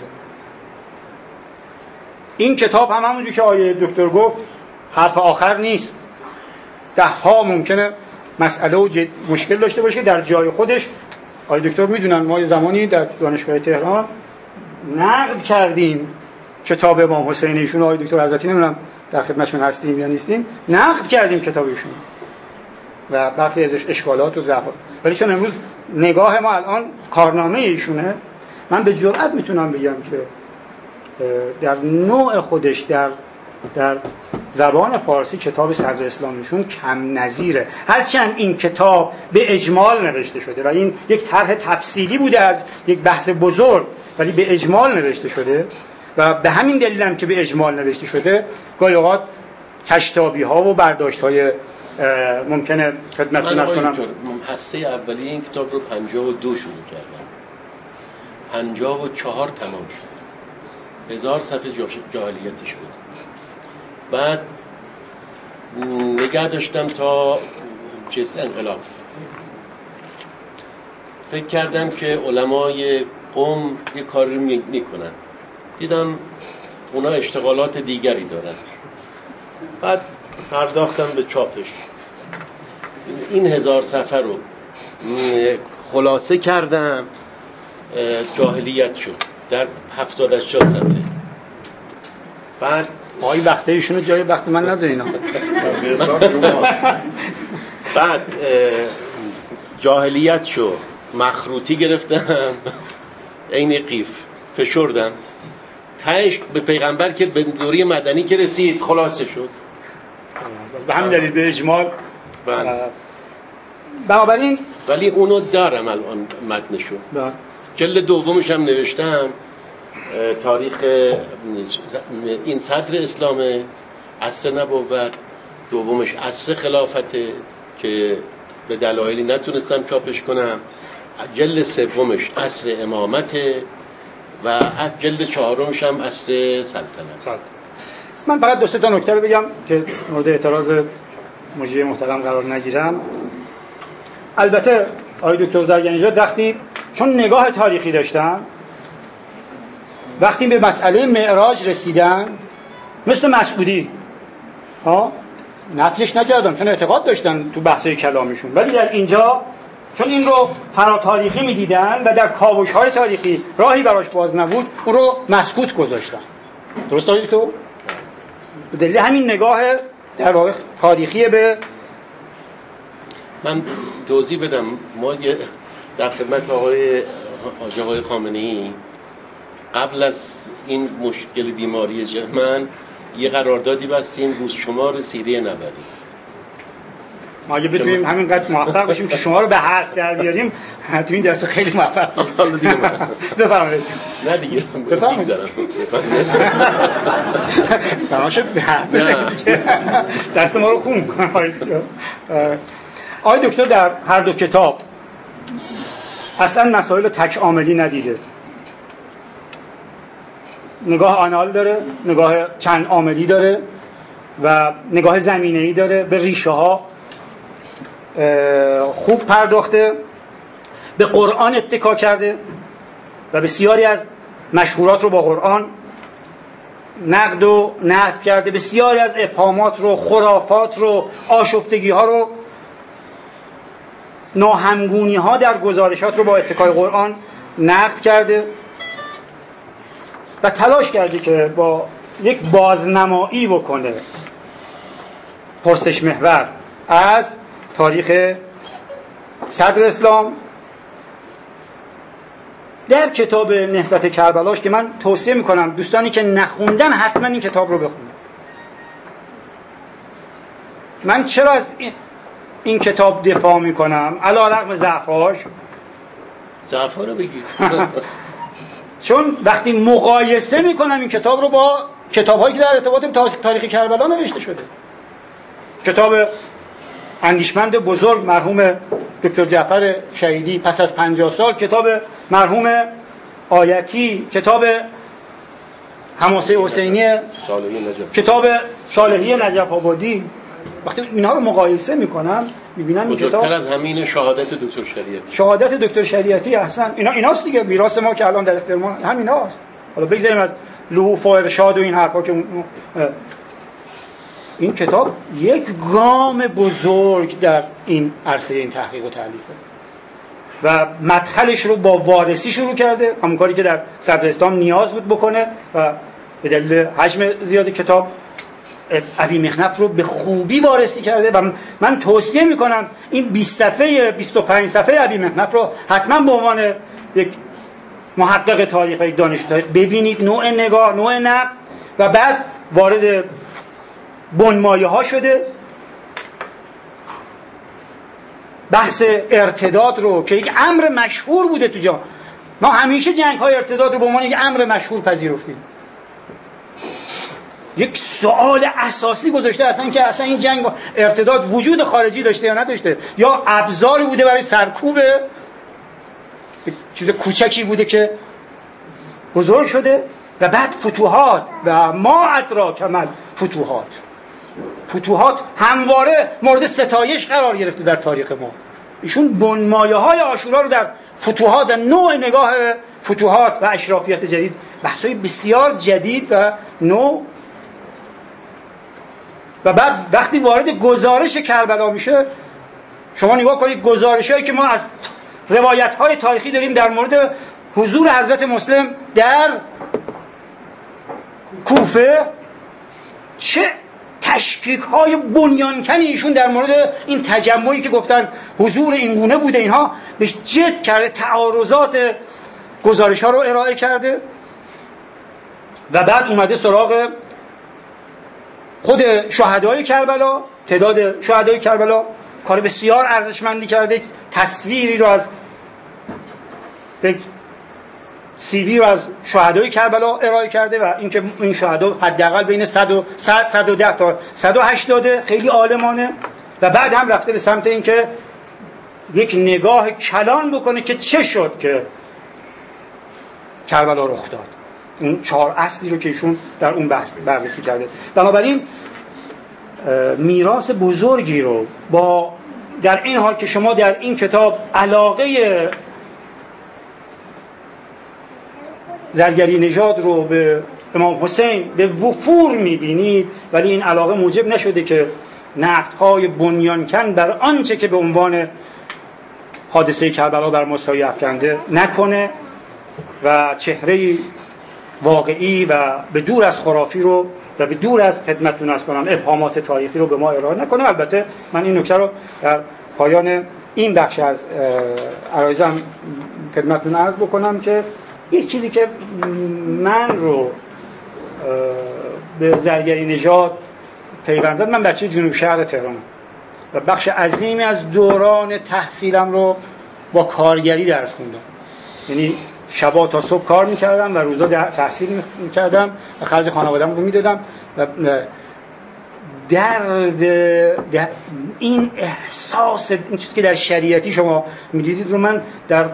این کتاب هم همونجور که آیه دکتر گفت حرف آخر نیست، ده ها ممکنه مسئله و مشکل داشته باشه که در جای خودش آیه دکتر میدونن. ما یه زمانی در دانشگاه تهران نقد کردیم کتاب امام حسین ایشون، آیه دکتر حضرتی نمیدونم در خدمتشون هستیم یا نیستیم، نقد کردیم کتابشون و برخی ازش اشکالات و ضعفات، ولی چون امروز نگاه ما الان کارنامه ایشونه، من به جرئت میتونم بگم که در نوع خودش در زبان فارسی کتاب صدر اسلامیشون کم نظیره. هرچند این کتاب به اجمال نوشته شده و این یک طرح تفصیلی بوده از یک بحث بزرگ، ولی به اجمال نوشته شده و به همین دلیل هم که به اجمال نوشته شده گاهی اوقات کشتابی ها و برداشت های ممکنه خدمتتون عرض کنم. هسته اولی این کتاب رو 52 شروع کردم 54 تمام شد. 1000 صفحه جاهلیتش بود. بعد نگه داشتم تا انقلاب. فکر کردم که علمای قوم یه کاری رو میکنن، دیدم اونا اشتغالات دیگری دارن. بعد پرداختم به چاپش. این 1000 صفحه رو خلاصه کردم، جاهلیت شد در 70-80 صفحه. بعد آقای وقته ایشونو جای وقت من نذارین. بعد جاهلیت شد، مخروطی گرفتم عین قیف فشردم تهش به پیغمبر که به دوره مدنی که رسید خلاصه شد. به همین دلیل به اجمال. بنابراین ولی اونو دارم الان متنشو. جلد دومش هم نوشتم، تاریخ این صدر اسلامه، عصر نبوت، دومش عصر خلافته که به دلایلی نتونستم چاپش کنم، جلد سومش عصر امامته و جلد چهارمش هم عصر سلطنت. من فقط 2 تا نکته رو بگم که مورد اعتراض مجری محترم قرار نگیرم. البته آقای دکتر زرگرنژاد وقتی چون نگاه تاریخی داشتن، وقتی به مسئله معراج رسیدن مثل مسعودی نفیش نکردن چون اعتقاد داشتن تو بحثای کلامیشون، ولی در اینجا چون این رو فراتاریخی میدیدن و در کاوش‌های تاریخی راهی براش باز نبود، اون رو مسکوت گذاشتن. درست دارید تو؟ به دلیل همین نگاه در واقع تاریخی. به من توضیح بدم، ما در خدمت آقای خامنه‌ای قبل از این مشکل بیماری من یه قراردادی بستیم روز شمار سیره نبوی. ما اگه بتونیم همینقدر موفق باشیم که شما رو به حرف در بیاریم تو این درس خیلی موفق باشیم. بفرمایید. نه دیگه بگذارم تماشا به حرف دست ما رو خون می‌کنه. آقای دکتر در هر دو کتاب اصلا مسائل تک عاملی ندیده، نگاه آنال داره، نگاه چند عاملی داره و نگاه زمینه‌ای داره. به ریشه ها خوب پرداخته، به قرآن اتکا کرده و بسیاری از مشهورات رو با قرآن نقد و نفی کرده، بسیاری از ابهامات رو، خرافات رو، آشفتگی ها رو، ناهمگونی ها در گزارشات رو با اتکای قرآن نقد کرده و تلاش کرده که با یک بازنمایی بکنه پرسش محور از تاریخ صدر اسلام. در کتاب نهضت کربلاش که من توصیه میکنم دوستانی که نخوندن حتما این کتاب رو بخونن. من چرا از این کتاب دفاع میکنم علی رغم ضعفاش؟ ضعفا رو بگید. چون وقتی مقایسه میکنم این کتاب رو با کتاب‌هایی که در ارتباط تاریخ کربلا نوشته شده، کتاب اندیشمند بزرگ مرحوم دکتر جعفر شهیدی پس از 50 سال، کتاب مرحوم آیتی، کتاب حماسه حسینی، کتاب صالحی نجف آبادی، وقتی اینها رو مقایسه میکنم میبینم این کتاب بزرگتر از همین شهادت دکتر شریعتی. شهادت دکتر شریعتی احسن ایناست دیگه، میراث ما که الان در اختیار ما همیناست. حالا بگذاریم از لحوف و ارشاد و این حرفا که این کتاب یک گام بزرگ در این عرصه این تحقیق و تالیفه و مدخلش رو با وارسی شروع کرده، همون کاری که در صدر اسلام نیاز بود بکنه و به دلیل حجم زیاد کتاب ابی مخنف رو به خوبی وارسی کرده و من توصیه میکنم این 20 صفحه 25 صفحه ابی مخنف رو حتما به عنوان یک محقق تاریخ و یک دانشجو تاریخ ببینید، نوع نگاه، نوع نقد، و بعد وارد بنمایه ها شده. بحث ارتداد رو که یک امر مشهور بوده تو جهان، ما همیشه جنگ های ارتداد رو به عنوان یک امر مشهور پذیرفتیم. یک سوال اساسی گذاشته اصلا که اصلا این جنگ با ارتداد وجود خارجی داشته یا نداشته، یا ابزاری بوده برای سرکوب چیز کوچکی بوده که بزرگ شده و بعد فتوحات و ما ادراک ما فتوحات همواره مورد ستایش قرار گرفته در تاریخ ما. ایشون بنمایه‌های عاشورا رو در فتوحات و نوع نگاه فتوحات و اشرافیت جدید، بحث‌های بسیار جدید و نو. و بعد وقتی وارد گزارش کربلا میشه، شما نگاه کنید گزارش‌هایی که ما از روایت‌های تاریخی داریم در مورد حضور حضرت مسلم در کوفه، چه تشکیک‌های بنیانکنی ایشون در مورد این تجمعی که گفتن حضور این گونه بوده اینها بهش جد کرده، تعارضات گزارش‌ها رو ارائه کرده. و بعد اومده سراغ خود شهدای کربلا، تعداد شهدای کربلا، کار بسیار ارزشمندی کرده، تصویری رو از سی وی رو از شهدای کربلا ارائه کرده و اینکه این شهدا حداقل بین 110 تا 180 خیلی عالمانه. و بعد هم رفته به سمت اینکه یک نگاه کلان بکنه که چه شد که کربلا رخ داد. اون 4 اصلی رو که ایشون در اون بررسی کرده. بنابراین میراث بزرگی رو با در این حال که شما در این کتاب علاقه زرگری نژاد رو به امام حسین به وفور می‌بینید، ولی این علاقه موجب نشده که نقدهای بنیانکن بر آنچه که به عنوان حادثه کربلا بر مسایی افکنده نکنه و چهره واقعی و به دور از خرافی رو و به دور از خدمتتون عرض کنم ابهامات تاریخی رو به ما ارائه نکنه. البته من این نکته رو در پایان این بخش از عرایزم خدمتتون عرض بکنم که یک چیزی که من رو به زرگری نژاد پیوند زد، من بچه جنوب شهر تهرانم و بخش عظیمی از دوران تحصیلم رو با کارگری درس خوندم. یعنی شبا تا صبح کار میکردم و روزا تحصیل میکردم و خرج خانواده‌ام رو میدادم و درد این احساس، این چیزی که در شریعتی شما میدیدید رو من در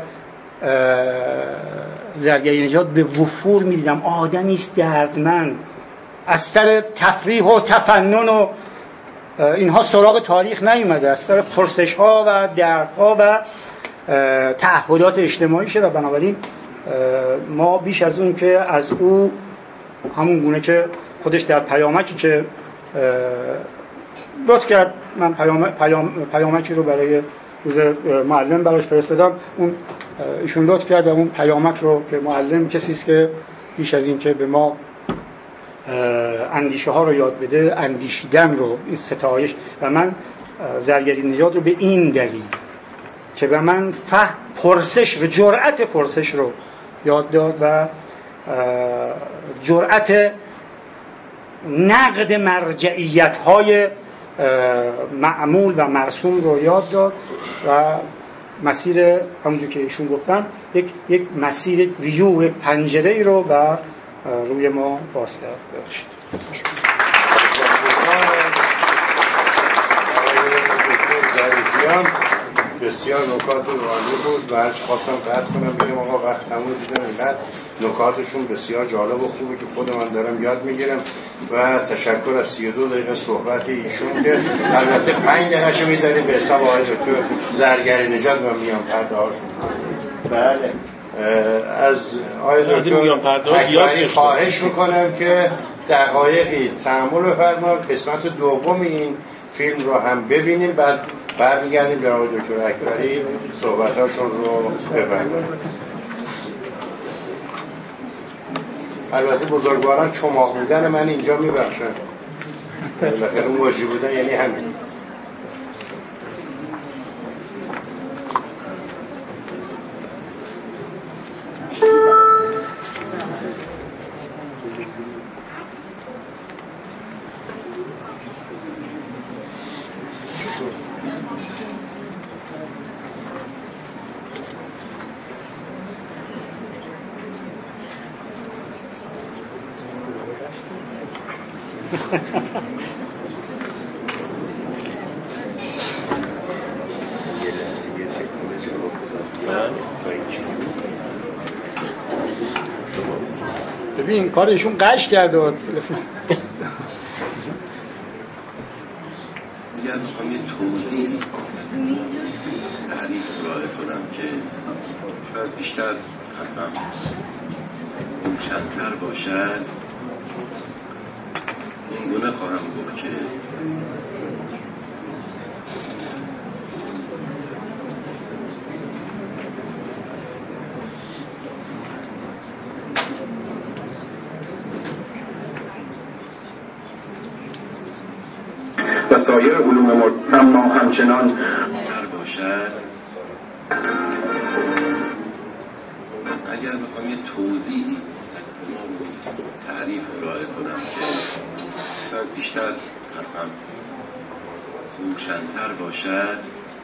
زرگری نژاد به وفور میدیدم. آدمی است دردمند، از سر تفریح و تفنن و اینها سراغ تاریخ نیومده، از سر پرسش ها و دردها و تعهدات اجتماعی شه. و بنابراین ما بیش از اون که از او همون گونه که خودش در پیامکی که لطف کرد، من پیامکی رو برای روز معلم براش فرستادم، اون ایشون لطف کرد و اون پیامک رو که معلم کسی است که بیش از این که به ما اندیشه ها رو یاد بده، اندیشیدن رو، این ستایش. و من زرگری نژاد رو به این دلیل که به من پرسش و جرأت پرسش رو یاد داد و جرأت نقد مرجعیت های معمول و مرسوم رو یاد داد و مسیر همونجور که ایشون گفتن یک مسیر ویو پنجره ای رو بر روی ما باز داشت. بسیار نکات عالی بود و هرچ خواستم قطع کنم بگم آقا وقت تموم دیدم، اینقدر نکاتشون بسیار جالب و خوبه که خود من دارم یاد میگیرم و تشکر از 32 دقیقه صحبت ایشون که البته 5 دقیقه‌شو میذاریم به حساب آقای دکتر زرگری نژاد و میان پرده هاشون. بله از آقای دکتر خواهش میکنم که دقایقی تأمل بفرمایید، قسمت دوم این فیلم رو هم ببینیم، بعد برمیگردیم به آقای دکتر اکبری صحبتاشون رو بفرمایید. البته بزرگواران چماق بودن من اینجا میبخشن، بالاخره اون واژه بودن یعنی همین. ببین کار ایشون قش کرد و تلفن اگر میخوام یه توضیح تعریف ارائه کنم که شاید بیشتر حرفم روشن‌تر باشد، این گونه خواهم گفت که و سایر علوم اما همچنان در باشد. اگر بخوام یه توضیح تعریف ارائه کنم که شاید بیشتر حرفم روشن‌تر باشد،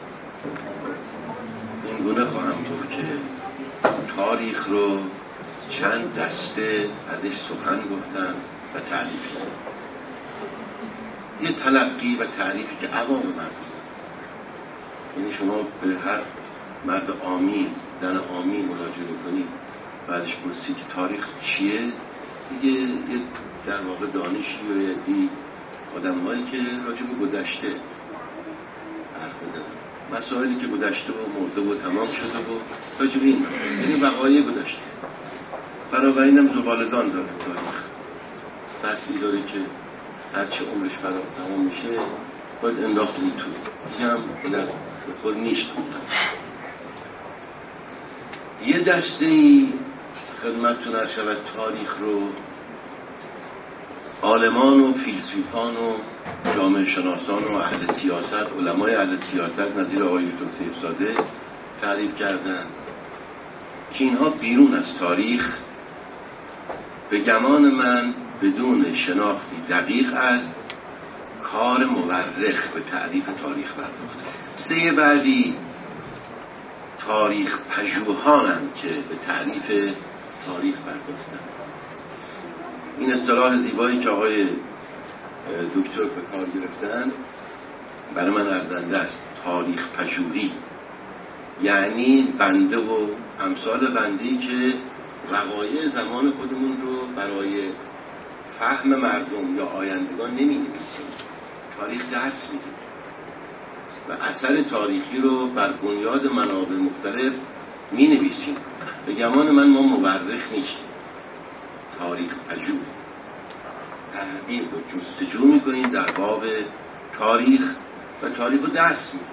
این گونه خواهم گفت که تاریخ رو چند دسته ازش سخن گفتن و تعریف کردن. یه تلقی و تعریفی که عوام مردم، یعنی شما به هر مرد عامی، زن عامی مراجعه بکنید و ازش پرسید که تاریخ چیه، دیگه یه در واقع دانشی و یه آدم‌هایی که راجع به گذشته حرف بزنن، مسائلی که گذشته و مرده و تمام شده و راجع به این، یعنی وقایع گذشته. بنابراین هم زبالدان داره تاریخ، سطحی داره که هرچه عمرش تمام میشه باید انداخت اون تو، این هم در خود نیست بودن. یه دسته ای خدمتتون عرض شود تاریخ رو عالمان و فیلسوفان و جامعه شناسان و اهل سیاست، علمای اهل سیاست نظیر آقای دکتر سیفزاده تعریف کردن که اینها بیرون از تاریخ به گمان من بدون شناختی دقیق از کار مورخ به تعریف تاریخ پرداخته. دسته بعدی تاریخ پژوهانند که به تعریف تاریخ پرداختن. این اصطلاح زیبایی که آقای دکتر به کار گرفتن برای من ارزنده است. تاریخ پژوهی یعنی بنده و امثال بنده‌ای که وقایع زمان خودمون رو برای فهم مردم یا آیندگان نمی‌نویسیم، تاریخ درس میدیم و اثر تاریخی رو بر بنیاد منابع مختلف می‌نویسیم. به گمان من ما مورخ نیستیم، تاریخ پژوه، تحقیق و جستجو می‌کنیم در باب تاریخ و تاریخ رو درس میدیم.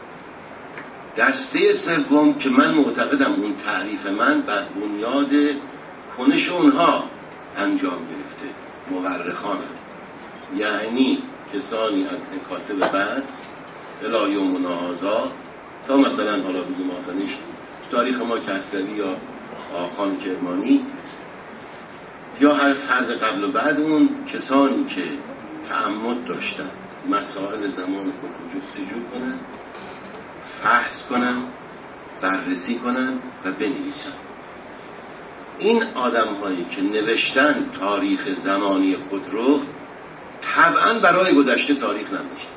دسته سوم که من معتقدم اون تعریف من بر بنیاد کنش اونها انجام گرفته، مورخان هم. یعنی کسانی از کاتب بعد الی یومنا هذا تا مثلا حالا بگیم آخرش تاریخ ما کسروی یا آخان کرمانی یا هر فرد قبل و بعد اون، کسانی که تعمد داشتن مسائل زمان خود رو جستجو کنن، بحث کنن، بررسی کنن و بنویسن. این آدم هایی که نوشتن تاریخ زمانی خود رو طبعا برای گذشته تاریخ ننوشتن،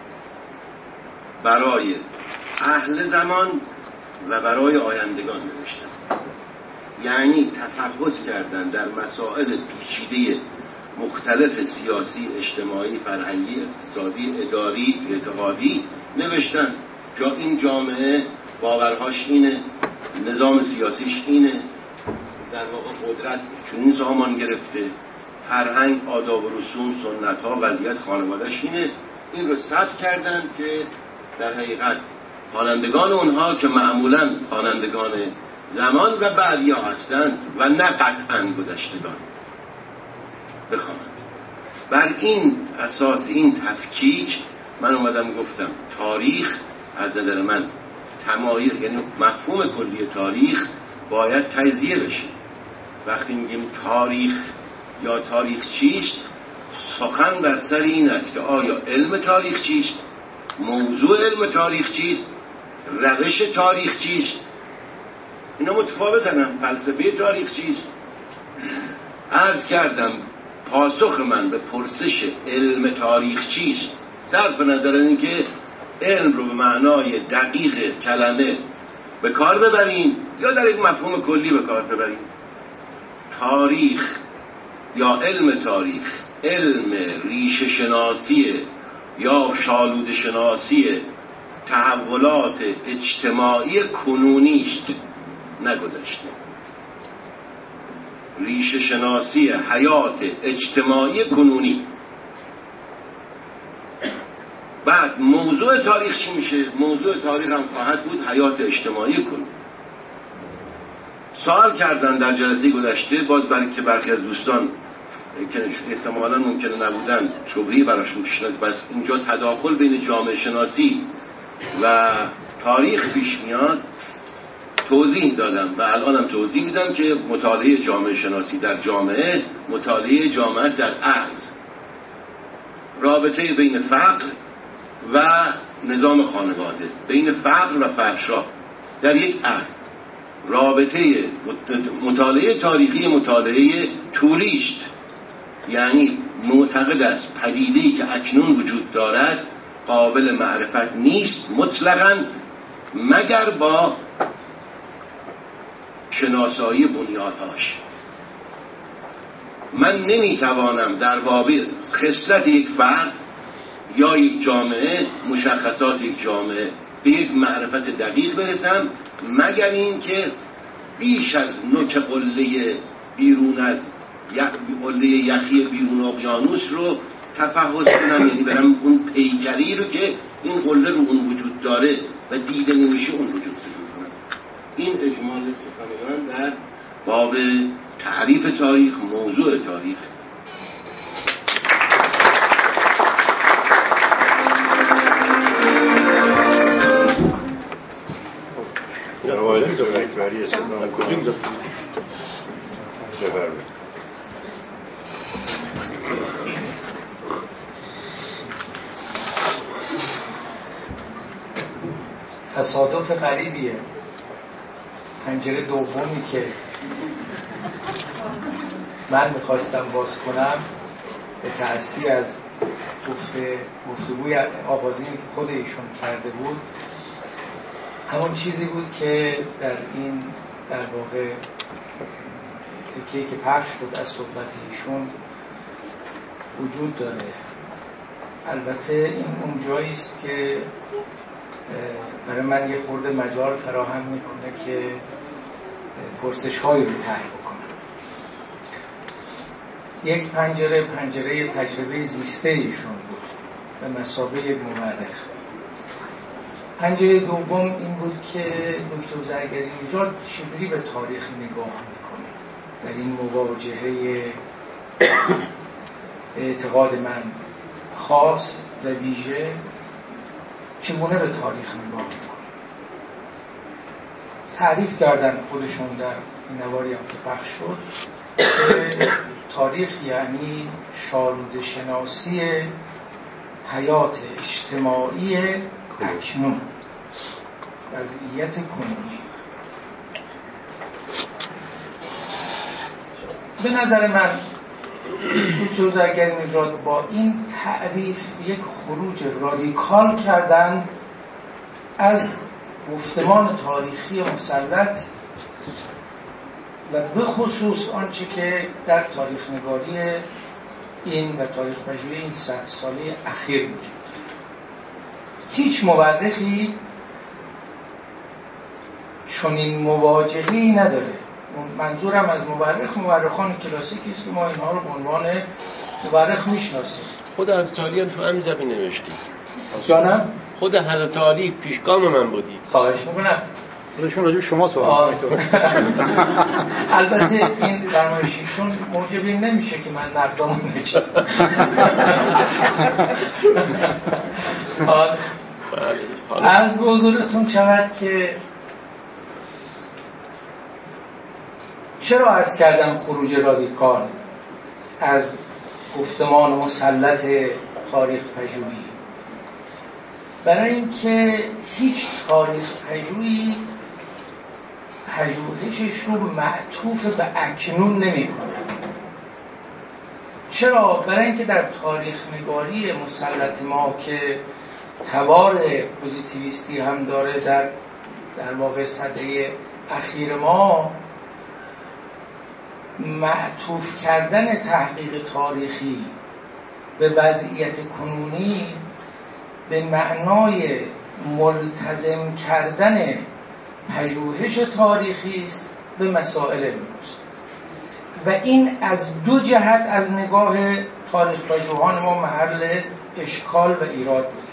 برای اهل زمان و برای آیندگان نوشتن. یعنی تفحص کردن در مسائل پیچیده مختلف سیاسی، اجتماعی، فرهنگی، اقتصادی، اداری، اعتقادی نوشتن. جا این جامعه باورهاش اینه، نظام سیاسیش اینه، در واقع قدرت چون سامان گرفته، فرهنگ، آداب و رسوم، سنت ها، وضعیت خانواده‌اش اینه. این رو ثبت کردن که در حقیقت خوانندگان اونها که معمولاً خوانندگان زمان و بعدیا هستند و نه قطعاً گذشتگان بخوانند. بر این اساس، این تفکیک، من اومدم گفتم تاریخ از نظر من تمایز، یعنی مفهوم کلی تاریخ باید تجزیه بشه. وقتی میگیم تاریخ یا تاریخ چیست، سخن بر سر این است که آیا علم تاریخ چیست، موضوع علم تاریخ چیست، روش تاریخ چیست. اینا متفاوتن. فلسفه تاریخ چیست. عرض کردم پاسخ من به پرسش علم تاریخ چیست صرف نظر از اینکه علم رو به معنای دقیق کلمه به کار ببریم یا در یک مفهوم کلی به کار ببریم. تاریخ یا علم تاریخ علم ریشه شناسی یا شالوده شناسی تحولات اجتماعی کنونی است، نه گذشته. ریشه شناسی حیات اجتماعی کنونی. بعد موضوع تاریخ چی میشه؟ موضوع تاریخ هم خواهد بود حیات اجتماعی کنونی. سوال کردن در جلسه گذشته، باز برای که برخی از دوستان که احتمالاً ممکنه نبودن شبهه‌ای براشون پیش نیاد، بس اینجا تداخل بین جامعه شناسی و تاریخ پیش میاد، توضیح دادم و الانم توضیح میدم که مطالعه جامعه شناسی در جامعه مطالعه جامعه در ارض، رابطه بین فقر و نظام خانواده، بین فقر و فحشا در یک ارض، رابطه مطالعه تاریخی مطالعه طولیست، یعنی معتقد است پدیده‌ای که اکنون وجود دارد قابل معرفت نیست مطلقاً مگر با شناسایی بنیادهاش. من نمیتوانم در باب خصلت یک فرد یا یک جامعه، مشخصات یک جامعه، به یک معرفت دقیق برسم مگر این که بیش از نوک قله بیرون از قله یخی بیرون اقیانوس رو تفحص کنم، یعنی برم اون پیکری رو که این قله رو اون وجود داره و دیده نمیشه اون وجود کنم. این اجمال سخن من در باب تعریف تاریخ، موضوع تاریخ. جناب دکتر اکبری استفاده کنید. تصادف غریبیه. پنجره دومی که من میخواستم باز کنم به تأثیر از گفتگوی آغازینی که خود ایشون کرده بود، همون چیزی بود که در این در واقع تکیه که پخش شد از صحبت ایشون وجود داره. البته این اون جایی است که برای من یه خورده مجال فراهم میکنه که پرسش هایی رو طرح بکنم. یک پنجره تجربه زیسته ایشون بود به مثابه یک مورخ. پنجره دوم این بود که دکتر زرگری نژاد چجوری به تاریخ نگاه میکنه در این مواجهه اعتقاد من خاص و ویژه، چگونه به تاریخ نگاه میکنه. تعریف کردن خودشون در این نواری هم که پخش شد که تاریخ یعنی شالوده شناسی حیات اجتماعی اکنون، وضعیت کنونی. به نظر من دکتر زرگری نژاد با این تعریف یک خروج رادیکال کردند از گفتمان تاریخی مسلط و به خصوص آنچه که در تاریخ نگاری این و تاریخ پژوهی این 100 ساله اخیر وجود داره. هیچ مورخی چنین مواجهه‌ای نداره. منظورم از مورخان کلاسیکی است که ما اینها رو به عنوان مورخ میشناسیم. خود حضرت علی هم تو همین زمین نوشتی. جانم؟ خود حضرت علی پیشگام من بودی. خواهش میکنم. خودشون راجع شما صحبت میکنید. البته این فرمایشیشون موجب این نمیشه که من نقدامون نشه. از حضورتون شود که چرا عرض کردم خروج رادیکال از گفتمان مسلط تاریخ پژوهی؟ برای اینکه هیچ تاریخ پژوهی پژوهشش رو معطوف به اکنون نمی‌کنه. چرا؟ برای اینکه در تاریخ نگاری مسلط ما که تبار پوزیتیویستی هم داره در واقع سده اخیر ما، معطوف کردن تحقیق تاریخی به وضعیت کنونی به معنای ملتزم کردن پژوهش تاریخی است به مسائل امروز و این از دو جهت از نگاه تاریخ پژوهان ما محل اشکال و ایراد بود.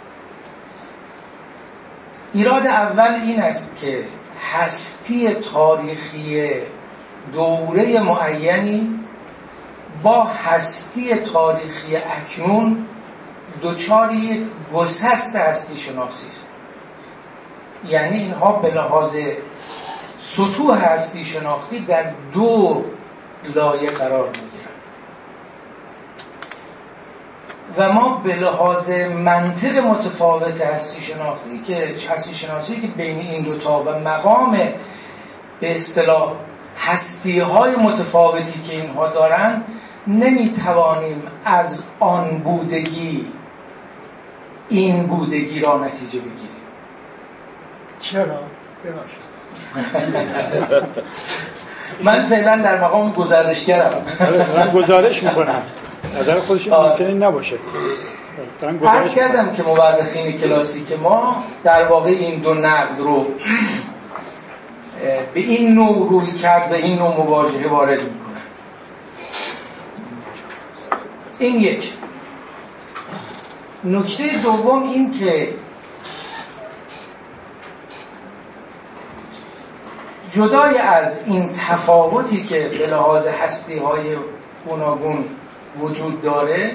ایراد اول این است که هستی تاریخی دوره معینی با هستی تاریخی اکنون دچار یک گسست هستی شناسی است. یعنی اینها به لحاظ سطوح هستی شناختی در دو لایه قرار میگیرن و ما به لحاظ منطق متفاوت هستی شناسی که بین این دوتا و مقام به اصطلاح هستی‌های متفاوتی که اینها دارند نمیتوانیم از آن بودگی این بودگی را نتیجه بگیریم. چرا؟ من فعلا در مقام گزارشگرم. من گزارش میکنم. نظر خودش ممکنه نباشه. عرض کردم که مورخین کلاسیک ما در واقع این دو نقد رو به این نوع روی کرد و این نوع مواجهه وارد میکنن. این یک. نکته دوم این که جدای از این تفاوتی که به لحاظ هستی‌های گوناگون وجود داره،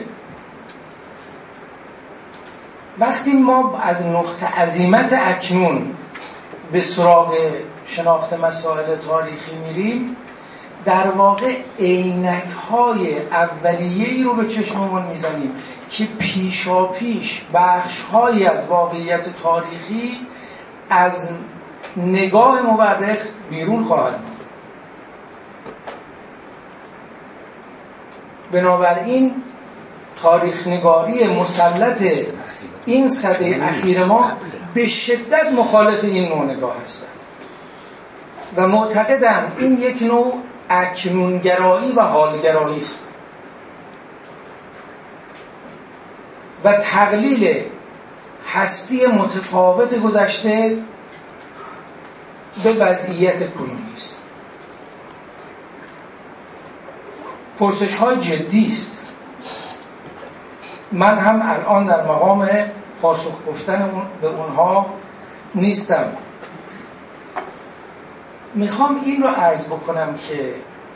وقتی ما از نقطه عزیمت اکنون به سراغ شناخت مسائل تاریخی میریم، در واقع عینک‌های اولیه‌ای رو به چشممون میزنیم که پیشاپیش بخش‌هایی از واقعیت تاریخی از نگاه مورخ بیرون خواهد بود. بنابراین تاریخ نگاری مسلط این سده اخیر ما به شدت مخالف این نوع نگاه هستند و معتقدند این یک نوع اکنونگرایی و حالگرایی است و تقلیل هستی متفاوت گذشته به وضعیت کنونی است. پرسش‌های جدی است. من هم الان در مقام پاسخ گفتن به اونها نیستم. میخوام این رو عرض بکنم که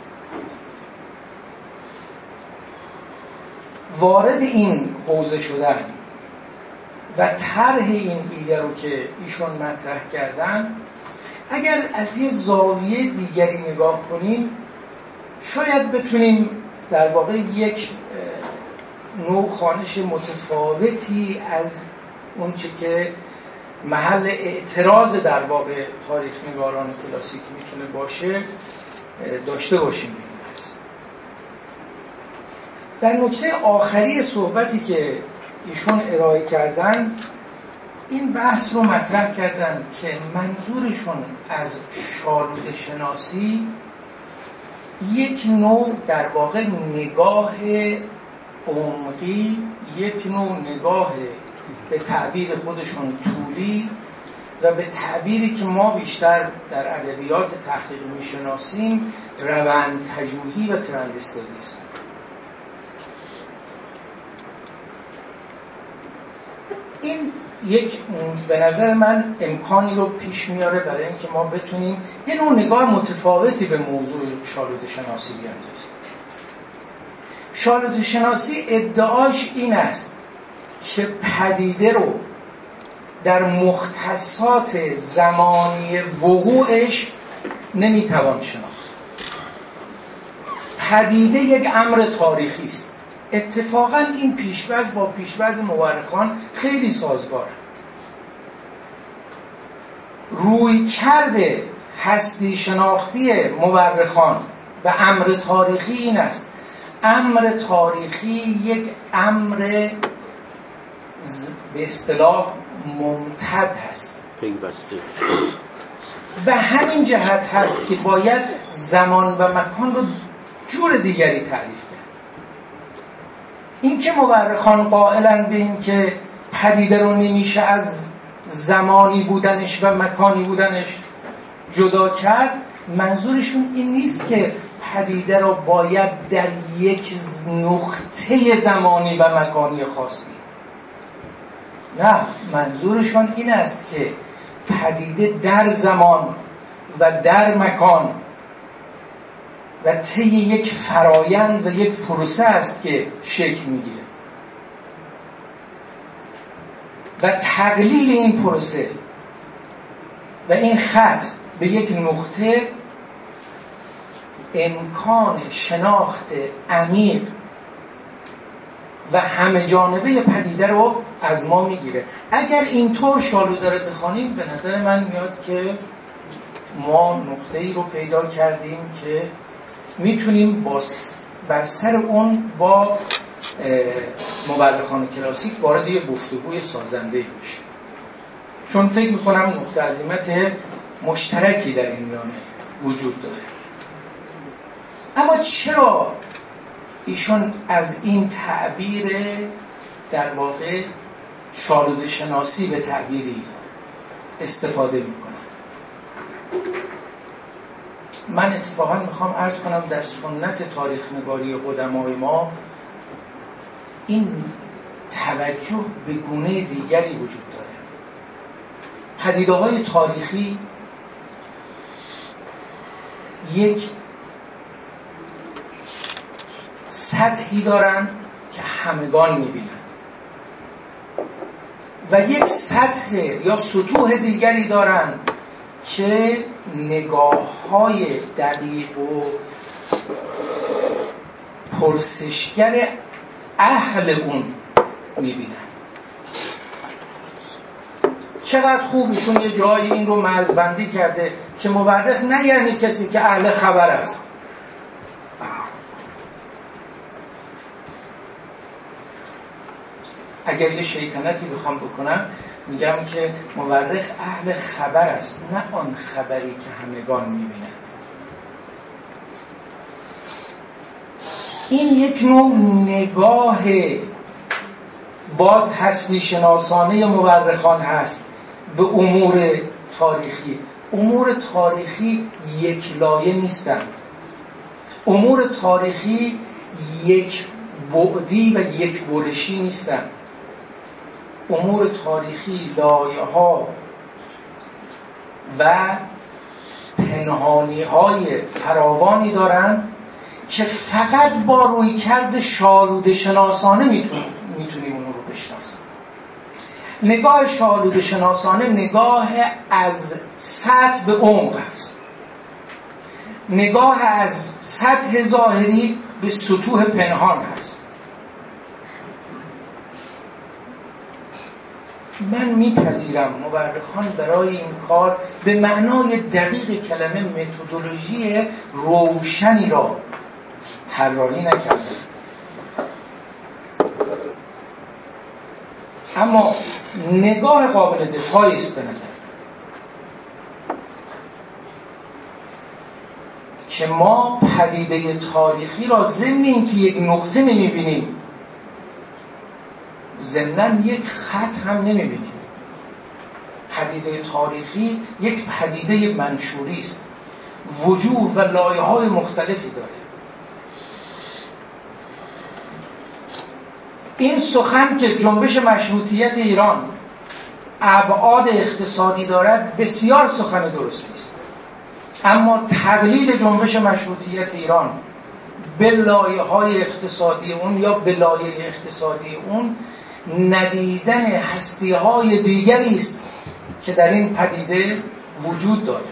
وارد این حوزه شدن و طرح این ایده رو که ایشون مطرح کردن، اگر از یه زاویه دیگری نگاه کنیم شاید بتونیم در واقع یک نوع خوانش متفاوتی از اون چه که محل اعتراض در واقع تاریخ نگاران کلاسیک میتونه باشه داشته باشیم. در نکته آخری صحبتی که ایشون ارائه کردن این بحث رو مطرح کردن که منظورشون از شالوده شناسی یک نوع در واقع نگاه عمقی، یک نوع نگاه به تعبیر خودشون طولی و به تعبیری که ما بیشتر در ادبیات تحقیق میشناسیم روند پژوهی و ترند استادی است. این یک به نظر من امکانی رو پیش میاره برای اینکه ما بتونیم یه نوع نگاه متفاوتی به موضوع شالوده شناسی بیاندازیم. شالوده شناسی ادعاش این است که پدیده رو در مختصات زمانی وقوعش نمیتوان شناخت. پدیده یک امر تاریخی است. اتفاقا این پیش‌فرض با پیش‌فرض مورخان خیلی سازگاره. رویکرد هستی شناختی مورخان و امر تاریخی این است: امر تاریخی یک امر به اصطلاح ممتد هست، پیوسته و همین جهت هست که باید زمان و مکان رو جور دیگری تعریف کرد. این که مورخان قائلن به این که پدیده رو نمیشه از زمانی بودنش و مکانی بودنش جدا کرد، منظورشون این نیست که پدیده رو باید در یک نقطه زمانی و مکانی خاص دید. نه، منظورشون این است که پدیده در زمان و در مکان و طی یک فرایند و یک پروسه است که شکل میگیره و تقلیل این پروسه و این خط به یک نقطه امکان شناخت عمیق و همه جانبه پدیده رو از ما میگیره. اگر اینطور شالوده رو بخوانیم، به نظر من میاد که ما نقطه‌ای رو پیدا کردیم که میتونیم بر سر اون با مورخان کلاسیک وارد یه گفتگوی سازنده‌ای بشیم، چون فکر میکنم نقطه عظیمت مشترکی در این میانه وجود داره. اما چرا ایشون از این تعبیر در واقع شالوده شناسی به تعبیری استفاده میکنن؟ من اتفاقا میخوام عرض کنم در سنت تاریخ نگاری قدمای ما این توجه به گونه دیگری وجود داره. پدیده‌های تاریخی یک سطحی دارند که همگان میبینند و یک سطح یا سطوح دیگری دارند که نگاه‌های دقیق و پرسشگر اهل اون میبینند. چقدر خوب ایشون یه جایی این رو مرزبندی کرده که مورخ نه یعنی کسی که اهل خبر است. اگر یه شیطنتی بخوام بکنم میگم که مورخ اهل خبر است، نه آن خبری که همگان میبینند. این یک نوع نگاه باز هستی شناسانه مورخان هست به امور تاریخی. امور تاریخی یک لایه نیستند. امور تاریخی یک بعدی و یک برشی نیستند. امور تاریخی لایه ها و پنهانی های فراوانی دارند که فقط با رویکرد شالوده شناسانه میتونیم اون رو بشناسیم. نگاه شالوده شناسانه نگاه از سطح به عمق است. نگاه از سطح ظاهری به سطوح پنهان است. من میپذیرم مورخان برای این کار به معنای دقیق کلمه متدولوژی روشنی را طراحی نکردند، اما نگاه قابل دفاعی است به نظر که ما پدیده تاریخی را ضمن اینکه یک نقطه نمیبینیم، ضمناً یک خط هم نمیبینیم. پدیده تاریخی یک پدیده منشوری است، وجوه و لایه‌های مختلفی داره. این سخن که جنبش مشروطیت ایران ابعاد اقتصادی دارد بسیار سخن درستی است، اما تقلیل جنبش مشروطیت ایران به لایه‌های اقتصادی اون یا به لایه اقتصادی اون ندیدن هستی‌های دیگری است که در این پدیده وجود داره.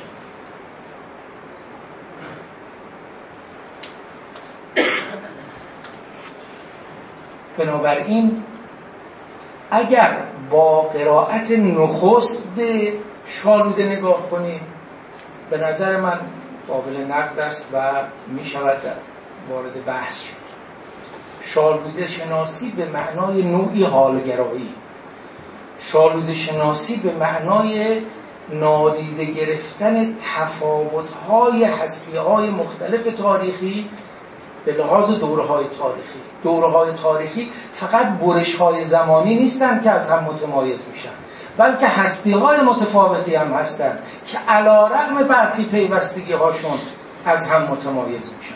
بنابراین اگر با قرائت نخست به شالوده نگاه کنیم، به نظر من قابل نقد است و می شود وارد بحث شد. شالوده شناسی به معنای نوعی حالگرایی، شالوده شناسی به معنای نادیده گرفتن تفاوت‌های هستی‌های مختلف تاریخی به لحاظ دوره‌های تاریخی. دوره‌های تاریخی فقط برش‌های زمانی نیستن که از هم متمایز میشن، بلکه هستی‌های متفاوتی هم هستن که علی‌رغم برخی پیوستگی‌هاشون از هم متمایز میشن.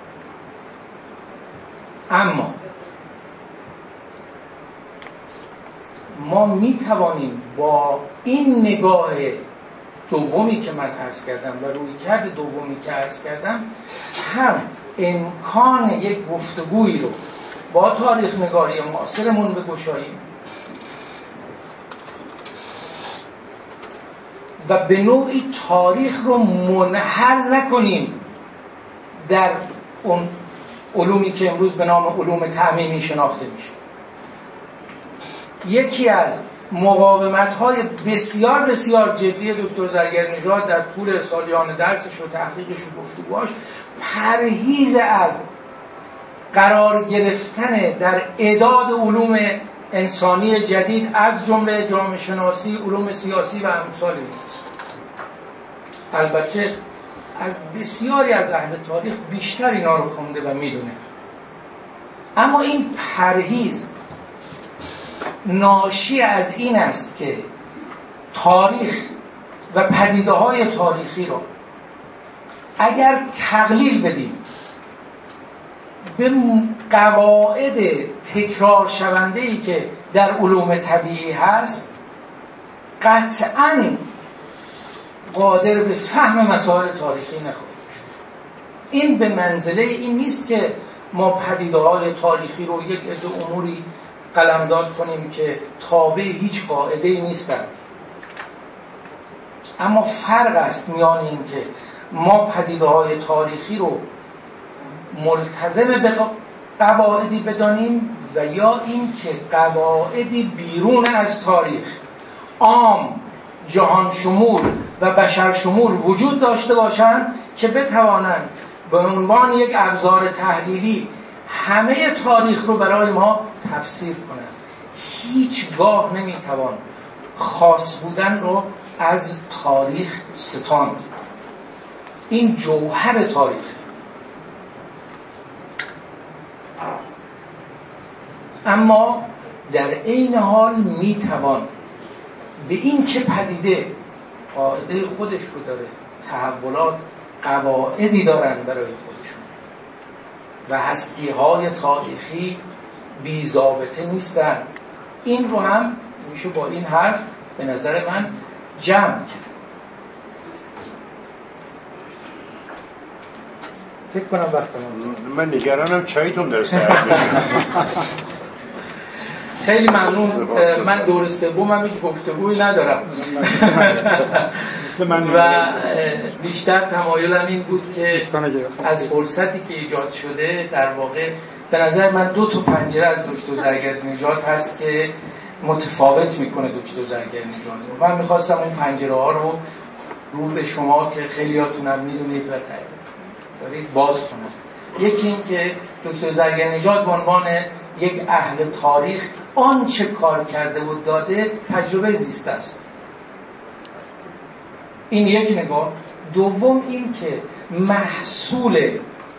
اما ما میتوانیم با این نگاه دومی که من عرض کردم و رویکرد دومی که عرض کردم هم امکان یک گفتگویی رو با تاریخ نگاری معاصرمون بگشاییم و به نوعی تاریخ رو منحل نکنیم در اون علومی که امروز به نام علوم تعمیمی شناخته میشه. یکی از مقاومت‌های بسیار بسیار جدی دکتر زرگرنژاد در طول سالیان درسش و تحقیقش و گفتگوهاش پرهیز از قرار گرفتن در اعداد علوم انسانی جدید از جمله جامعه شناسی، علوم سیاسی و امثال این. البته از بسیاری از اهل تاریخ بیشتر اینا رو خونده و میدونه، اما این پرهیز ناشی از این است که تاریخ و پدیده‌های تاریخی رو اگر تقلیل بدیم به قواعد تکرار شونده‌ای که در علوم طبیعی هست، قطعاً قادر به فهم مسائل تاریخی نخواهیم شد. این به منزله این نیست که ما پدیده‌های تاریخی رو یک عده اموری قلمداد کنیم که تابع هیچ قاعده‌ای نیستن. اما فرق است میان این که ما پدیده‌های تاریخی رو ملتزم به قواعدی بدانیم و یا این که قواعدی بیرون از تاریخ عام، جهان شمول و بشر شمول وجود داشته باشند که بتوانند به عنوان یک ابزار تحلیلی همه تاریخ رو برای ما تفسیر کنند. هیچگاه نمیتوان خاص بودن رو از تاریخ ستاند. این جوهر تاریخ. اما در عین حال میتوان به این که پدیده قاعده خودش رو داره، تحولات قواعدی دارن برای خودشون و هستی‌های تاریخی بی ضابطه نیستن، این رو هم میشه با این حرف به نظر من جمع کرد. فکر کنم وقتم من نگرانم چایتون داره سرد میشه. خیلی ممنون. من دور سومم هیچ گفتگویی ندارم و بیشتر تمایلم این بود که از فرصتی که ایجاد شده در واقع به نظر من 2 تا پنجره از دکتر زرگرنژاد هست که متفاوت میکنه دکتر زرگرنژاد رو. من میخواستم اون پنجره ها رو به شما که خیلیاتونم میدونید و دارید باز کنم. یکی این که دکتر زرگرنژاد به عنوان یک اهل تاریخ آنچه کار کرده و داده تجربه زیسته است. این یک نگاه. دوم این که محصول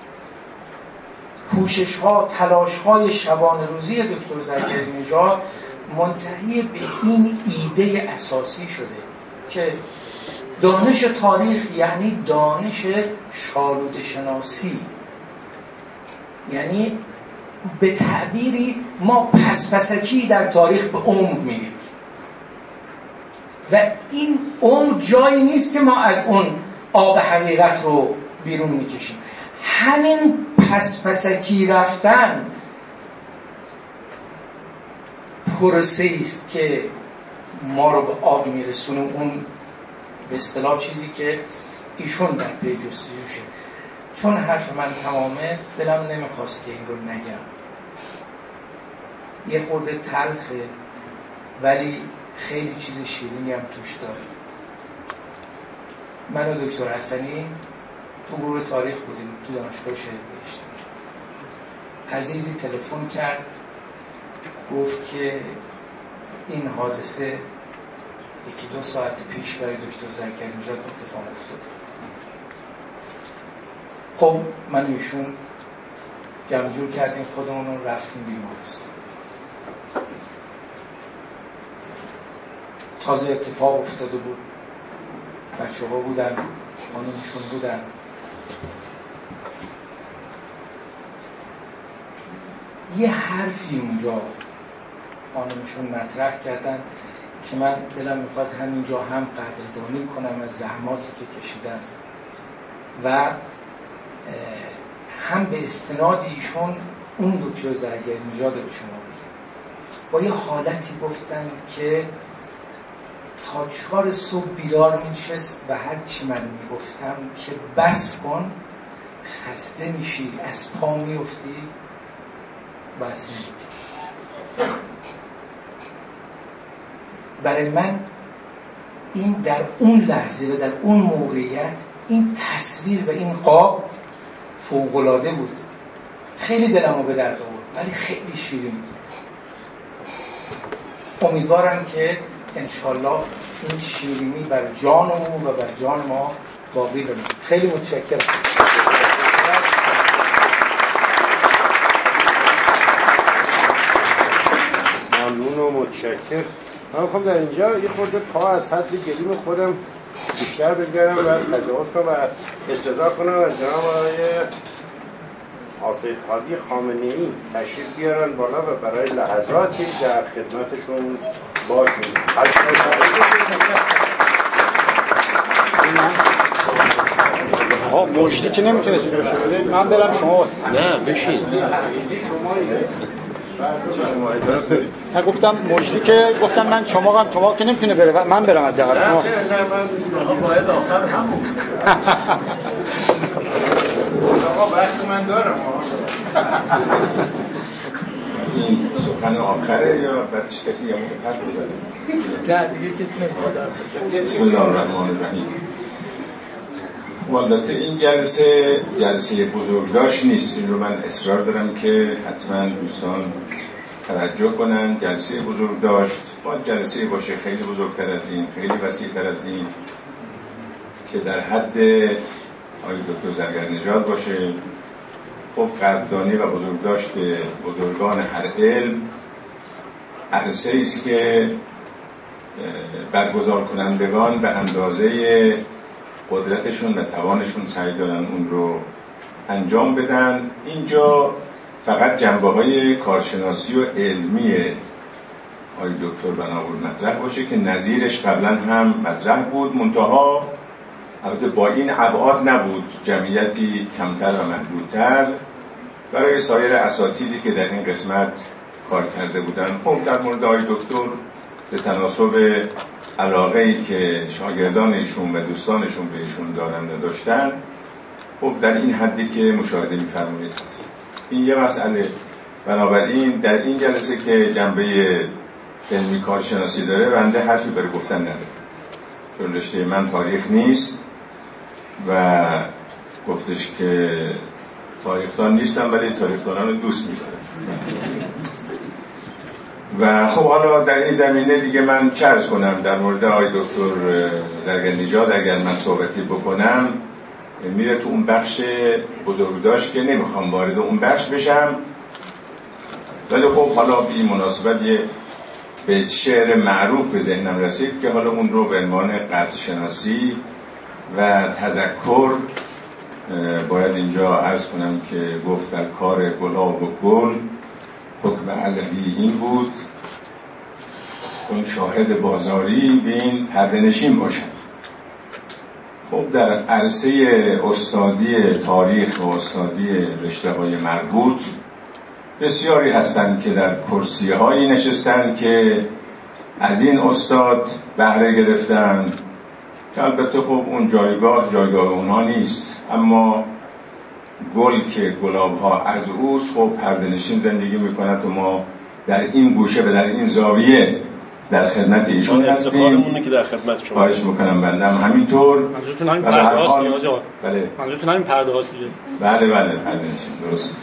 کوشش ها، تلاش های شبانه روزی دکتر زرگرنژاد منتهی به این ایده اساسی شده که دانش تاریخ یعنی دانش شالوده شناسی، یعنی به تعبیری ما پسپسکی در تاریخ به عمق میریم و این عمق جایی نیست که ما از اون آب حقیقت رو بیرون میکشیم. همین پسپسکی رفتن پروسه است که ما رو به آب میرسونه، اون به اصطلاح چیزی که ایشون در پی جستجوشه. چون حرف من تمامه دلم نمیخواست که این رو نگم. یه خورده تلخه ولی خیلی چیز شیرینی هم توش داره. من و دکتر حسنی تو گروه تاریخ بودیم تو دانشگاه شهید بهشتی. عزیزی تلفن کرد گفت که این حادثه یکی دو ساعت پیش برای دکتر زرگری‌نژاد اتفاق افتاده. خب من و ایشون جمع جور کردیم خودمون رو، رفتیم بیمارستان. تازه اتفاق افتاده بود، بچه ها بودن، خانمشون بودن. یه حرفی اونجا خانمشون مطرح کردن که من دلم میخواد همینجا هم قدردانی کنم از زحماتی که کشیدن و هم به استناد ایشون اون دکتر زرگری‌نژاد به شما بگم. با یه حالتی گفتن که تا 4 صبح بیدار میشست و هر چی من میگفتم که بس کن، خسته میشی، از پا میفتی، بس نمیکنی. برای من این در اون لحظه و در اون موقعیت این تصویر و این قاب فوق‌العاده بود. خیلی دلمو به درد آورد ولی خیلی شیرین بود. امیدوارم که انشالله این شیرینی بر جان او و بر جان ما باقی بمونه. خیلی متشکرم. ممنون و متشکر. من میخوام در اینجا یه خورده پا از حد گلیم خودم بیشتر بگیرم و تجاوز کنم و استدعا کنم از جناب آقای آصید هادی خامنه‌ای تشریف بیارن بالا و برای لحظاتی در خدمتشون باشیم. مجدی که نمیتونستی بشه بده، من برم شما نه بشین. من گفتم مجدی که گفتم من شما که نمیتونه بره، من برم از دقیقا شما. آقا باید آخر همون آقا بحث من دارم. این سخن آخره یا بعدش کسی یا متحد بزنه؟ نه دیگه کسی نمیخواد بزنه. بسم الله الرحمن الرحیم. والبته این جلسه بزرگداشت نیست. این رو من اصرار دارم که حتما دوستان توجه کنن. جلسه بزرگداشت باید جلسه باشه خیلی بزرگتر از این، خیلی وسیع‌تر از این، که در حد آقای دکتر زرگری‌نژاد باشه. خب قدردانی و بزرگداشت بزرگان هر علم عرصه است که برگزار کنندگان به اندازه قدرتشون و توانشون سعی دارن اون رو انجام بدن. اینجا فقط جنبه‌های کارشناسی و علمی آقای دکتر بنابور مطرح باشه که نظیرش قبلا هم مطرح بود، منتها البته با این ابعاد نبود، جمعیتی کمتر و محدودتر برای سایر اساتیدی که در این قسمت کار کرده بودن. خب در مورد آقای دکتر به تناسب علاقه‌ای که شاگردان ایشون و دوستانشون به ایشون دارن و داشتن، خب در این حدی که مشاهده می‌فرمایید هست. این یه مسئله. بنابراین در این جلسه که جنبه علمی کارشناسی داره، بنده حرفی برای گفتن نداره، چون رشته من تاریخ نیست و گفتش که تاریخدان نیستم ولی تاریخدانان رو دوست می‌دارم. و خب حالا در این زمینه دیگه من چه عرض کنم در مورد آقای دکتر زرگری‌نژاد. اگر من صحبتی بکنم میره تو اون بخش بزرگداشت که نمیخوام وارد اون بخش بشم، ولی خب حالا به این مناسبت یه به شعر معروف به ذهنم رسید که حالا اون رو به عنوان قدرشناسی و تذکر باید اینجا عرض کنم که گفت در کار گلاب و گل حکم ازلی این بود اون شاهد بازاری بین پرده نشین باشد. خب در عرصه استادی تاریخ و استادی رشته‌های مربوط بسیاری هستند که در کرسی‌هایی نشستند که از این استاد بهره گرفتند که البته خب اون جایگاه اونها نیست، اما گل که گلاب‌ها از اوست خب پرده‌نشین زندگی می‌کند و ما در این گوشه و در این زاویه در خدمت ایشون هستیم. که در خدمت شما خواهش می‌کنم بندم همینطور. منظورتون همین پرده هاست آقا؟ بله. منظورتون همین پرده هاست دیگه؟ بله پرده‌نشین درست.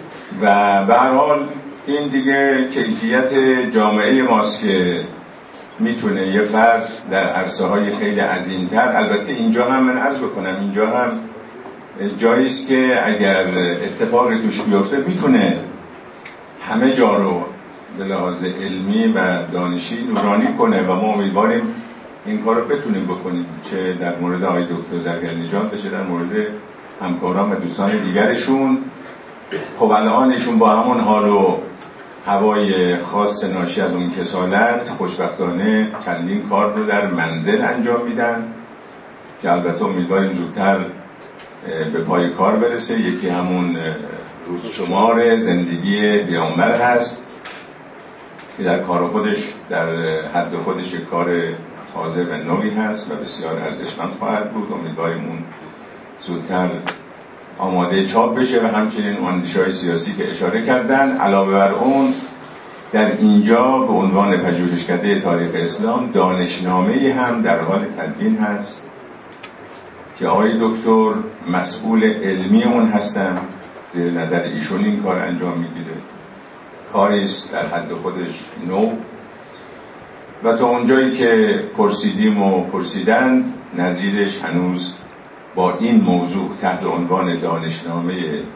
و به هر حال این دیگه کیفیت جامعه ماست که میتونه یه فرد در عرصه های خیلی عظیم‌تر، البته اینجا هم من عرض بکنم اینجا هم جایی است که اگر اتفاقی توش بیفته میتونه همه جا رو به لحاظ علمی و دانشی نورانی کنه و ما امیدواریم این کار رو بتونیم بکنیم، چه در مورد آقای دکتر زرگرنژاد چه در مورد همکاران و دوستان دیگرشون. خب الان ایشون با همون حال و هوای خاص ناشی از اون کسالت خوشبختانه چندین کار رو در منزل انجام میدن که البته امیدواریم زودتر به پای کار برسه. یکی همون روز شمار زندگی پیامبر هست که در کار خودش در حد خودش یک کار تازه و نوی هست و بسیار ارزشمند خواهد بود. امیدواریم اون زودتر آماده چاپ بشه و همچنین اندیشه‌های سیاسی که اشاره کردن. علاوه بر اون در اینجا به عنوان پژوهشکده تاریخ اسلام دانشنامه‌ای هم در حال تدوین هست که آقای دکتر مسئول علمی اون هستن، زیر نظر ایشون این کار انجام میگیره. کاری است در حد خودش نو و تا اونجایی که پرسیدیم و پرسیدند نظیرش هنوز با این موضوع تحت عنوان دانشنامه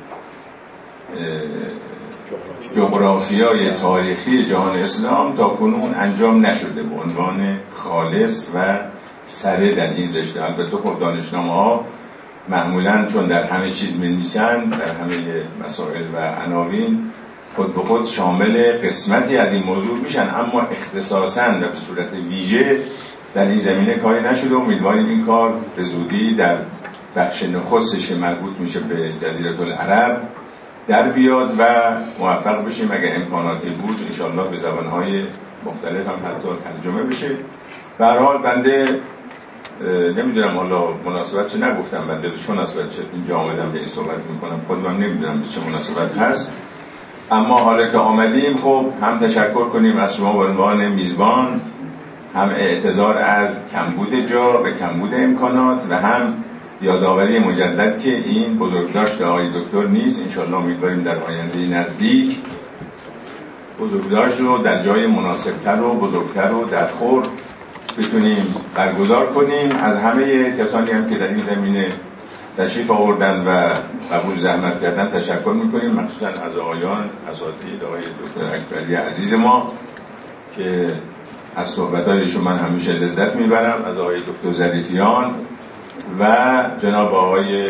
جغرافیای تاریخی جهان اسلام تا کنون انجام نشده به عنوان خالص و سره در این رشته. البته خب دانشنامه ها معمولاً چون در همه چیز می‌نویسن، در همه مسائل و عناوین خود به خود شامل قسمتی از این موضوع میشن، اما اختصاصاً و به صورت ویژه در این زمینه کاری نشده. امیدواریم این کار به زودی در بخش نخستش که مربوط میشه به جزیره العرب در بیاد و موفق بشیم اگر امکاناتی بود انشاءالله به زبانهای مختلف هم حتی ترجمه بشه. به هر حال بنده نمیدونم حالا مناسبت چه نگفتم، بنده به چه مناسبت چه اینجا آمدم به این صحبت میکنم، خودم نمیدونم به چه مناسبت هست، اما حالا که آمدیم خب هم تشکر کنیم از شما به عنوان میزبان، هم اعتذار از کمبود جا و کمبود امکانات و هم یادآوری مجدد که این بزرگداشت آقای دکتر نیست. انشاءالله امیدواریم در آینده نزدیک بزرگداشت رو در جای مناسبتر و بزرگتر و درخور بتونیم برگزار کنیم. از همه کسانی هم که در این زمینه تشریف آوردن و قبول زحمت کردن تشکر میکنیم، مخصوصا از آقایان اساتید، آقای دکتر اکبری عزیز ما که از صحبتایشون من همیشه لذت میبرم، از آقای دکتر ظریفیان و جناب آقای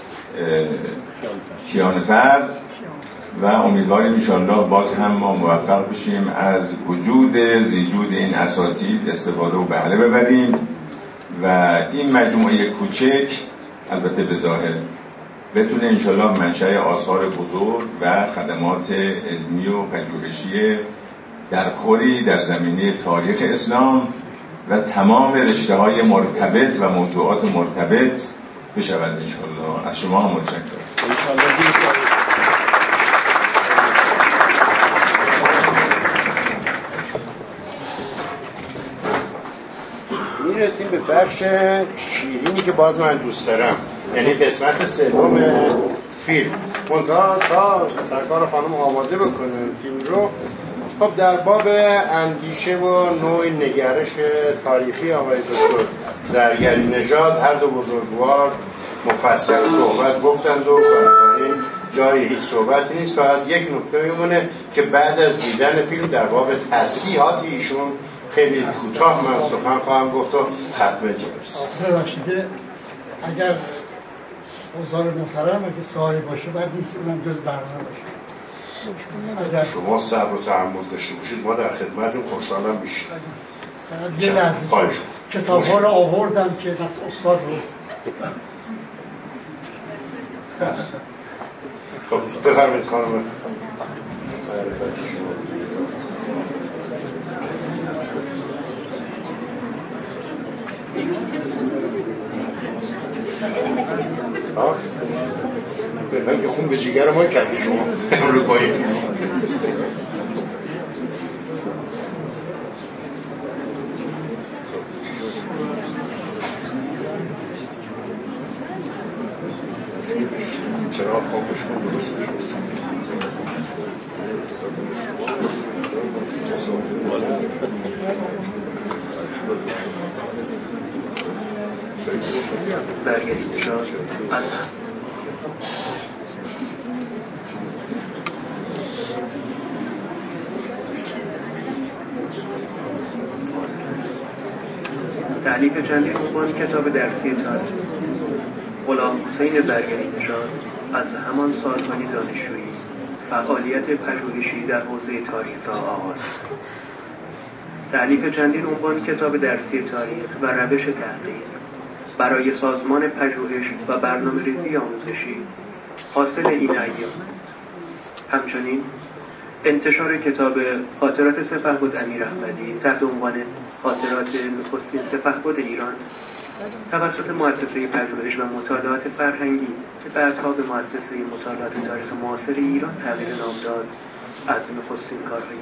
کیانفر و امیدواریم انشاءالله باز هم ما موفق بشیم از وجود زیجود این اساتید استفاده و بهره ببریم و این مجموعه کوچک البته به ظاهر بتونه انشاءالله منشأ آثار بزرگ و خدمات علمی و پژوهشی درخوری در زمینه تاریخ اسلام و تمام رشته‌های مرتبط و موضوعات مرتبط بشود انشاءالله. از شما هم متشکرم. میرسیم به بخش شیرینی که باز من دوست دارم، یعنی قسمت سوم فیلم. منتها تا سرکار خانم آماده بکنن فیلم رو، خب در باب اندیشه و نوع نگرش تاریخی آقای دکتر زرگرنژاد هر دو بزرگوار مفصل صحبت گفتند و بنابراین جای هیچ صحبتی نیست. فقط یک نکته میمونه که بعد از دیدن فیلم در باب تصحیحات ایشون خیلی کوتاه من سخن خواهم گفت و ختم جلسه. ببخشید اگر حضار محترم اگه سوالی باشه بعد نیست اونم جز برنامه باشه. شما صبر و تحمل داشته باشید، ما در خدمتتون خوشحالم بیشتر. یه لحظه کتاب ها رو آوردم که از استاد رو خب بفرمایید خانم. بفرمایید که خون به جگر ما کردی شما رو پایی چرا خوابش کن زرگری نژاد از تألیف چندین عنوان کتاب درسی تاریخ. غلام حسین زرگری نژاد از همان سالهای دانشجویی فعالیت پژوهشی در حوزه تاریخ را آغاز کرد. تألیف چندین عنوان کتاب درسی تاریخ و روش تحقیق برای سازمان پژوهش و برنامه‌ریزی آموزشی حاصل این ایام. همچنین انتشار کتاب خاطرات سپهبد امیراحمدی تحت عنوان خاطرات نخستین سپهبد ایران توسط مؤسسه پژوهش و مطالعات فرهنگی که بعدها به مؤسسه مطالعات تاریخ معاصر ایران تغییر نام داد از نخستین کارهای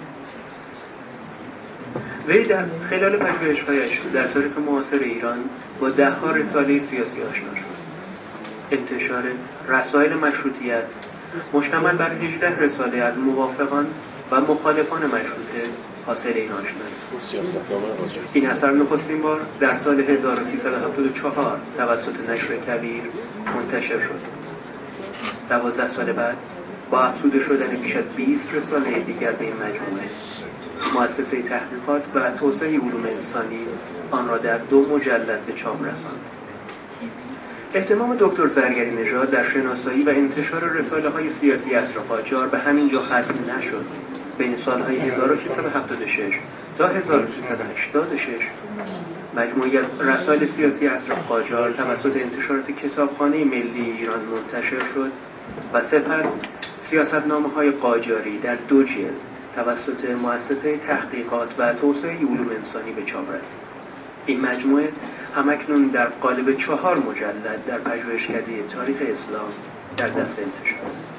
وی در خلال پژوهش‌هایش در تاریخ معاصر ایران با ده‌ها رساله سیاسی آشنا شد. انتشار رسائل مشروطیت مشتمل بر 18 رساله از موافقان و مخالفان مشروطه حاصل این آشنایی. این اثر نخستین بار در سال 1374 توسط نشر کبیر منتشر شد. 12 سال بعد با افزوده شدن بیش از 20 رساله دیگر به این مجموعه، مؤسسه تحقیقات و توسعه علوم انسانی آن را در 2 مجلد به چاپ رساند. اهتمام دکتر زرگری نژاد در شناسایی و انتشار رساله‌های سیاسی عصر قاجار به همین جا ختم نشد. بین سالهای 1376 تا 1386 مجموعی از رسائل سیاسی عصر قاجار توسط انتشارات کتابخانه ملی ایران منتشر شد و سپس سیاستنامه‌های قاجاری در 2 جلد توسط مؤسسه تحقیقات و توسعه علوم انسانی به چاپ رسید. این مجموعه همکنون در قالب 4 مجلد در پژوهشکده تاریخ اسلام در دست انتشار.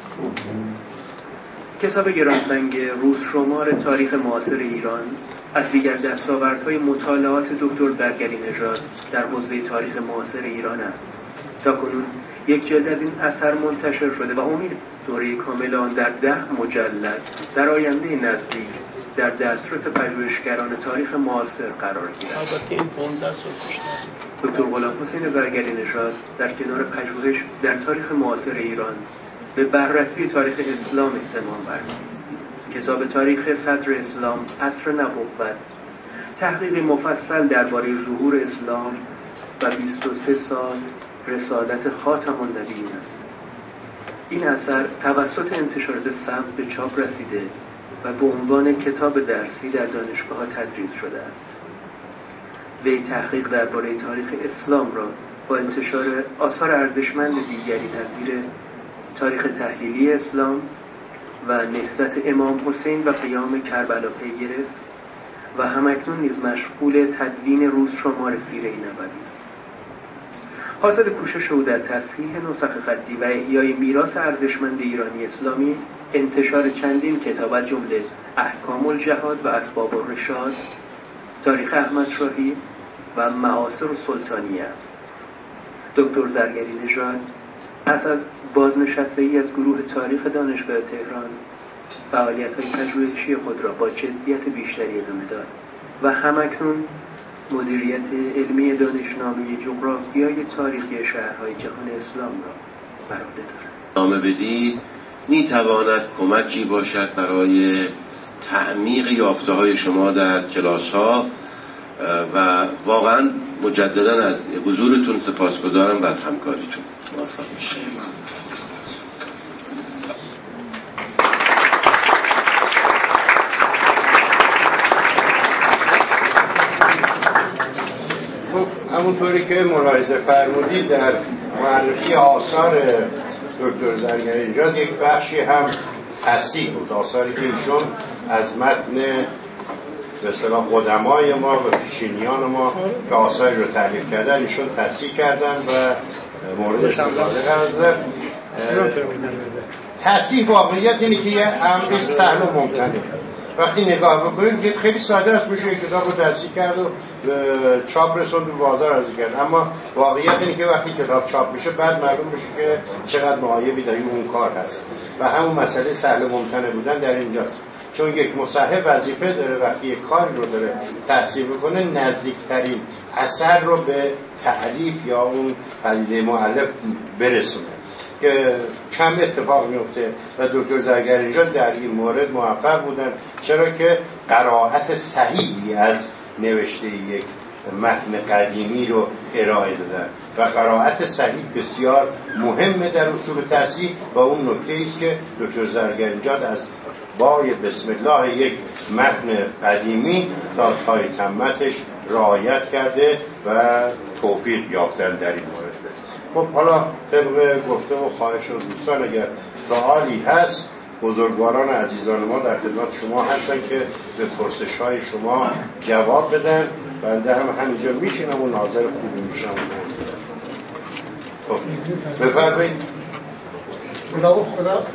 کتاب گرانسنگ روزشمار تاریخ معاصر ایران از دیگر دستاوردهای مطالعات دکتر زرگری نژاد در حوزه تاریخ معاصر ایران است. تاکنون 1 جلد از این اثر منتشر شده و امید دوره کامل آن در 10 مجلد در آینده نزدیک در دسترس پژوهشگران تاریخ معاصر قرار گیرد. دکتر غلام حسین زرگری نژاد در کنار پژوهش در تاریخ معاصر ایران به بررسی تاریخ اسلام اهتمام ورزید. کتاب تاریخ صدر اسلام عصر نبوت تحقیق مفصل درباره ظهور اسلام و 23 سال رسالت خاتم النبیین است. این اثر توسط انتشارات سبز به چاپ رسیده و به عنوان کتاب درسی در دانشگاه‌ها تدریس شده است. وی تحقیق درباره تاریخ اسلام را با انتشار آثار ارزشمند دیگری نظیر تاریخ تحلیلی اسلام و نهضت امام حسین و قیام کربلا پی گرفت و همکنون نیز مشغول تدوین روزشمار سیره نبوی است. حاصل کوشش او در تصحیح نسخ خطی و احیای میراث ارزشمند ایرانی اسلامی انتشار چندین کتاب از جمله احکام الجهاد و اسباب الرشاد، تاریخ احمدشاهی و معاصر السلطانیه است. دکتر زرگری نژاد پس از بازنشستگی از گروه تاریخ دانشگاه تهران فعالیت‌های پژوهشی خود را با جدیت بیشتری ادامه داد و همکنون مدیریت علمی دانشنامه جغرافیای تاریخی شهرهای جهان اسلام را بر عهده دارد. نامه بدید می‌تواند کمکی باشد برای تعمیق یافته‌های شما در کلاس‌ها و واقعاً مجدداً از حضورتون سپاسگزارم و از همکاریتون. موفق باشید. همونطوری که ملاحظه فرمودید در معرفی آثار دکتر زرگری نژاد یک بخشی هم تصحیح بود. آثاری که ایشون از متن به اصطلاح قدمای ما و پیشینیان ما که آثاری رو تحلیل کردن ایشون تصحیح کردن و مورد استفاده قرار دادن. تصحیح واقعیت اینه که یه امری سهل و ممکنه. وقتی نگاه بکنید که خیلی ساده است بشه یک کتاب رو تصحیح کرد و چاپ رسوند و بازار عرضه کرد، اما واقعیت اینه که وقتی کتاب چاپ میشه بعد معلوم میشه که چقدر معایبی در اون کار هست و همون مسئله سهل ممکنه بودن در اینجاست. چون یک مصحح وظیفه داره وقتی یک کاری رو داره تصحیح بکنه نزدیکترین اثر رو به تألیف یا اون پدیده مؤلف برسونه که کم اتفاق میفته و دکتر زرگرینجاد در این مورد موفق بودن، چرا که قرائت صحیحی از نوشته یک متن قدیمی رو ارائه دادن و قرائت صحیح بسیار مهمه در اصول تصحیح و اون نکته است که دکتر زرگرینجاد از بای بسم الله یک متن قدیمی تا تای تمتش رعایت کرده و توفیق یافتن در این مورد. خب حالا طبق گفته و خواهش و دوستان اگر سوالی هست، بزرگواران عزیزان ما در خدمت شما هستن که به پرسش های شما جواب بدن. بنده هم همینجا میشینم و ناظر خوبی میشم. خب بفرمایید. خدا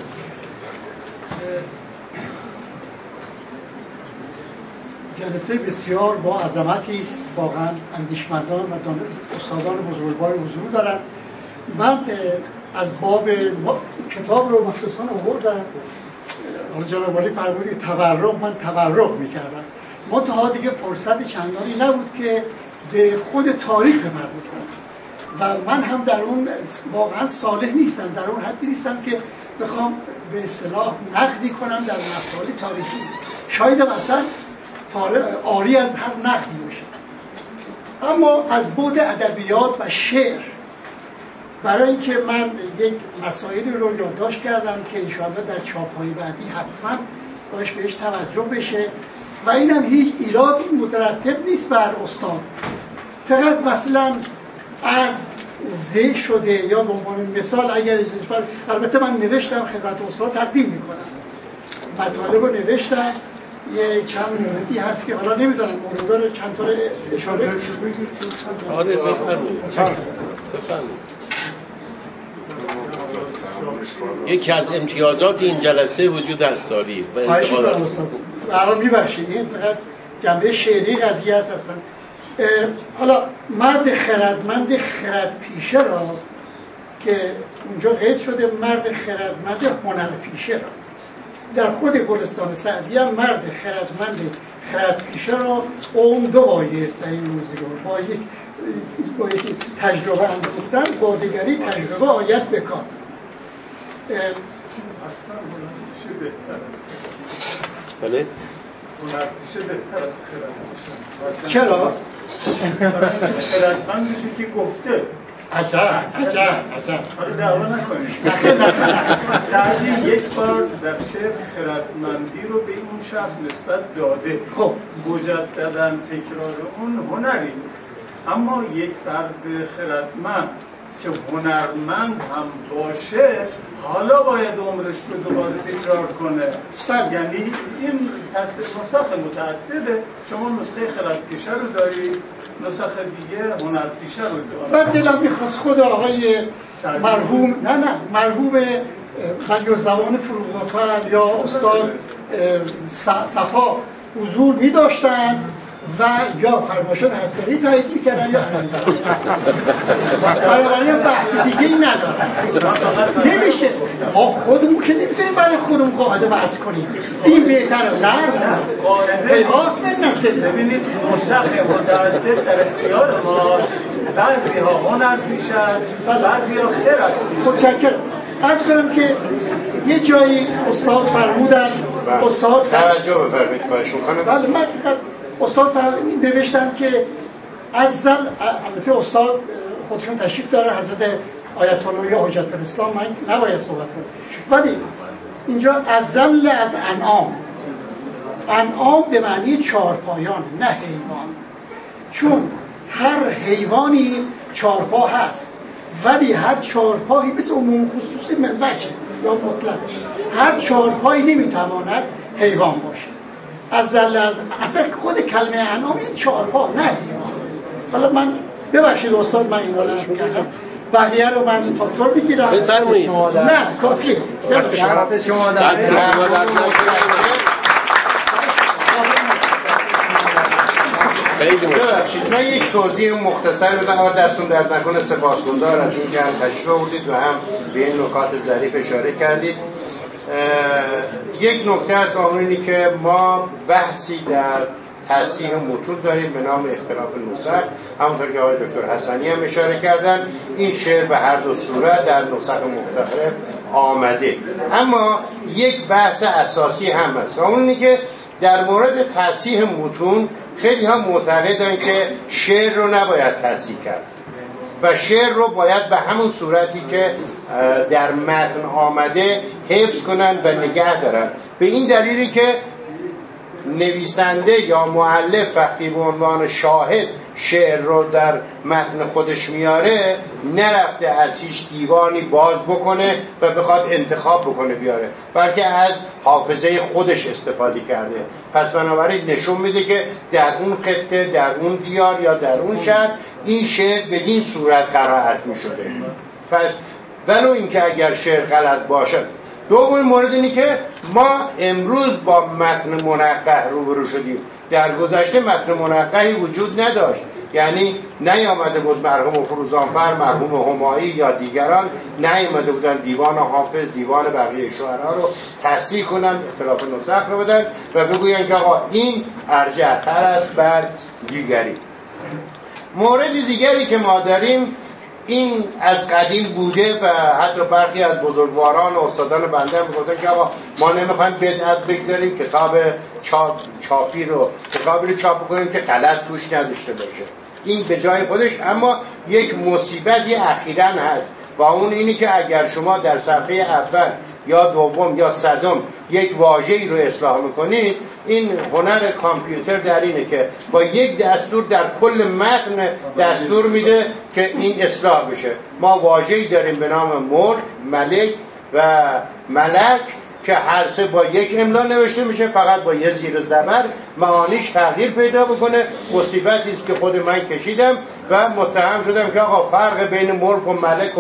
جلسه بسیار با عظمتی است، واقعا اندیشمندان و استادان بزرگوار حضور دارن. من از باب کتاب رو مخصوصا آوردم، حالا جناب عالی فرمودید تورق، من تورق میکردم، منتها دیگه فرصت چندانی نبود که به خود تاریخ بپردازم و من هم در اون واقعا صالح نیستم، در اون حدی نیستم که بخوام به اصطلاح نقدی کنم در مسائل تاریخی. شاید اصلا عاری از هر نقدی باشه. اما از بعد ادبیات و شعر، برای اینکه من یک مسائلی رو یادداشت کردم که انشاءالله در چاپ‌های بعدی حتما باش بهش توجه بشه و اینم هیچ ایرادی مترتب نیست بر استاد، فقط مثلا از ذکر شده یا به عنوان مثال اگر البته من نوشتم خدمت استاد تقدیم میکنم، مطالب رو نوشتم، یه چند موردی هست که حالا نمیدونم موردها رو چند طور اشاره آره بفرمایید. یکی از امتیازات این جلسه وجود دستاری و انتقادات. برای میبخشید این فقط جنبه شعری قضیه هست اصلا. حالا مرد خردمند خردپیشه را که اونجا قید شده مرد خردمند هنرپیشه را، در خود گلستان سعدی هم مرد خردمند خردپیشه را اون دو بایست در این روزگار با یک تجربه انداختن، با دیگری تجربه آید بکار. هنرپیشه بهتر است. بله؟ هنرپیشه بهتر است خردپیشه. چرا؟ خردمند میشه که گفته. عجب. حالا دعوا نکنید. سعدی یک بار در شعر خردمندی رو به اون شخص نسبت داده. خب مجدداً تکرار اون هنری نیست. اما یک فرد خردمند که هنرمند هم باشه حالا باید عمرش رو دوباره تکرار کنه. یعنی این نسخ متعدده، شما نسخه خردپیشه رو دارید، نسخ دیگه هنرپیشه رو دارید. بعد دلم میخواست خود آقای مرحوم بنیازدوان فروغ‌زاده یا استاد صفا حضور می‌داشتن و یا فرمایشات هستانی تایید میکردن یا بنابراین بحث دیگه ای ندارن. نمیشه ما خودمون که نمیتونیم برای خودمون قاعده بحث کنیم این بهتره. نه قاعده ببینید نسخ متعدد در اختیار ماست، بعضی ها هنرپیشه است، بعضی ها خردپیشه. متشکرم. عرض کنم که یه جایی استاد فرمودن، استاد توجه بفرمایید خواهشون کنم. بله من استاد نوشتن که البته استاد خودشون تشریف داره، حضرت آیت الله یا حجت الاسلام، من نباید صحبت کنم، ولی اینجا ازل از انعام به معنی چارپایان نه حیوان، چون هر حیوانی چارپا هست ولی هر چارپایی مثل عموم خصوصی منوچه یا مطلق، هر چارپایی نمیتواند حیوان باشه. اصلا خود کلمه انعام این چارپا نه حیوان. حالا من ببخشید استاد من این رو نرس کردم، بقیه رو من فاکتور بگیرم. بفرمایید. نه کافیه. دست شما در ببخشید من یک توضیح مختصر بدم و دستون درد نکنه. سپاسگزار از اون که هم تشریف آوردید و هم به این نکات ظریف اشاره کردید. یک نکته از اینه که ما بحثی در تصحیح متون داریم به نام اختلاف نسخ. همونطور که آقای دکتر حسنی هم اشاره کردن این شعر به هر دو صورت در نسخ مختلف آمده. اما یک بحث اساسی هم هست و اون اینه که در مورد تصحیح متون خیلی ها معتقدن که شعر رو نباید تصحیح کرد و شعر رو باید به همون صورتی که در متن آمده حفظ کنن و نگه دارن، به این دلیلی که نویسنده یا مؤلف وقتی به عنوان شاهد شعر رو در متن خودش میاره نرفته از هیچ دیوانی باز بکنه و بخواد انتخاب بکنه بیاره، بلکه از حافظه خودش استفاده کرده. پس بنابراین نشون میده که در اون خطه، در اون دیار یا در اون شهر این شعر به این صورت قرائت میشده. پس ولو اینکه اگر شعر غلط باشد. دومین مورد اینه که ما امروز با متن منقح روبرو شدیم. در گذشته متن منقحی وجود نداشت، یعنی نیامده بود مرحوم فروزانفر، مرحوم همایی یا دیگران نیامده بودن دیوان حافظ، دیوان بقیه شعرا رو تصحیح کنن، اختلاف نسخ رو بدن و بگوین که آقا این ارجح‌تر است بر دیگری. مورد دیگری که ما داریم این از قدیم بوده و حتی برخی از بزرگواران و استادان بنده هم گفتن که آقا ما نمیخوایم بدعت بگذاریم، کتاب چاپی رو کتابی رو چاپ کنیم که غلط توش نداشته باشه. این به جای خودش، اما یک مصیبتی اخیراً هست و اون اینی که اگر شما در صفحه اول یا دوم یا صدم یک واژه‌ای رو اصلاح میکنید، این هنر کامپیوتر در اینه که با یک دستور در کل متن دستور میده که این اصلاح بشه. ما واژه‌ای داریم به نام ملک، ملک و ملک که هر سه با یک املا نوشته میشه، فقط با یه زیر زبر معانیش تغییر پیدا بکنه. مصیبتی است که خود من کشیدم و متهم شدم که آقا فرق بین ملک و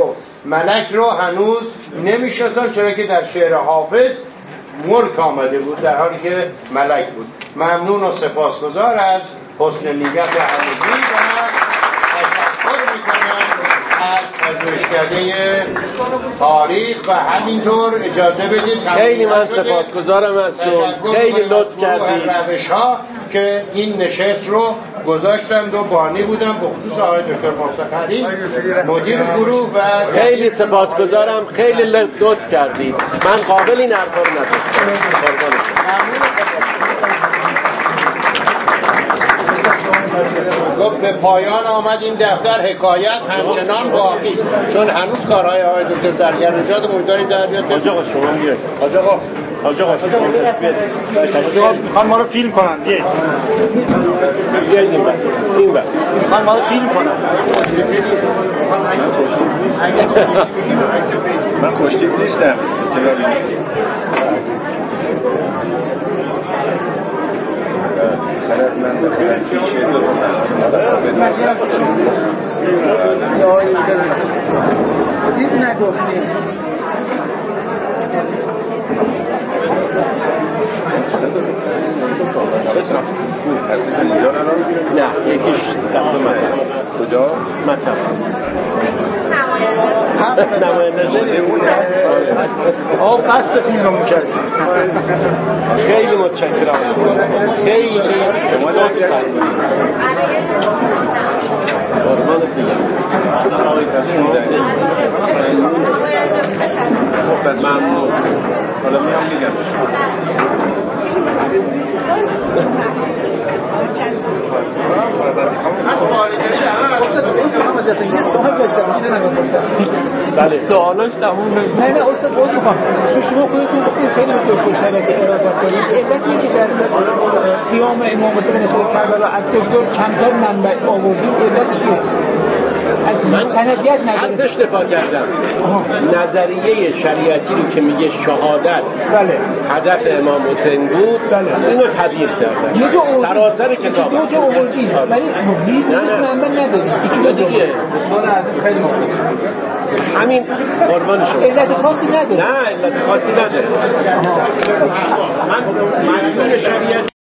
ملک رو هنوز نمیشناسم، چرا که در شعر حافظ ملک آمده بود در حالی که ملک بود. ممنون و سپاسگزار از حسن نیت همگی و تشکر میکنم از پژوهشکده تاریخ و همینطور اجازه بدید خیلی من سپاسگزارم از شما، خیلی لطف کردید. روش ها که این نشست رو گذاشتند و بانی بودم به خصوص آقای دکتر مفتخری مدیر گروه و خیلی سپاسگزارم، خیلی لطف کردید. من قابل این حرفا رو نداشتم. به پایان آمد این دفتر. حکایت همچنان باقی است چون هنوز کارهای آقای دکتر زرگرنژاد امیدواریم در بیاد. حاج آقا شما بیاید. حاج آقا میخوان ما رو فیلم کنن. بیاید این بر میخوان ما رو فیلم کنن. من خوشتیپ نیستم. خردمند پیش سیب نگفتیم. نه یکیش دفتر مطب. کجا؟ مطب نماینده آه قصد فیلم رو میکردیم. خیلی متشکرم، خیلی شما لطف کردید. قربانت میگم. ممنون. حالا میام میگم. بله سوالاش تموم نه استاد باز میخوام شما خودتون خیلی دکتر شریعتی ارائه کنید. علت اینکه در قیام امام حسین نسل کربلا از تجدید کمتر منبع آوردیم علتش چیه؟ من سندیت نداره. حرفش دفاع کردم. نظریه شریعتی رو که میگه شهادت بله هدف امام حسین بود، بله اینو تبیین کردم. سراسر کتاب دو جا آوردیم ولی زیر نیست منبع نداریم. یکی دیگه خیلی همین قربان شما. علت خاصی نداره. نه علت خاصی نداره. من مضمون شریعت